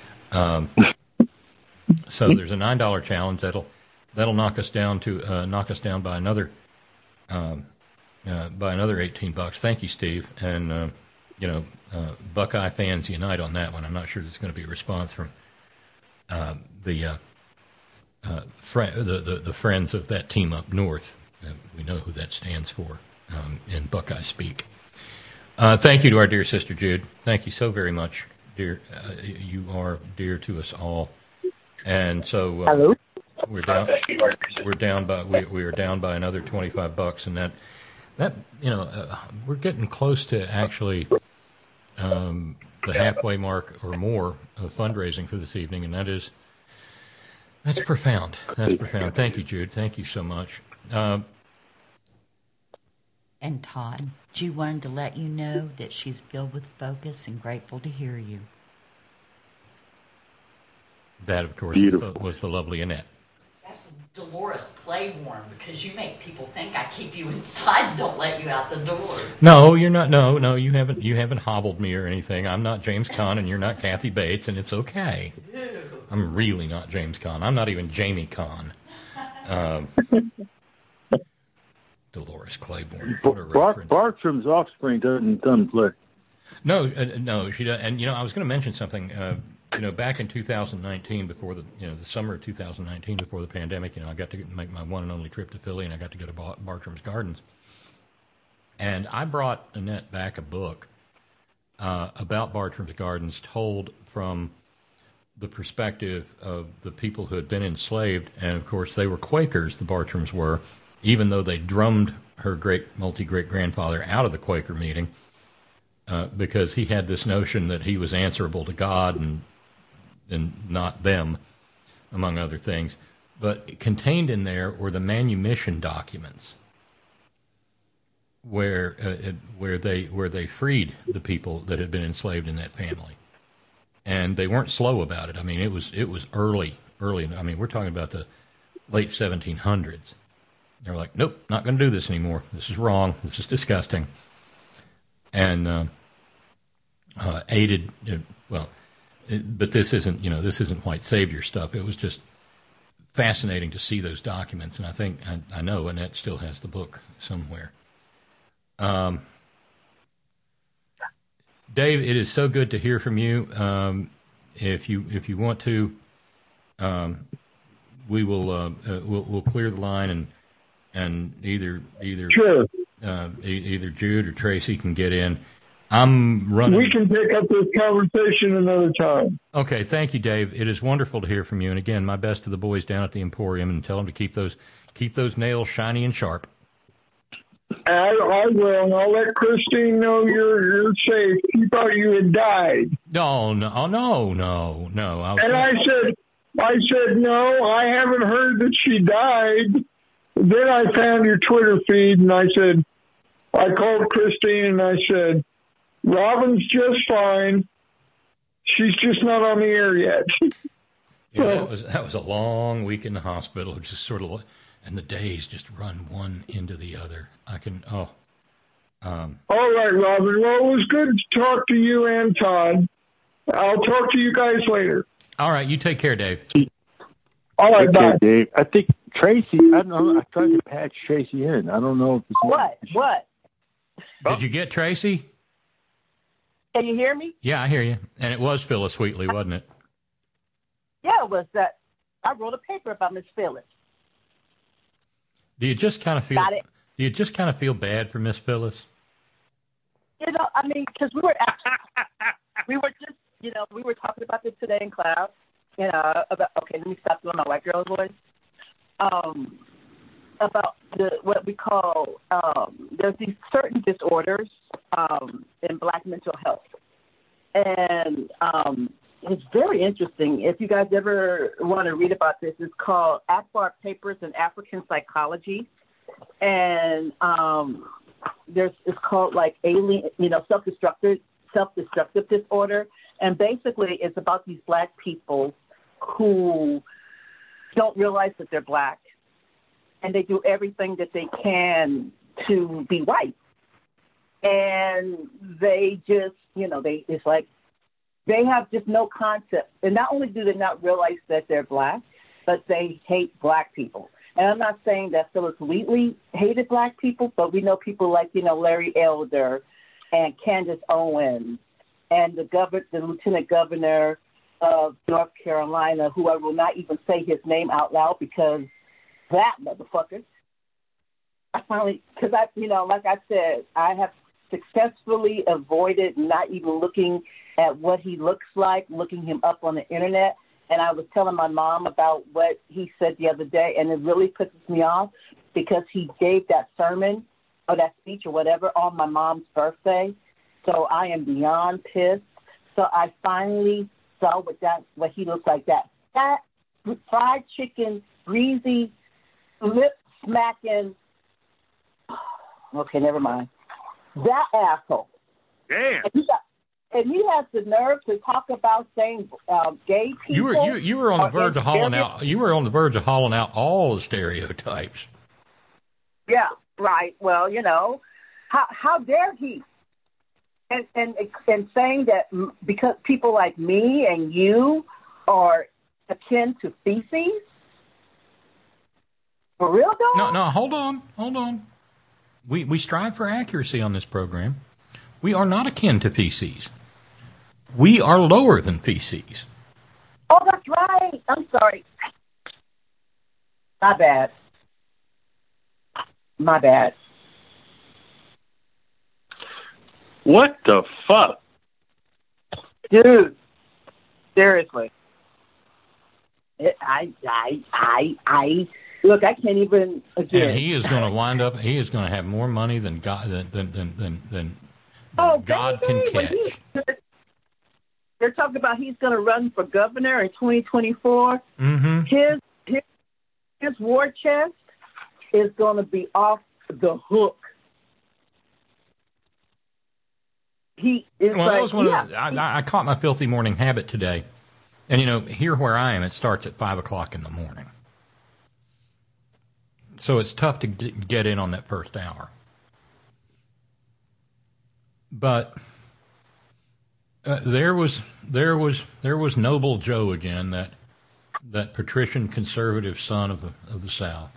So there's a $9 challenge that'll knock us down by another $18. Thank you, Steve, and Buckeye fans unite on that one. I'm not sure there's going to be a response from the friends of that team up north. We know who that stands for in Buckeye speak. Thank you to our dear sister Jude. Thank you so very much, dear. You are dear to us all. And so hello. We are down by another $25, and that we're getting close to actually the halfway mark or more of fundraising for this evening, and that is That's profound. That's profound. Thank you, Jude. Thank you so much. And Todd, Ju wanted to let you know that she's filled with focus and grateful to hear you. That, of course, was the lovely Annette. That's Dolores Claiborne, because you make people think I keep you inside and don't let you out the door. No, you're not. No, you haven't hobbled me or anything. I'm not James Caan, and you're not Kathy Bates, and it's okay. I'm really not James Caan. I'm not even Jamie Caan. Dolores Claiborne. What a reference. Bartram's offspring doesn't play. No, she does. And I was going to mention something. Back in 2019, before the summer of 2019, before the pandemic, I got to make my one and only trip to Philly, and I got to go to Bartram's Gardens. And I brought Annette back a book about Bartram's Gardens, told from the perspective of the people who had been enslaved, and of course they were Quakers. The Bartrams were, even though they drummed her multi-great-grandfather out of the Quaker meeting because he had this notion that he was answerable to God and not them, among other things. But contained in there were the manumission documents where they freed the people that had been enslaved in that family, and they weren't slow about it. I mean, it was early. I mean, we're talking about the late 1700s. They were like, nope, not going to do this anymore. This is wrong. This is disgusting. And aided, but this isn't white savior stuff. It was just fascinating to see those documents, and I know Annette still has the book somewhere. Dave, it is so good to hear from you. If you want to, we will we'll clear the line and either sure. Either Jude or Tracy can get in. I'm running. We can pick up this conversation another time. Okay, thank you, Dave. It is wonderful to hear from you. And again, my best to the boys down at the Emporium, and tell them to keep those nails shiny and sharp. I will, and I'll let Christine know you're safe. She thought you had died. No. And I said, no, I haven't heard that she died. Then I found your Twitter feed, and I called Christine, and I said, Robin's just fine. She's just not on the air yet. Yeah, that was a long week in the hospital, just sort of, and the days just run one into the other. All right, Robin. Well, it was good to talk to you and Todd. I'll talk to you guys later. All right, you take care, Dave. All right, bye. Dave. I think Tracy, I don't know, I tried to patch Tracy in. I don't know if it's... What? Did you get Tracy? Can you hear me? Yeah, I hear you. And it was Phyllis Wheatley, wasn't it? Yeah, it was that. I wrote a paper about Miss Phyllis. Do you just kind of feel bad for Miss Phyllis? I mean, because we were talking about this today in class. About, okay, let me stop doing my white girl voice. About what we call, there's these certain disorders in Black mental health. And it's very interesting. If you guys ever want to read about this, it's called Akbar Papers in African Psychology. And it's called like alien, self-destructive disorder. And basically it's about these Black people who don't realize that they're Black, and they do everything that they can to be white. And they just, it's like they have just no concept. And not only do they not realize that they're Black, but they hate Black people. And I'm not saying that Phyllis Wheatley hated Black people, but we know people like, Larry Elder and Candace Owens and the lieutenant governor of North Carolina, who I will not even say his name out loud because that motherfucker. Because like I said, I have successfully avoided not even looking at what he looks like, looking him up on the internet. And I was telling my mom about what he said the other day, and it really pisses me off because he gave that sermon or that speech or whatever on my mom's birthday. So I am beyond pissed. So I finally saw what he looked like. That fried chicken, greasy, lip smacking. Okay, never mind. That asshole. Damn. And he has the nerve to talk about saying gay people. You were on the verge of hauling out. You were on the verge of hauling out all the stereotypes. Yeah, right. Well, you know, how dare he? And saying that because people like me and you are akin to feces. For real, though? No. Hold on. We strive for accuracy on this program. We are not akin to feces. We are lower than feces. Oh, that's right. I'm sorry. My bad. What the fuck? Dude, seriously. Look, I can't even, again. And he is going to wind up, he is going to have more money than God, than God can catch. They're talking about he's going to run for governor in 2024. Mm-hmm. His war chest is going to be off the hook. That was one of I caught my filthy morning habit today. And, you know, here where I am, it starts at 5 o'clock in the morning. So it's tough to get in on that first hour. But there was Noble Joe again, that patrician conservative son of the South,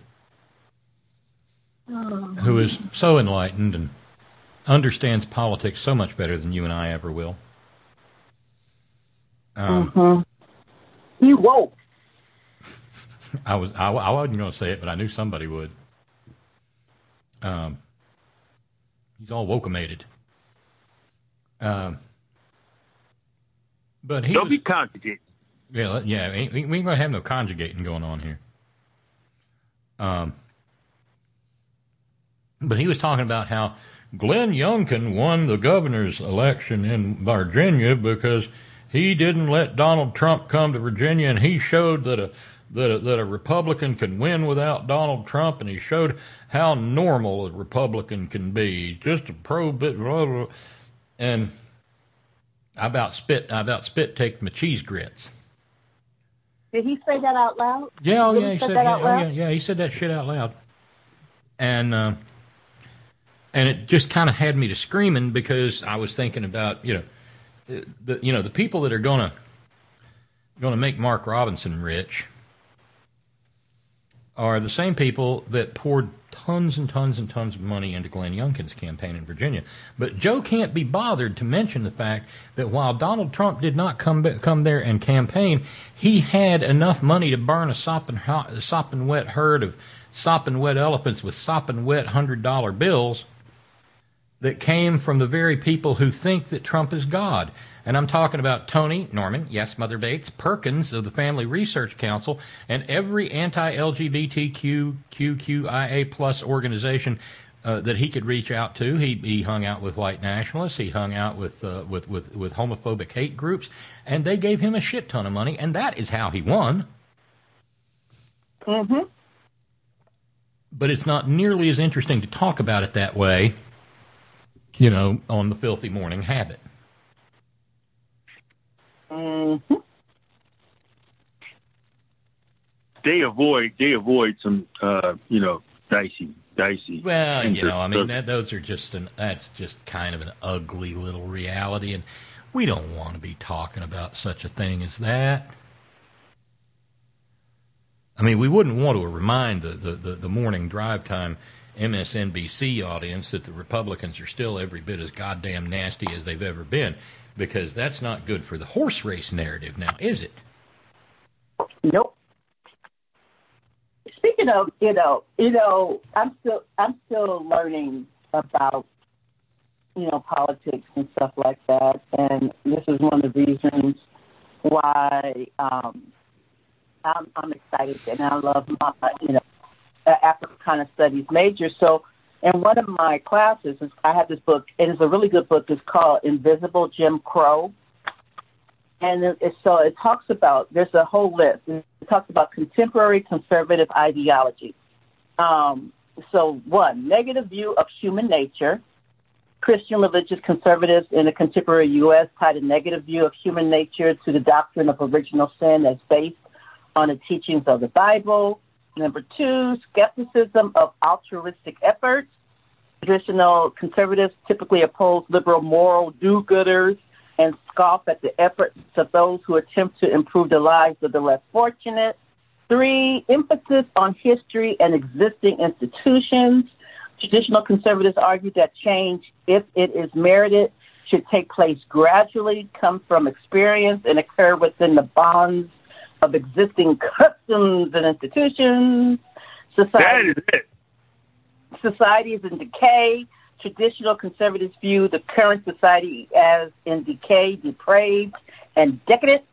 who is so enlightened and understands politics so much better than you and I ever will. He woke. I wasn't going to say it, but I knew somebody would. He's all woke-amated. But he Don't be conjugating. Yeah. We ain't going to have no conjugating going on here. But he was talking about how Glenn Youngkin won the governor's election in Virginia because he didn't let Donald Trump come to Virginia, and he showed that a Republican can win without Donald Trump, and he showed how normal a Republican can be, just a pro-bit, blah, blah, and I about spit take my cheese grits. Did he say that out loud? Yeah, he said that out loud? Yeah, he said that shit out loud, and it just kind of had me to screaming because I was thinking about the people that are gonna make Mark Robinson rich are the same people that poured tons and tons and tons of money into Glenn Youngkin's campaign in Virginia. But Joe can't be bothered to mention the fact that while Donald Trump did not come there and campaign, he had enough money to burn a sopping wet herd of sopping wet elephants with sopping wet $100 bills that came from the very people who think that Trump is God. And I'm talking about Tony Norman, yes, Mother Bates, Perkins of the Family Research Council, and every anti-LGBTQIA plus organization that he could reach out to. He hung out with white nationalists. He hung out with homophobic hate groups, and they gave him a shit ton of money, and that is how he won. Mm-hmm. But it's not nearly as interesting to talk about it that way, on the Filthy Morning Habit. Mm-hmm. They avoid some dicey. Well, those are that's just kind of an ugly little reality, and we don't want to be talking about such a thing as that. I mean, we wouldn't want to remind the morning drive time MSNBC audience that the Republicans are still every bit as goddamn nasty as they've ever been, because that's not good for the horse race narrative now, is it? Nope. Speaking of, I'm still learning about, politics and stuff like that, and this is one of the reasons why I'm excited, and I love my, Africana Studies major. So in one of my classes, I have this book, and it's a really good book. It's called Invisible Jim Crow. And so it talks about, there's a whole list. It talks about contemporary conservative ideology. So one, negative view of human nature. Christian religious conservatives in the contemporary U.S. tied a negative view of human nature to the doctrine of original sin as based on the teachings of the Bible. Number two, skepticism of altruistic efforts. Traditional conservatives typically oppose liberal moral do-gooders and scoff at the efforts of those who attempt to improve the lives of the less fortunate. Three, emphasis on history and existing institutions. Traditional conservatives argue that change, if it is merited, should take place gradually, come from experience, and occur within the bonds of existing customs and institutions. Society is in decay. Traditional conservatives view the current society as in decay, depraved, and decadent.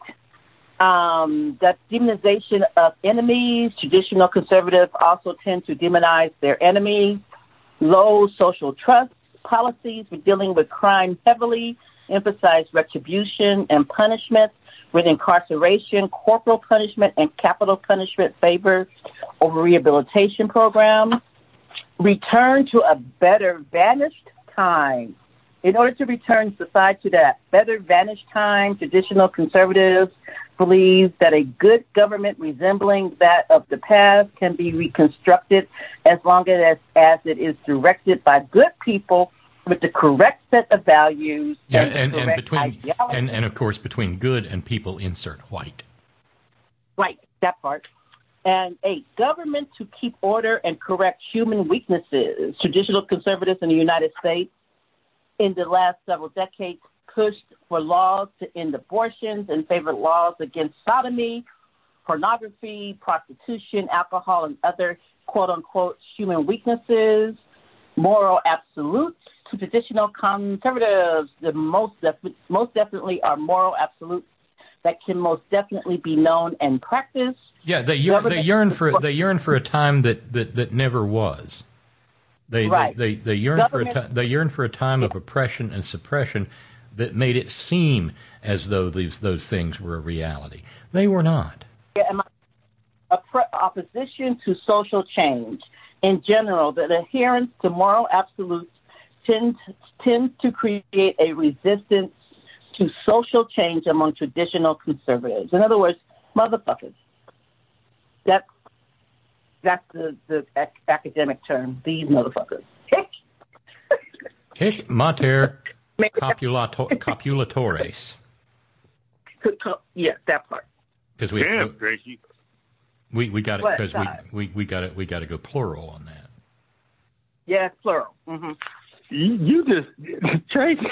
That demonization of enemies. Traditional conservatives also tend to demonize their enemies. Low social trust policies for dealing with crime heavily emphasize retribution and punishment, with incarceration, corporal punishment, and capital punishment favored over rehabilitation programs. Return to a better vanished time. In order to return society to that better vanished time, traditional conservatives believe that a good government resembling that of the past can be reconstructed as long as it is directed by good people with the correct set of values. And of course between good and people, insert white. Right, that part. And 8, government to keep order and correct human weaknesses. Traditional conservatives in the United States in the last several decades pushed for laws to end abortions and favored laws against sodomy, pornography, prostitution, alcohol, and other quote-unquote human weaknesses. Moral absolutes to traditional conservatives, the most definitely are moral absolutes that can most definitely be known and practiced. Yeah, they yearn for a time that never was. They yearn for a time of oppression and suppression that made it seem as though those things were a reality. They were not. Yeah, and opposition to social change. In general, the adherence to moral absolutes tends to create a resistance to social change among traditional conservatives. In other words, motherfuckers. That's the academic term. These motherfuckers. Hic mater copulatores. Yeah, that part. Because we got it. Because we got to go plural on that. Yeah, it's plural. Mm-hmm. You just Tracy.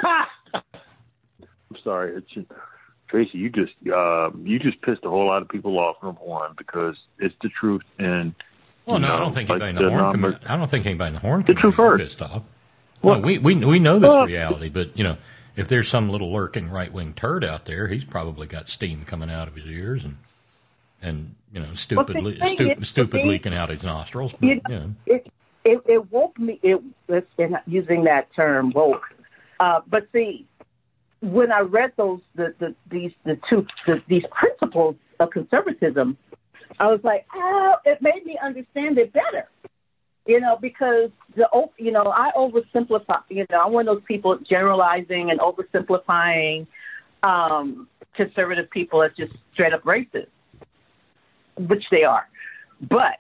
I'm sorry, Tracy. You just pissed a whole lot of people off. Number one, because it's the truth, and I don't think anybody in the Horn. I don't think anybody in the Horn the truth hurt. Pissed off. Well, we know this reality, but if there's some little lurking right wing turd out there, he's probably got steam coming out of his ears and stupid leaking out his nostrils. But, It woke me. Using that term woke, but see, when I read these principles of conservatism, I was like, it made me understand it better. Because I oversimplify. I'm one of those people generalizing and oversimplifying conservative people as just straight up racist, which they are. But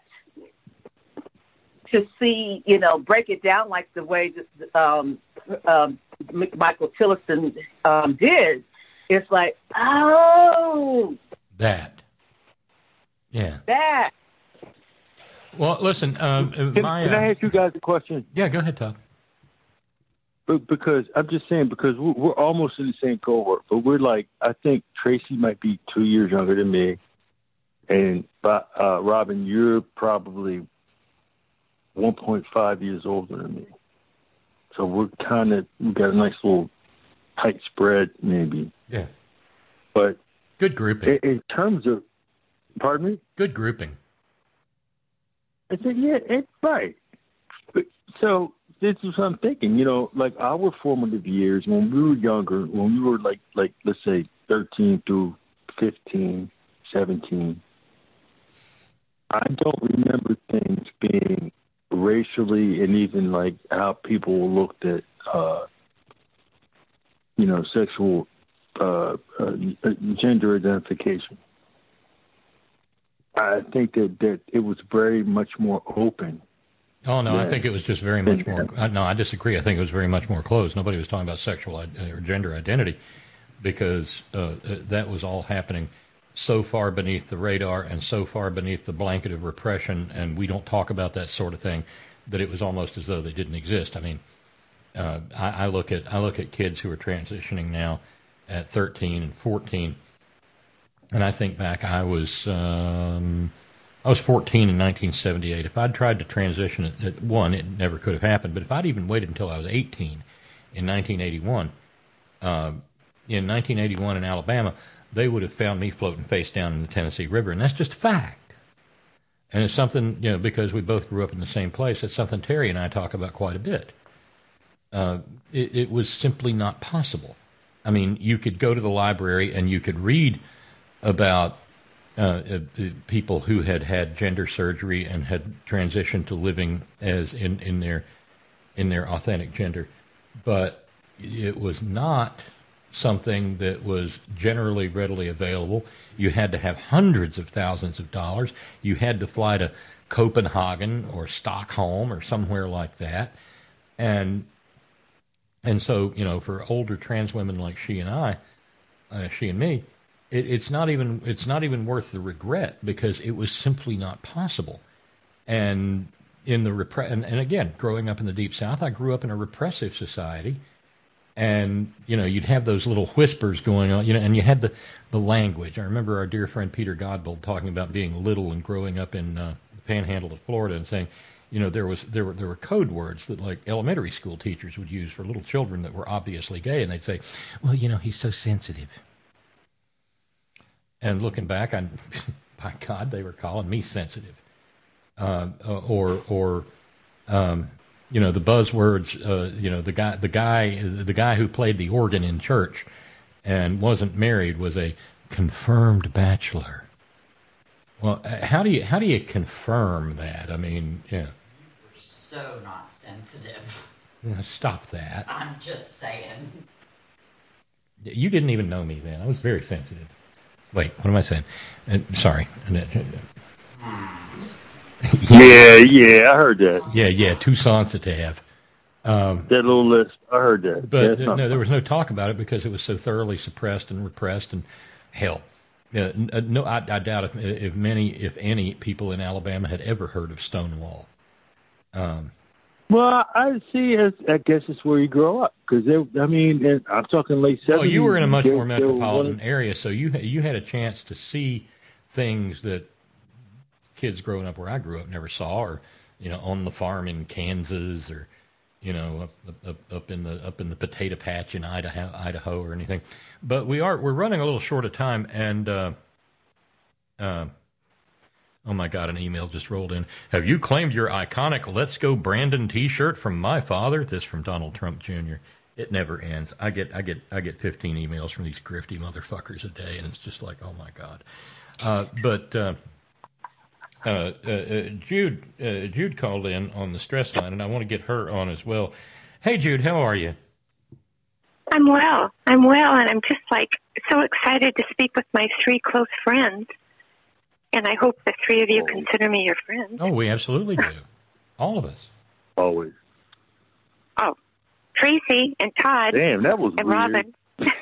to see, break it down like the way Michael Tillerson did, it's like, that. Yeah. That. Well, listen, can I ask you guys a question? Yeah, go ahead, Todd. Because I'm just saying, because we're almost in the same cohort, but we're like, I think Tracy might be 2 years younger than me, and Robin, you're probably 1.5 years older than me. So we got a nice little tight spread, maybe. Yeah. But good grouping. In terms of, pardon me? Good grouping. I said, yeah, it's right. So this is what I'm thinking. Like our formative years when we were younger, when we were like let's say 13 through 15, 17, I don't remember things being racially and even like how people looked at, sexual gender identification. I think that it was very much more open. Oh, no, I think it was just very much more. No, I disagree. I think it was very much more closed. Nobody was talking about sexual or gender identity because that was all happening so far beneath the radar and so far beneath the blanket of repression, and we don't talk about that sort of thing, that it was almost as though they didn't exist. I mean, I look at kids who are transitioning now at 13 and 14, and I think back, I was 14 in 1978. If I'd tried to transition at one, it never could have happened. But if I'd even waited until I was 18 in 1981, in 1981 in Alabama, they would have found me floating face down in the Tennessee River, and that's just a fact. And it's something, because we both grew up in the same place, it's something Terry and I talk about quite a bit. It was simply not possible. I mean, you could go to the library and you could read about people who had had gender surgery and had transitioned to living as in their authentic gender, but it was not something that was generally readily available. You had to have hundreds of thousands of dollars. You had to fly to Copenhagen or Stockholm or somewhere like that, and so for older trans women like she and me, it's not even worth the regret because it was simply not possible. And and again, growing up in the Deep South, I grew up in a repressive society. And, you'd have those little whispers going on, and you had the language. I remember our dear friend Peter Godbold talking about being little and growing up in the panhandle of Florida and saying, there were code words that like elementary school teachers would use for little children that were obviously gay. And they'd say, well, he's so sensitive. And looking back, by God, they were calling me sensitive. The buzzwords, the guy who played the organ in church and wasn't married was a confirmed bachelor. Well, how do you confirm that? I mean, yeah. You were so not sensitive. Stop that. I'm just saying. You didn't even know me then. I was very sensitive. Wait, what am I saying? Sorry. Yeah, I heard that. Yeah, too sensitive. That little list, I heard that. But no, there was no talk about it because it was so thoroughly suppressed and repressed. And hell, no, I doubt if any people in Alabama had ever heard of Stonewall. Well, I see. I guess it's where you grow up because I'm talking late 70s. Oh, you were in a much more metropolitan area, so you had a chance to see things that kids growing up where I grew up never saw, or on the farm in Kansas, or up in the potato patch in Idaho or anything. But we're running a little short of time, and oh my God, an email just rolled in. Have you claimed your iconic "Let's Go Brandon" T-shirt from my father? This from Donald Trump Jr. It never ends. I get 15 emails from these grifty motherfuckers a day, and it's just like, oh my God. Jude called in on the stress line, and I want to get her on as well. Hey, Jude, how are you? I'm well, and I'm just so excited to speak with my three close friends, and I hope the three of you consider me your friends. Oh, we absolutely do. All of us. Always. Oh, Tracy and Todd. Damn, that was and weird. Robin.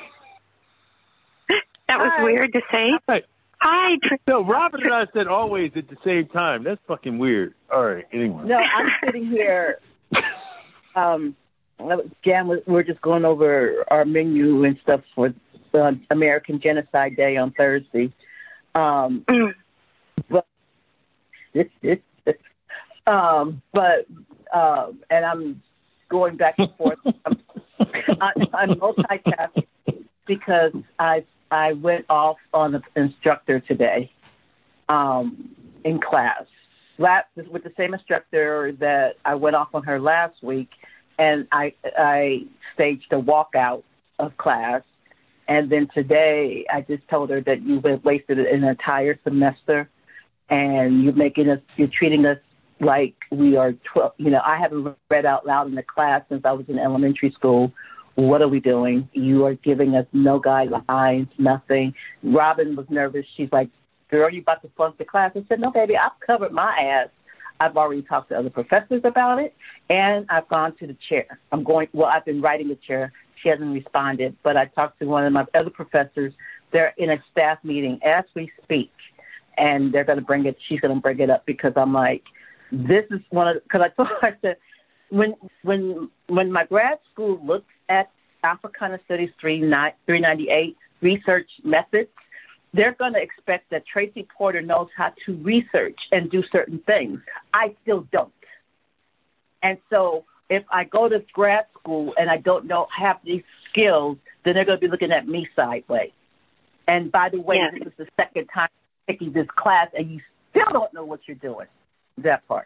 That was weird to say. Hi. No, Robin and I said always at the same time. That's fucking weird. All right, anyway. No, I'm sitting here. Jan, we're just going over our menu and stuff for American Genocide Day on Thursday. But and I'm going back and forth. I'm multitasking because I went off on an instructor today in class. With the same instructor that I went off on her last week, and I staged a walkout of class, And then today, I just told her that you've wasted an entire semester, and you're treating us like we are 12. I haven't read out loud in the class since I was in elementary school. What are we doing? You are giving us no guidelines, nothing. Robin was nervous. She's like, girl, you about to flunk the class? I said, no, baby, I've covered my ass. I've already talked to other professors about it, and I've gone to the chair. I've been writing the chair. She hasn't responded, but I talked to one of my other professors. They're in a staff meeting as we speak, and they're going to bring it. She's going to bring it up because I'm like, this is because I told her, I said, when my grad school looks at Africana Studies 398 research methods, they're going to expect that Tracy Porter knows how to research and do certain things. I still don't. And so if I go to grad school and I don't have these skills, then they're going to be looking at me sideways. And by the way, This is the second time taking this class, and you still don't know what you're doing. That part.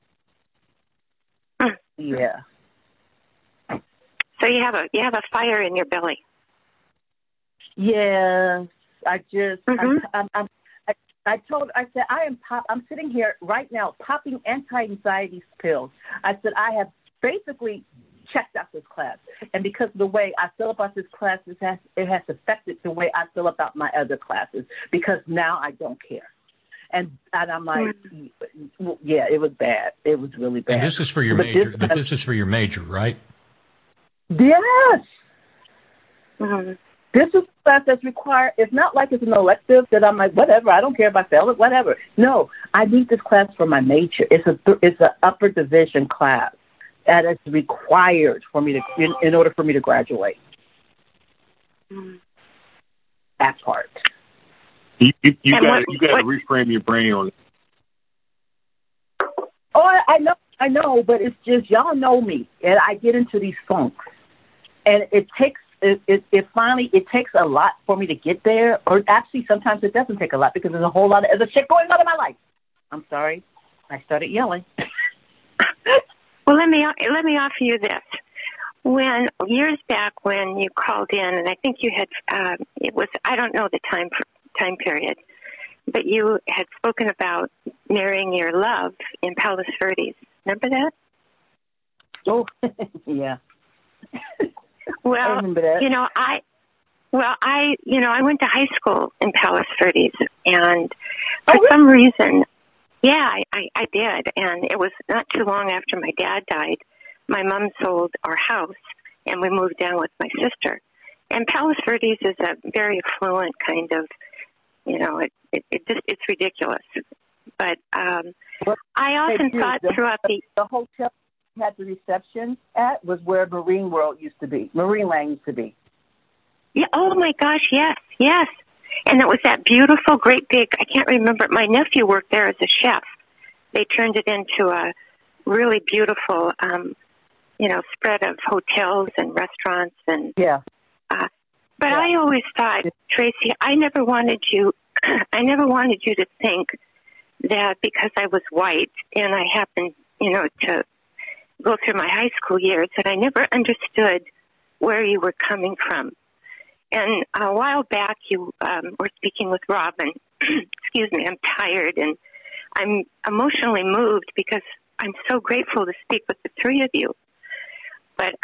Yeah. So you have a fire in your belly. Yeah. I said, I'm sitting here right now popping anti-anxiety pills. I said, I have basically checked out this class. And because of the way I feel about this class, it has affected the way I feel about my other classes, because now I don't care. And I'm like, yeah, it was bad. It was really bad. And this is for your major, but this is for your major, right? Yes. Mm-hmm. This is a class that's required. It's not like it's an elective that I'm like, whatever, I don't care if I fail it, whatever. No, I need this class for my major. It's an upper division class that is required for me to, in order for me to graduate. That part. You got to reframe your brain on it. Oh, I know, but it's just, y'all know me, and I get into these funks, and it takes a lot for me to get there, or actually sometimes it doesn't take a lot because there's a whole lot of other shit going on in my life. I'm sorry, I started yelling. Well, let me offer you this. When years back when you called in, and I think you had I don't know the time period, but you had spoken about marrying your love in Palos Verdes. Remember that? Oh, yeah. Well, I remember that. I went to high school in Palos Verdes, and for some reason, I did, and it was not too long after my dad died. My mom sold our house, and we moved down with my sister. And Palos Verdes is a very affluent kind of, it's ridiculous. But I often thought throughout the hotel had the reception at was where Marine Land used to be. Yeah. Oh my gosh. Yes. And it was that beautiful, great big, I can't remember. My nephew worked there as a chef. They turned it into a really beautiful, spread of hotels and restaurants and. Yeah. But I always thought, Tracy, I never wanted you to think that because I was white and I happened, to go through my high school years, that I never understood where you were coming from. And a while back, you were speaking with Robin. Excuse me, I'm tired and I'm emotionally moved because I'm so grateful to speak with the three of you. But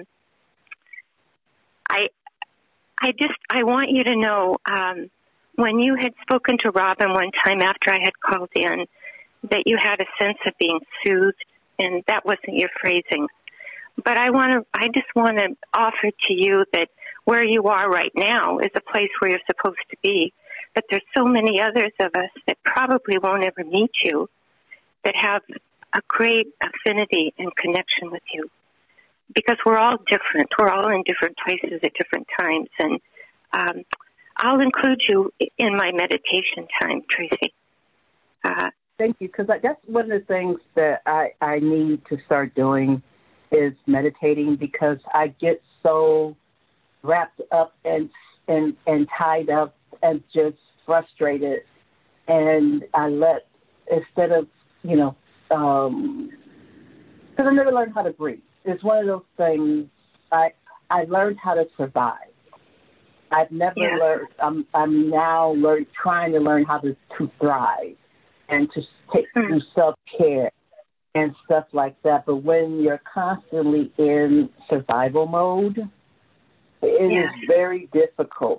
I want you to know, when you had spoken to Robin one time after I had called in, that you had a sense of being soothed, and that wasn't your phrasing. But I just want to offer to you that where you are right now is a place where you're supposed to be. But there's so many others of us that probably won't ever meet you that have a great affinity and connection with you. Because we're all different. We're all in different places at different times. And I'll include you in my meditation time, Tracy. Thank you, because that's one of the things that I need to start doing is meditating, because I get so wrapped up and tied up and just frustrated. And I instead of, because I never learned how to breathe. It's one of those things, I learned how to survive. I've never learned. I'm now trying to learn how to thrive and to do self-care and stuff like that. But when you're constantly in survival mode, it is very difficult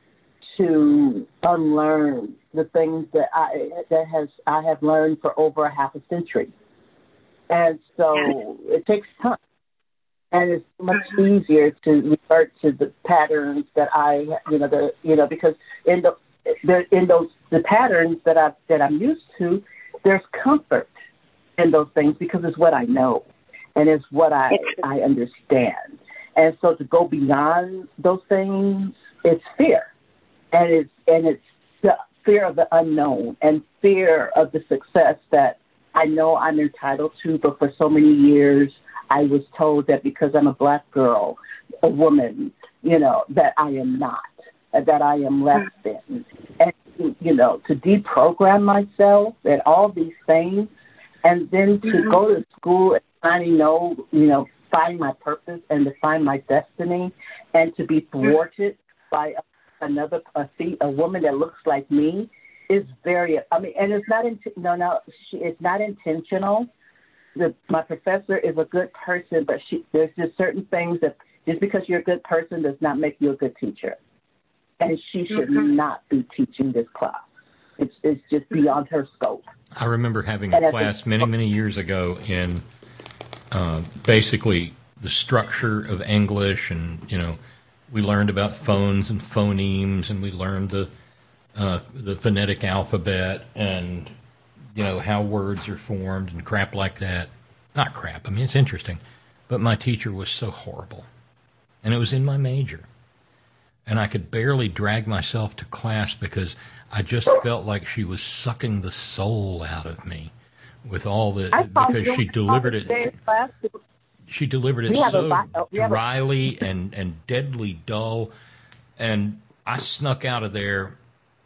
to unlearn the things that I have learned for over a half a century. And so it takes time. And it's much easier to revert to the patterns that because in the patterns that I'm used to, there's comfort in those things because it's what I know and it's what I understand. And so to go beyond those things, it's fear, and it's the fear of the unknown and fear of the success that I know I'm entitled to, but for so many years I was told that because I'm a Black girl, a woman, that I am not, that I am less than. And, to deprogram myself and all these things, and then to go to school and finally find my purpose and to find my destiny, and to be thwarted by a woman that looks like me is very, and it's not, it's not intentional. My professor is a good person, but there's just certain things that just because you're a good person does not make you a good teacher. And she should not be teaching this class. It's just beyond her scope. I remember having a class many, many years ago in basically the structure of English, and, we learned about phones and phonemes, and we learned the phonetic alphabet, and how words are formed and crap like that. Not crap. I mean, it's interesting. But my teacher was so horrible. And it was in my major. And I could barely drag myself to class because I just felt like she was sucking the soul out of me with all because she delivered it. She delivered it so dryly and deadly dull. And I snuck out of there.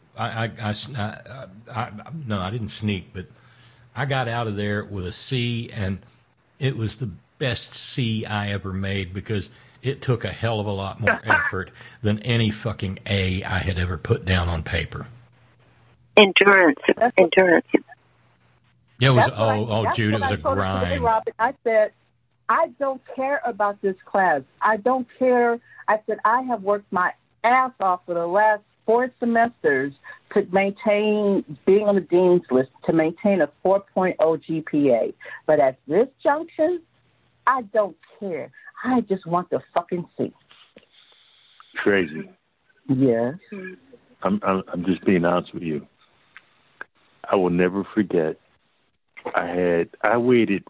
No, I didn't sneak, but I got out of there with a C, and it was the best C I ever made because it took a hell of a lot more effort than any fucking A I had ever put down on paper. Endurance. Yeah, it was, Jude, it was a grind. Robin, I said, I don't care about this class. I don't care. I said, I have worked my ass off for the last 4 semesters to maintain being on the dean's list, to maintain a 4.0 GPA. But at this junction, I don't care. I just want the fucking C. Crazy. Yes. I'm just being honest with you. I will never forget. I waited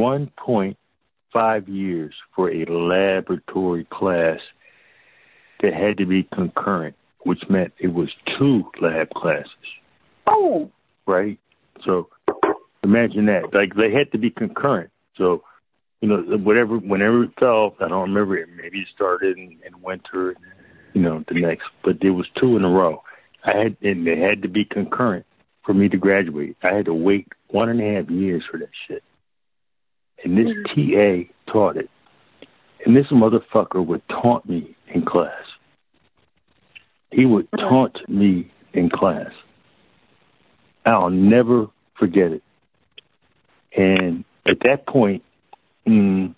1.5 years for a laboratory class that had to be concurrent, which meant it was 2 lab classes. Oh. Right? So imagine that. Like, they had to be concurrent. So, whenever it fell, I don't remember it. Maybe it started in winter, the next. But there was 2 in a row. And they had to be concurrent for me to graduate. I had to wait 1.5 years for that shit. And this TA taught it. And this motherfucker would taunt me in class. He would taunt me in class. I'll never forget it. And at that point, it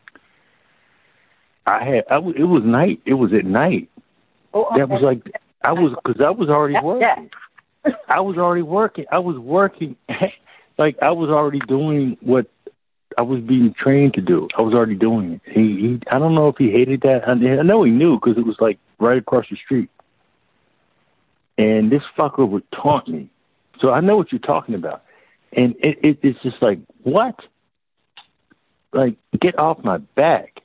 was night. It was at night. That was like, because I was already working. I was already working. I was working. Like, I was already doing what I was being trained to do. I was already doing it. He I don't know if he hated that. I know he knew because it was like right across the street. And this fucker would taunt me. So I know what you're talking about. And it's just like, what? Like, get off my back.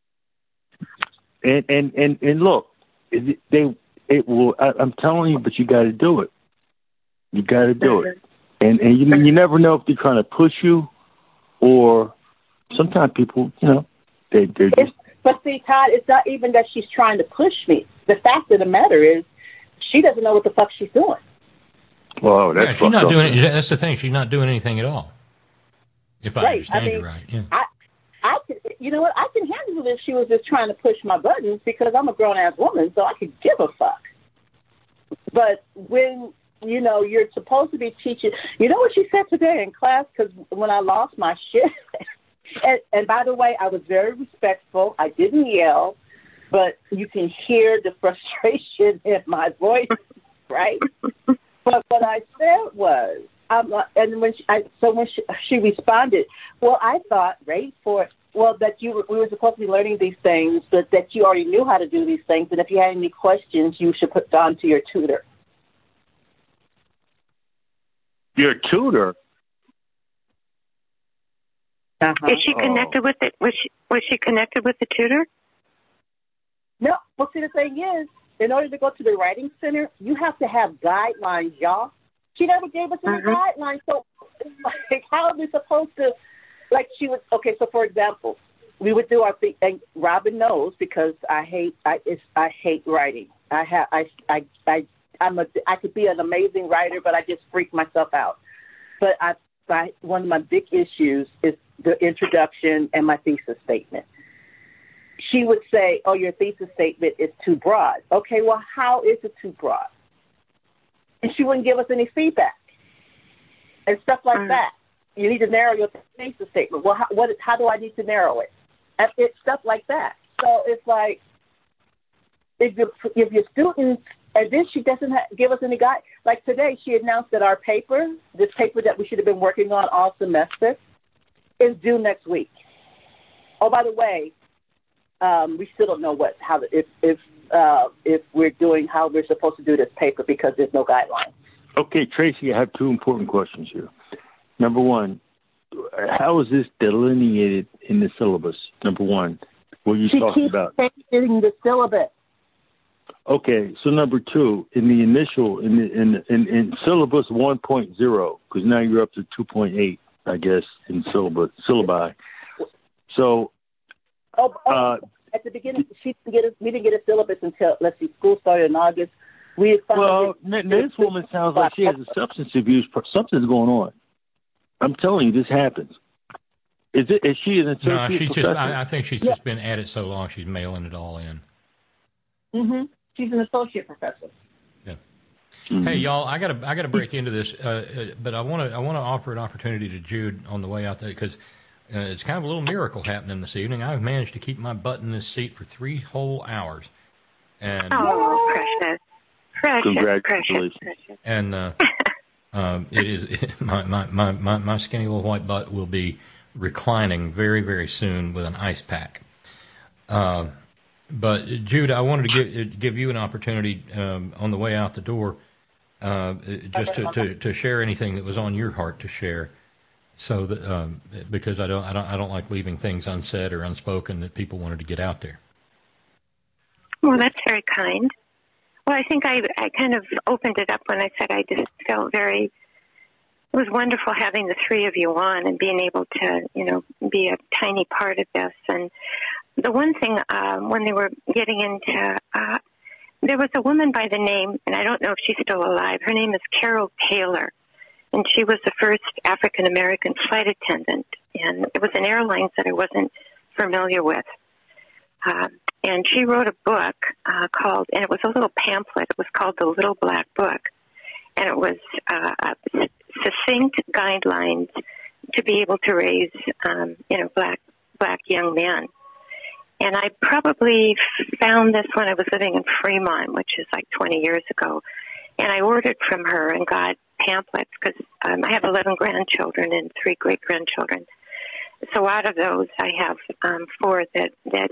And look, it will. I'm telling you, but you got to do it. You got to do it. And you never know if they're trying to push you, or sometimes people, they're just. But see, Todd, it's not even that she's trying to push me. The fact of the matter is, she doesn't know what the fuck she's doing. Well, that's she's not doing. That's the thing. She's not doing anything at all. If I understand you right, yeah. I could, you know what? I can handle it if she was just trying to push my buttons because I'm a grown ass woman, so I could give a fuck. But when, you know, you're supposed to be teaching, you know what she said today in class? Because when I lost my shit, and by the way, I was very respectful. I didn't yell, but you can hear the frustration in my voice, right? But what I said was, and when she responded, well, I thought, right, that we were supposed to be learning these things, but that you already knew how to do these things, and if you had any questions, you should put on to your tutor. Your tutor? Uh-huh. Is she connected with it? Was she connected with the tutor? No. Well, see, the thing is, in order to go to the writing center, you have to have guidelines, y'all. She never gave us any guidelines, so like, how are we supposed to? Like she would. Okay, so for example, we would do our thing, and Robin knows because I hate writing. I could be an amazing writer, but I just freak myself out. But one of my big issues is the introduction and my thesis statement. She would say, "Oh, your thesis statement is too broad." Okay, well, how is it too broad? And she wouldn't give us any feedback and stuff like that. You need to narrow your thesis statement. Well, how do I need to narrow it? And it's stuff like that. So it's like, if your students, and then she doesn't give us any guide. Like today, she announced that our paper, this paper that we should have been working on all semester, is due next week. Oh, by the way, we still don't know if we're doing how we're supposed to do this paper because there's no guidelines. Okay, Tracy, I have two important questions here. Number one, how is this delineated in the syllabus? Number one, what you talking about? She keeps changing the syllabus. Okay, so number two, in the initial, in syllabus 1.0, because now you're up to 2.8, I guess, in syllabi. So, at the beginning, we didn't get a syllabus until, let's see, school started in August. This woman sounds like she has a substance abuse. Something's going on. I'm telling you, this happens. Is she an associate No, she's professor? I think she's just been at it so long, she's mailing it all in. Mm-hmm. She's an associate professor. Yeah. Mm-hmm. Hey, y'all, I gotta break into this, but I want to offer an opportunity to Jude on the way out there because it's kind of a little miracle happening this evening. I've managed to keep my butt in this seat for 3 whole hours. And precious. Congratulations. Precious. And it is my skinny little white butt will be reclining very, very soon with an ice pack. But Jude, I wanted to give you an opportunity on the way out the door, just to share anything that was on your heart to share. So that because I don't like leaving things unsaid or unspoken that people wanted to get out there. Well, that's very kind. Well, I think I kind of opened it up when I said I just felt it was wonderful having the three of you on and being able to, be a tiny part of this. And the one thing, when they were getting into, there was a woman by the name, and I don't know if she's still alive. Her name is Carol Taylor, and she was the first African-American flight attendant. And it was an airline that I wasn't familiar with. And she wrote a book called, and it was a little pamphlet. It was called The Little Black Book. And it was succinct guidelines to be able to raise, black young men. And I probably found this when I was living in Fremont, which is like 20 years ago. And I ordered from her and got pamphlets because I have 11 grandchildren and 3 great-grandchildren. So out of those, I have 4 that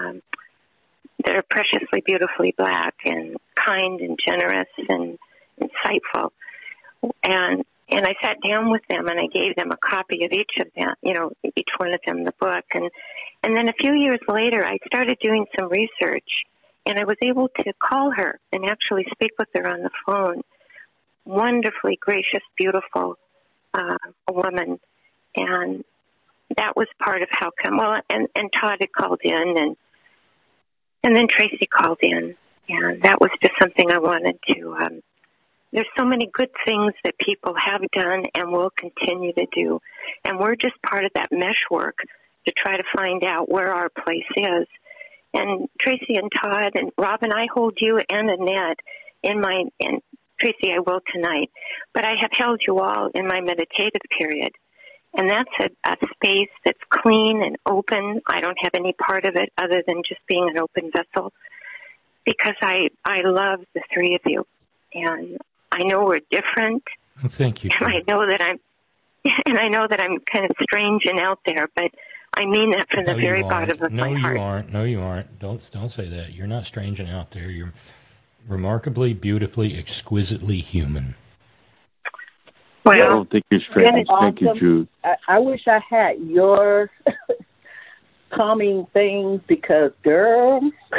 are preciously, beautifully black and kind and generous and insightful. And I sat down with them and I gave them a copy of each of them, each one of them the book. And then a few years later, I started doing some research and I was able to call her and actually speak with her on the phone. Wonderfully gracious, beautiful woman. And that was part of how come. Well, and Todd had called in and then Tracy called in. And that was just something I wanted to, there's so many good things that people have done and will continue to do. And we're just part of that mesh work to try to find out where our place is. And Tracy and Todd and Rob and I hold you and Annette and Tracy, I will tonight, but I have held you all in my meditative period. And that's a space that's clean and open. I don't have any part of it other than just being an open vessel, because I love the three of you. And I know we're different. Well, thank you. And I know that I'm kind of strange and out there, but I mean that from the very bottom of my heart. No, you aren't. Don't say that. You're not strange and out there. You're remarkably, beautifully, exquisitely human. Well, I don't think you're strange. Awesome. Thank you, Jude. I wish I had your calming things because, girl,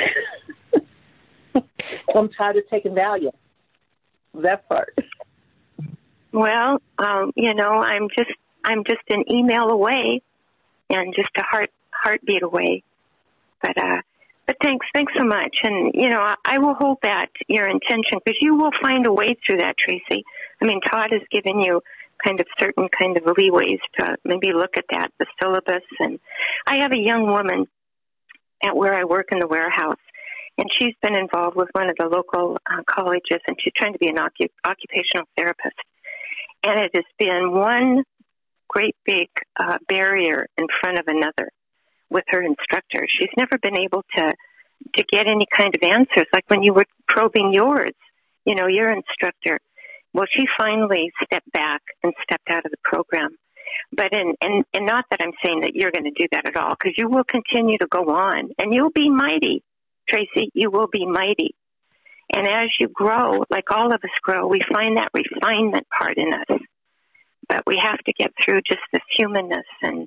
I'm tired of taking Valium. That part. Well, I'm just an email away, and just a heartbeat away. But thanks so much, and I will hold that your intention, because you will find a way through that, Tracy. I mean, Todd has given you kind of certain kind of leeways to maybe look at that, the syllabus, and I have a young woman at where I work in the warehouse, and she's been involved with one of the local colleges, and she's trying to be an occupational therapist. And it has been one great big barrier in front of another with her instructor. She's never been able to get any kind of answers, like when you were probing your instructor. Well, she finally stepped back and stepped out of the program. But and not that I'm saying that you're going to do that at all, because you will continue to go on, and you'll be mighty, Tracy. You will be mighty. And as you grow, like all of us grow, we find that refinement part in us. But we have to get through just this humanness. And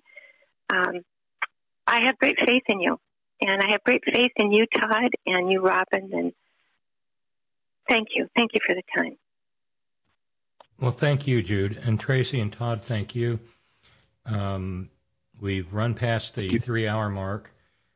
I have great faith in you. And I have great faith in you, Todd, and you, Robin. And thank you. Thank you for the time. Well, thank you, Jude. And Tracy and Todd, thank you. We've run past the 3-hour mark.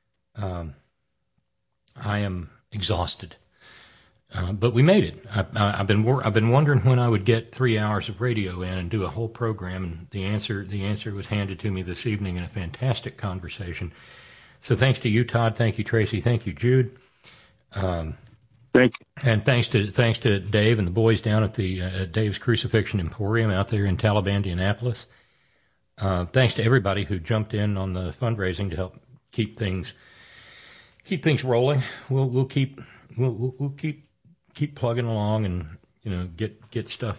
I am exhausted. But we made it. I've been wondering when I would get 3 hours of radio in and do a whole program, and the answer was handed to me this evening in a fantastic conversation. So thanks to you, Todd. Thank you, Tracy. Thank you, Jude. Thank you. And thanks to Dave and the boys down at the Dave's Crucifixion Emporium out there in Taliban, Indianapolis. Thanks to everybody who jumped in on the fundraising to help keep things rolling. We'll keep plugging along, and get stuff,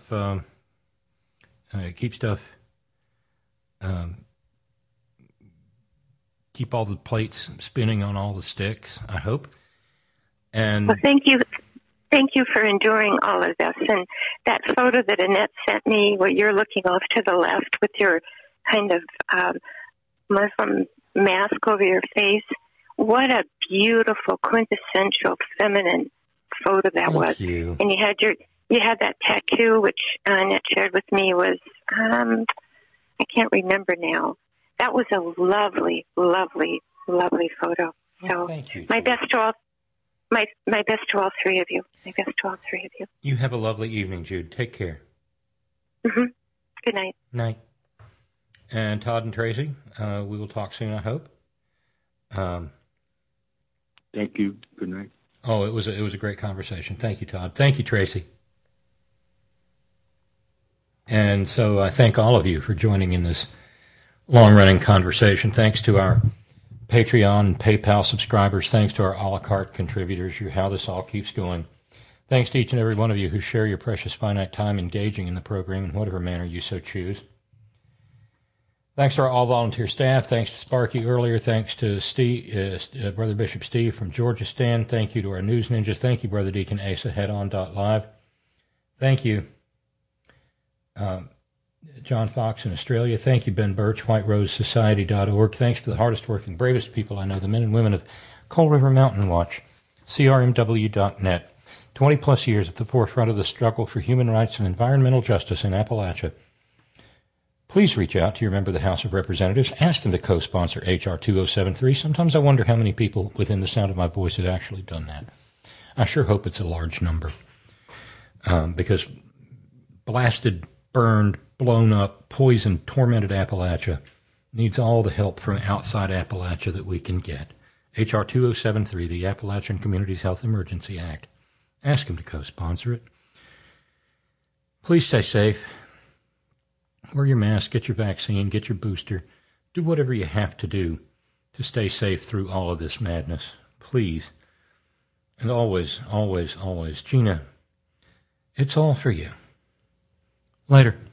keep all the plates spinning on all the sticks, I hope. And well, thank you for enduring all of this. And that photo that Annette sent me, where you're looking off to the left with your kind of Muslim mask over your face, what a beautiful, quintessential feminine photo that was. Thank you. And you had that tattoo, which Annette shared with me was I can't remember now. That was a lovely, lovely, lovely photo. So thank you. My best to all three of you. My best to all three of you. You have a lovely evening, Jude. Take care. Mm-hmm. Good night. Night. And Todd and Tracy, we will talk soon, I hope. Thank you. Good night. Oh, it was a great conversation. Thank you, Todd. Thank you, Tracy. And so I thank all of you for joining in this long-running conversation. Thanks to our Patreon and PayPal subscribers. Thanks to our a la carte contributors. You're how this all keeps going. Thanks to each and every one of you who share your precious finite time engaging in the program in whatever manner you so choose. Thanks to our all-volunteer staff. Thanks to Sparky earlier. Thanks to Steve, Brother Bishop Steve from Georgia Stan. Thank you to our news ninjas. Thank you, Brother Deacon Asa, headon.live. Thank you, John Fox in Australia. Thank you, Ben Birch, whiterosesociety.org. Thanks to the hardest working, bravest people I know, the men and women of Coal River Mountain Watch, crmw.net. 20-plus years at the forefront of the struggle for human rights and environmental justice in Appalachia. Please reach out to your member of the House of Representatives. Ask them to co-sponsor H.R. 2073. Sometimes I wonder how many people within the sound of my voice have actually done that. I sure hope it's a large number. Because blasted, burned, blown up, poisoned, tormented Appalachia needs all the help from outside Appalachia that we can get. H.R. 2073, the Appalachian Communities Health Emergency Act. Ask him to co-sponsor it. Please stay safe. Wear your mask, get your vaccine, get your booster. Do whatever you have to do to stay safe through all of this madness. Please. And always, always, always, Gina, it's all for you. Later.